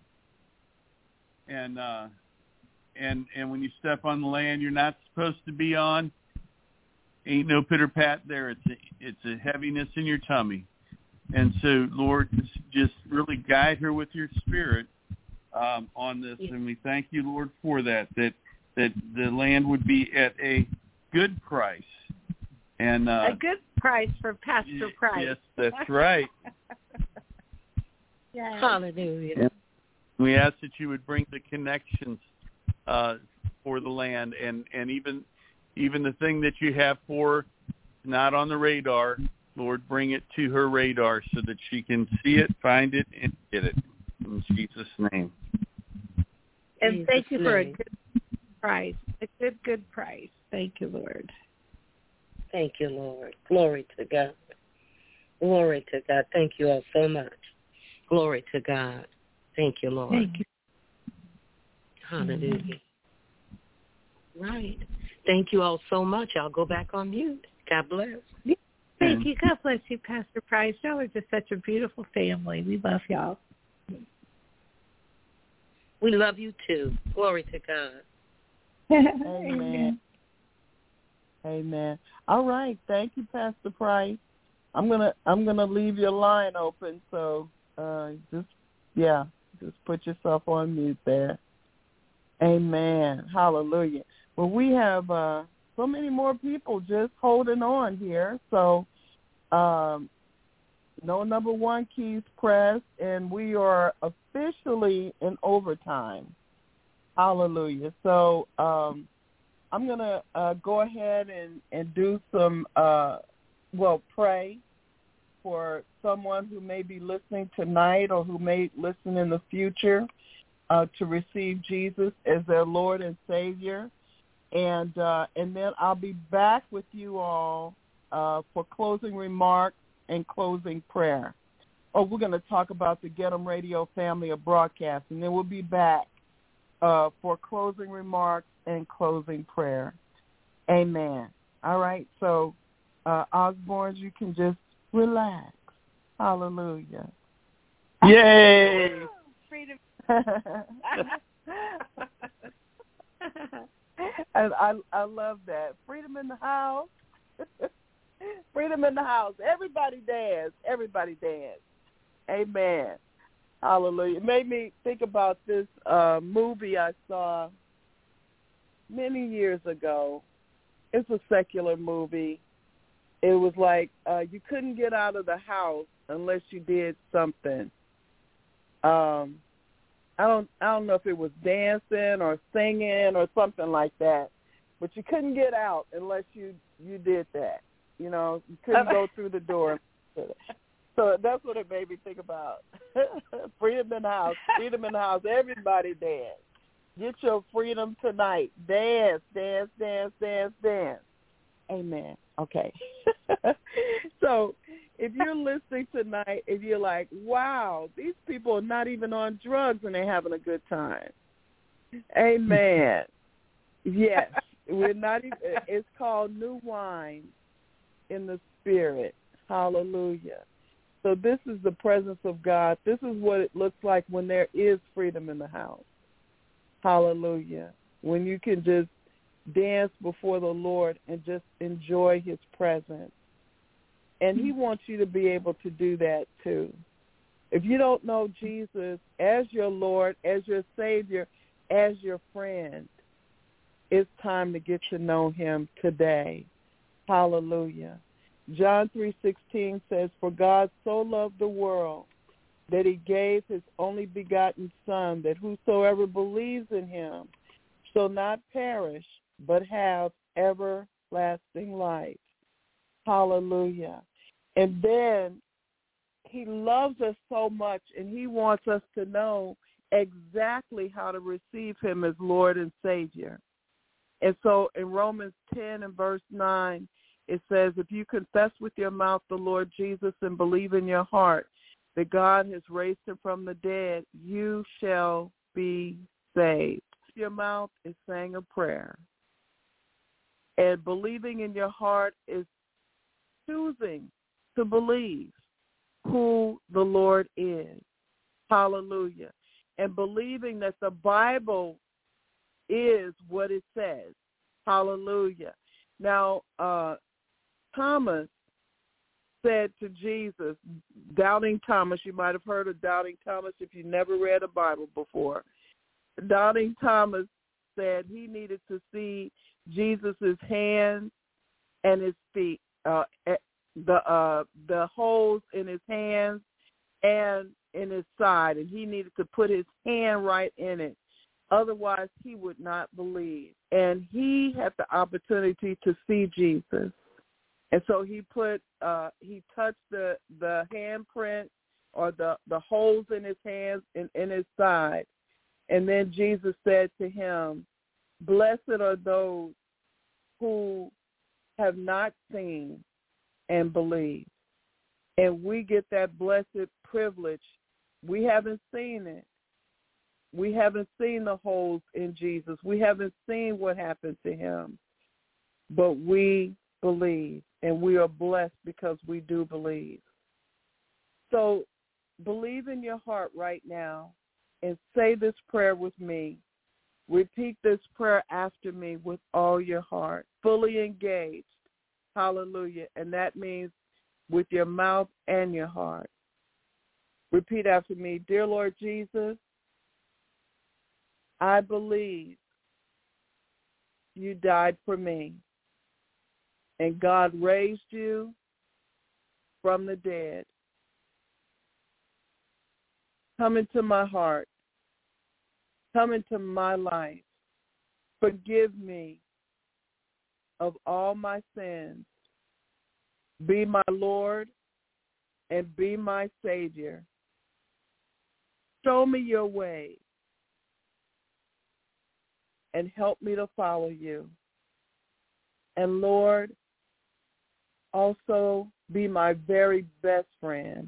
And uh, and and when you step on the land you're not supposed to be on, ain't no pitter pat there. It's a, it's a heaviness in your tummy. And so, Lord, just, just really guide her with your Spirit um, on this. Yeah. And we thank you, Lord, for that. That that the land would be at a good price. And uh, a good price for Pastor Price. Yes, that's right. Yes. Hallelujah. Yeah. We ask that you would bring the connections uh, for the land, and, and even even the thing that you have for her not on the radar, Lord, bring it to her radar so that she can see it, find it, and get it. In Jesus' name. And Jesus thank you for name. a good price, a good, good price. Thank you, Lord. Thank you, Lord. Glory to God. Glory to God. Thank you all so much. Glory to God. Thank you, Lord. Thank you. Hallelujah. Mm-hmm. Right. Thank you all so much. I'll go back on mute. God bless. Thank you. God bless you, Pastor Price. Y'all are just such a beautiful family. We love y'all. We love you too. Glory to God. Amen. Amen. All right. Thank you, Pastor Price. I'm gonna I'm gonna leave your line open, so uh, just yeah. Just put yourself on mute there. Amen. Hallelujah. Well, we have uh, so many more people just holding on here. So um, no number one keys pressed, and we are officially in overtime. Hallelujah. So um, I'm going to uh, go ahead and, and do some, uh, well, pray for someone who may be listening tonight or who may listen in the future uh, to receive Jesus as their Lord and Savior. And uh, and then I'll be back with you all uh, for closing remarks and closing prayer. Oh, we're going to talk about the Get 'em Radio family of broadcasts, and then we'll be back uh, for closing remarks and closing prayer. Amen. All right, so uh, Osborne, you can just relax. Hallelujah. Yay! Freedom. And I I love that. Freedom in the house. Freedom in the house. Everybody dance. Everybody dance. Amen. Hallelujah. It made me think about this uh, movie I saw many years ago. It's a secular movie. It was like uh, you couldn't get out of the house unless you did something. Um, I don't I don't know if it was dancing or singing or something like that, but you couldn't get out unless you, you did that. You know, you couldn't go through the door. So that's what it made me think about. Freedom in the house. Freedom in the house. Everybody dance. Get your freedom tonight. Dance, dance, dance, dance, dance. Amen. Okay. So if you're listening tonight, if you're like, wow, these people are not even on drugs and they're having a good time. Amen. Yes. We're not even, it's called new wine in the spirit. Hallelujah. So this is the presence of God. This is what it looks like when there is freedom in the house. Hallelujah. When you can just dance before the Lord and just enjoy his presence. And he wants you to be able to do that too. If you don't know Jesus as your Lord, as your Savior, as your friend, it's time to get to know him today. Hallelujah. John three sixteen says, for God so loved the world that he gave his only begotten Son, that whosoever believes in him shall not perish, but have everlasting life. Hallelujah. And then he loves us so much, and he wants us to know exactly how to receive him as Lord and Savior. And so in Romans ten and verse nine, it says, if you confess with your mouth the Lord Jesus and believe in your heart that God has raised him from the dead, you shall be saved. Your mouth is saying a prayer. And believing in your heart is choosing to believe who the Lord is. Hallelujah. And believing that the Bible is what it says. Hallelujah. Now, uh, Thomas said to Jesus, Doubting Thomas, you might have heard of Doubting Thomas if you never read a Bible before. Doubting Thomas said he needed to see Jesus' hands and his feet, uh, the uh, the holes in his hands and in his side, and he needed to put his hand right in it. Otherwise, he would not believe. And he had the opportunity to see Jesus. And so he put, uh, he touched the, the handprint or the, the holes in his hands and in his side. And then Jesus said to him, blessed are those who have not seen and believe. And we get that blessed privilege. We haven't seen it. We haven't seen the holes in Jesus. We haven't seen what happened to him. But we believe, and we are blessed because we do believe. So believe in your heart right now and say this prayer with me. Repeat this prayer after me with all your heart, fully engaged. Hallelujah. And that means with your mouth and your heart. Repeat after me. Dear Lord Jesus, I believe you died for me, and God raised you from the dead. Come into my heart. Come into my life. Forgive me of all my sins. Be my Lord and be my Savior. Show me your way and help me to follow you. And Lord, also be my very best friend.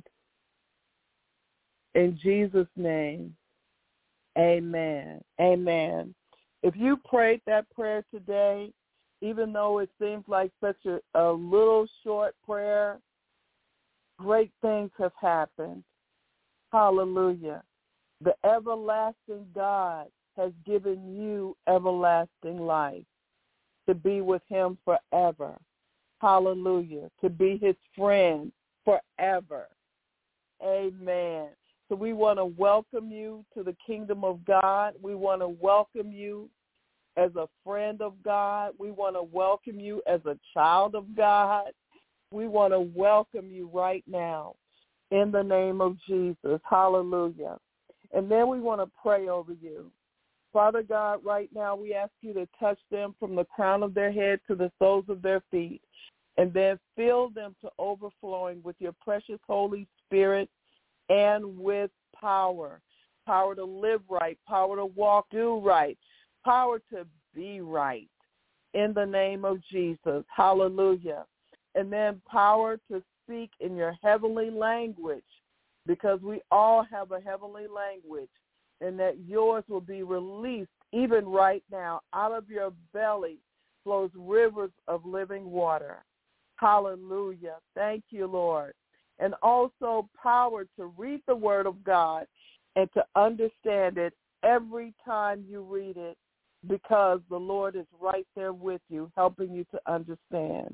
In Jesus' name, amen. Amen. If you prayed that prayer today, even though it seems like such a, a little short prayer, great things have happened. Hallelujah. The everlasting God has given you everlasting life to be with him forever. Hallelujah. To be his friend forever. Amen. So we want to welcome you to the kingdom of God. We want to welcome you as a friend of God. We want to welcome you as a child of God. We want to welcome you right now in the name of Jesus. Hallelujah. And then we want to pray over you. Father God, right now we ask you to touch them from the crown of their head to the soles of their feet, and then fill them to overflowing with your precious Holy Spirit and with power, power to live right, power to walk, do right, power to be right in the name of Jesus. Hallelujah. And then power to speak in your heavenly language, because we all have a heavenly language, and that yours will be released even right now. Out of your belly flows rivers of living water. Hallelujah. Thank you, Lord. And also power to read the word of God and to understand it every time you read it, because the Lord is right there with you, helping you to understand.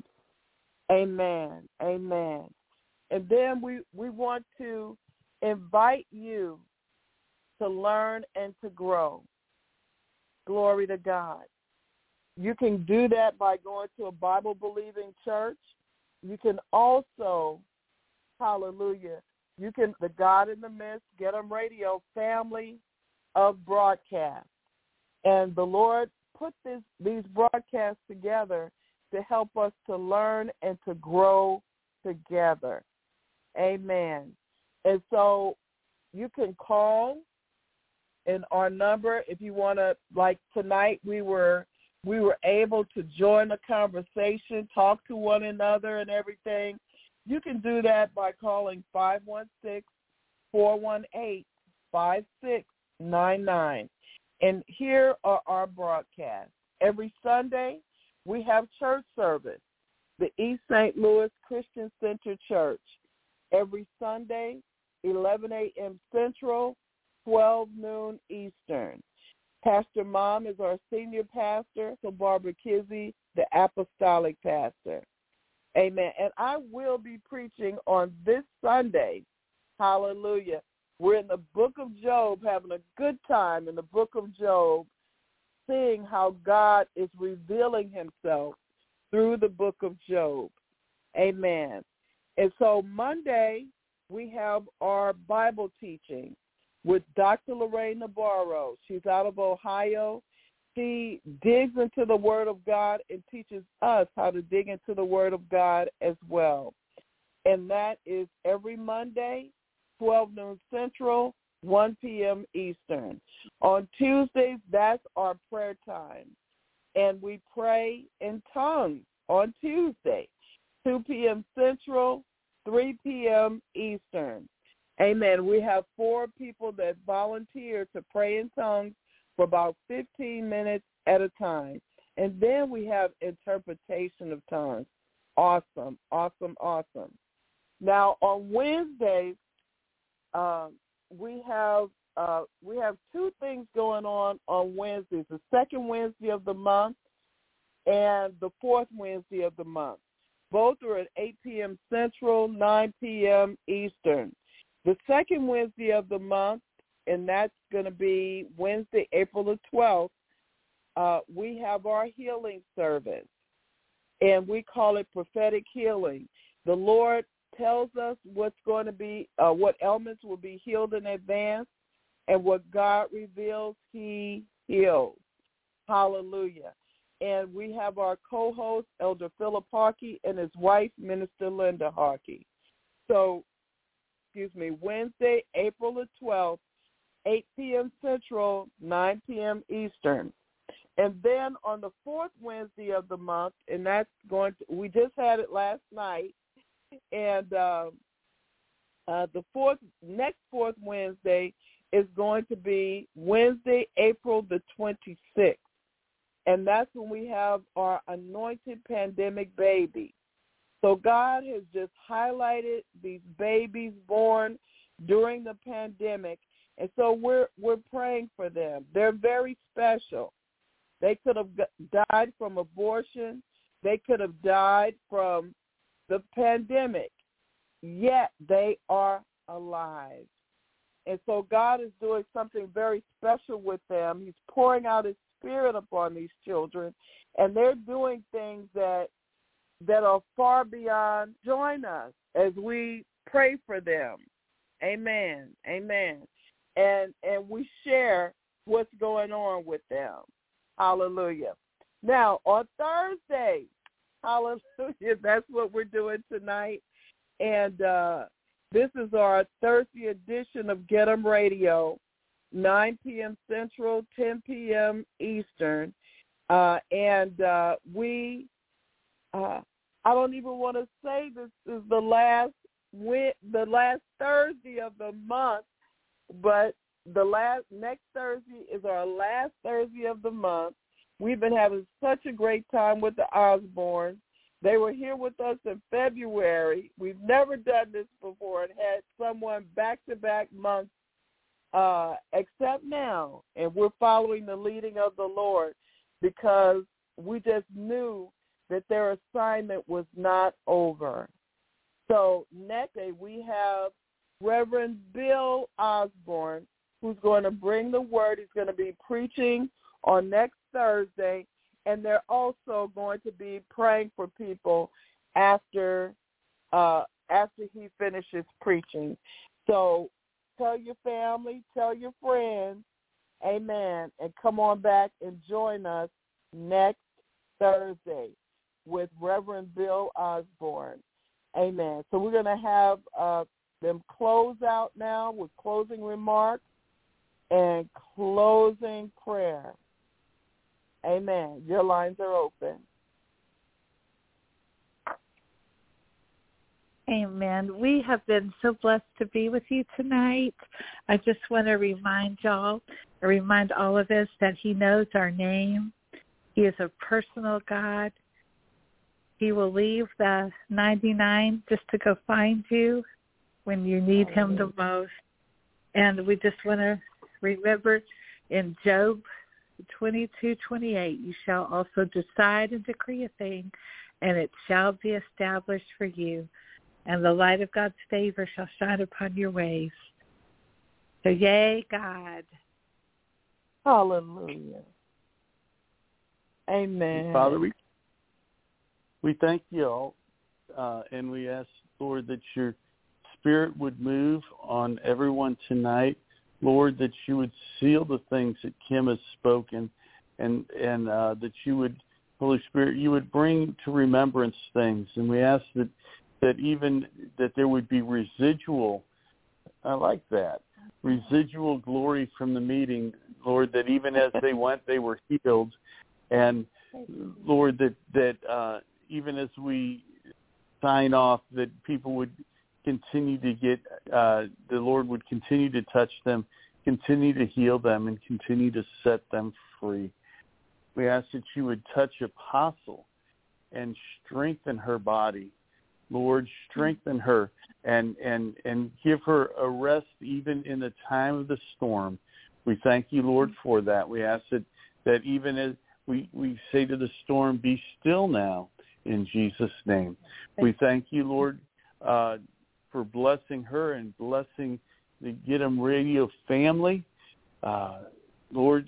Amen. Amen. And then we, we want to invite you to learn and to grow. Glory to God. You can do that by going to a Bible-believing church. You can also, hallelujah, you can, the God in the Midst, Get 'em Radio family of broadcasts. And the Lord put this, these broadcasts together to help us to learn and to grow together. Amen. And so you can call in our number if you want to, like tonight we were we were able to join the conversation, talk to one another and everything. You can do that by calling five one six, four one eight, five six nine nine. And here are our broadcasts. Every Sunday we have church service, the East Saint Louis Christian Center Church. Every Sunday, eleven a.m. Central, twelve noon Eastern. Pastor Mom is our senior pastor, so Barbara Kizzy, the apostolic pastor. Amen. And I will be preaching on this Sunday. Hallelujah. We're in the book of Job, having a good time in the book of Job, seeing how God is revealing himself through the book of Job. Amen. And so Monday, we have our Bible teaching with Doctor Lorraine Navarro. She's out of Ohio. She digs into the Word of God and teaches us how to dig into the Word of God as well. And that is every Monday, twelve noon Central, one p.m. Eastern. On Tuesdays, that's our prayer time. And we pray in tongues on Tuesday, two p.m. Central, three p.m. Eastern. Amen. We have four people that volunteer to pray in tongues for about fifteen minutes at a time. And then we have interpretation of tongues. Awesome, awesome, awesome. Now, on Wednesdays, uh, we have uh, we have two things going on on Wednesdays, the second Wednesday of the month and the fourth Wednesday of the month. Both are at eight p.m. Central, nine p.m. Eastern. The second Wednesday of the month, and that's going to be Wednesday, April the twelfth, uh, we have our healing service, and we call it prophetic healing. The Lord tells us what's going to be, uh, what ailments will be healed in advance, and what God reveals, he heals. Hallelujah. And we have our co-host, Elder Philip Harkey, and his wife, Minister Linda Harkey. So, excuse me, Wednesday, April the twelfth, eight p.m. Central, nine p.m. Eastern. And then on the fourth Wednesday of the month, and that's going to, we just had it last night, and uh, uh, the fourth, next fourth Wednesday is going to be Wednesday, April the twenty-sixth. And that's when we have our anointed pandemic baby. So God has just highlighted these babies born during the pandemic, and so we're we're praying for them. They're very special. They could have died from abortion. They could have died from the pandemic, yet they are alive. And so God is doing something very special with them. He's pouring out his Spirit upon these children, and they're doing things that that are far beyond. Join us as we pray for them. Amen. Amen. and and we share what's going on with them. Hallelujah. Now, on Thursday, hallelujah, that's what we're doing tonight. And uh, this is our Thursday edition of Get 'em Radio, nine p.m. Central, ten p.m. Eastern. Uh, and uh, we, uh, I don't even want to say this is the last the last Thursday of the month, but the last next Thursday is our last Thursday of the month. We've been having such a great time with the Osbornes. They were here with us in February. We've never done this before and had someone back-to-back months uh, except now. And we're following the leading of the Lord because we just knew that their assignment was not over. So next day we have Reverend Bill Osborne, who's going to bring the word. He's going to be preaching on next Thursday, and they're also going to be praying for people after uh, after he finishes preaching. So tell your family, tell your friends, amen, and come on back and join us next Thursday with Reverend Bill Osborne. Amen. So we're going to have uh, them close out now with closing remarks and closing prayer. Amen. Your lines are open. Amen. We have been so blessed to be with you tonight. I just want to remind y'all, remind all of us that he knows our name. He is a personal God. He will leave the ninety-nine just to go find you when you need him the most. And we just want to remember in Job twenty-two twenty-eight, you shall also decide and decree a thing, and it shall be established for you. And the light of God's favor shall shine upon your ways. So yay, God. Hallelujah. Amen. Father, we We thank you all, uh, and we ask, Lord, that your Spirit would move on everyone tonight. Lord, that you would seal the things that Kim has spoken, and and uh, that you would, Holy Spirit, you would bring to remembrance things. And we ask that, that even that there would be residual, I like that, residual glory from the meeting, Lord, that even as they went, they were healed. And, Lord, that, that uh, even as we sign off, that people would continue to get, uh, the Lord would continue to touch them, continue to heal them, and continue to set them free. We ask that you would touch Apostle and strengthen her body. Lord, strengthen her and, and, and give her a rest even in the time of the storm. We thank you, Lord, for that. We ask that, that even as we, we say to the storm, be still now, in Jesus' name. We thank you, Lord, uh, for blessing her and blessing the Get 'em Radio family. Uh, Lord,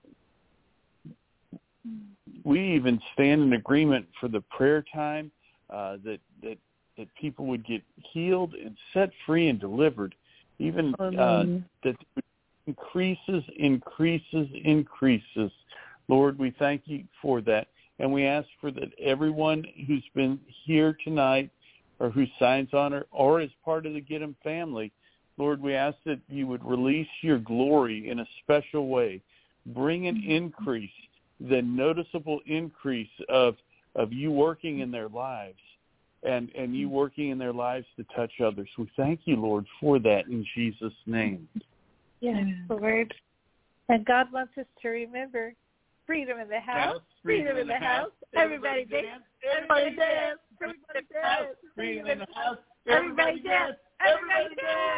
we even stand in agreement for the prayer time, uh, that, that that people would get healed and set free and delivered, even uh, that increases, increases, increases. Lord, we thank you for that. And we ask for that everyone who's been here tonight or who signs on or, or is part of the Get 'em family, Lord, we ask that you would release your glory in a special way. Bring an increase, the noticeable increase of of you working in their lives and, and you working in their lives to touch others. We thank you, Lord, for that in Jesus' name. Yes, Lord. And God wants us to remember freedom in the house, freedom in the house, everybody dance, everybody dance, everybody dance, freedom in the house, everybody dance, everybody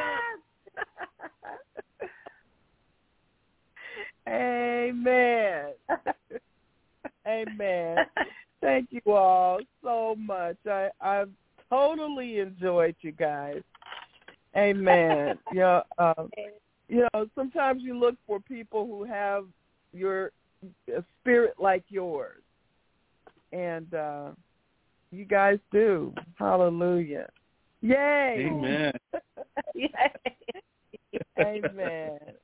dance. Amen. Amen. Thank you all so much. I, I've totally enjoyed you guys. Amen. You know, um, you know, sometimes you look for people who have your a spirit like yours, and uh, you guys do. Hallelujah. Yay. Amen. Amen.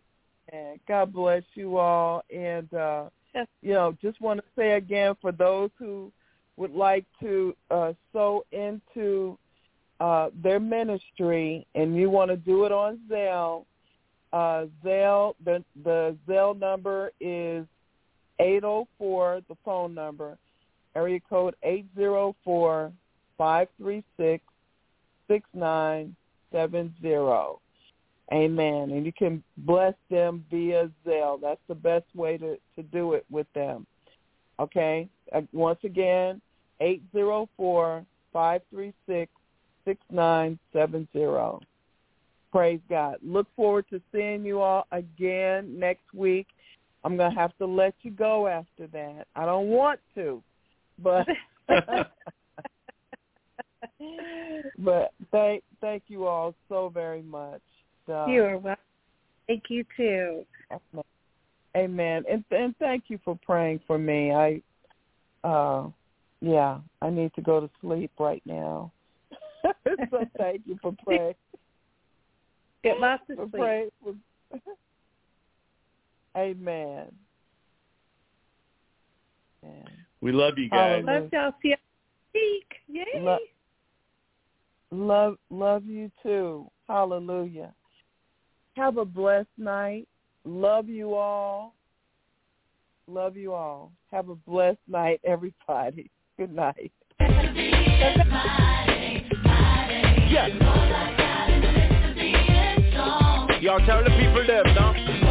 Amen. God bless you all. And, uh, you know, just want to say again, for those who would like to uh, sow into uh, their ministry and you want to do it on Zelle, uh, Zelle, the, the Zelle number is eight oh four, the phone number, area code eight oh four, five three six, six nine seven zero. Amen. And you can bless them via Zelle. That's the best way to, to do it with them. Okay? Uh, once again, eight oh four, five three six, six nine seven zero. Praise God. Look forward to seeing you all again next week. I'm going to have to let you go after that. I don't want to, but but thank thank you all so very much. Uh, you are welcome. Thank you too. Amen. And and thank you for praying for me. I uh yeah, I need to go to sleep right now. So thank you for praying. Get lots of sleep. Pray for... Amen. Amen. We love you guys. Love y'all. See you next week. Yay. Lo- love, love you too. Hallelujah. Have a blessed night. Love you all. Love you all. Have a blessed night, everybody. Good night. Yeah. Y'all tell the people them, no?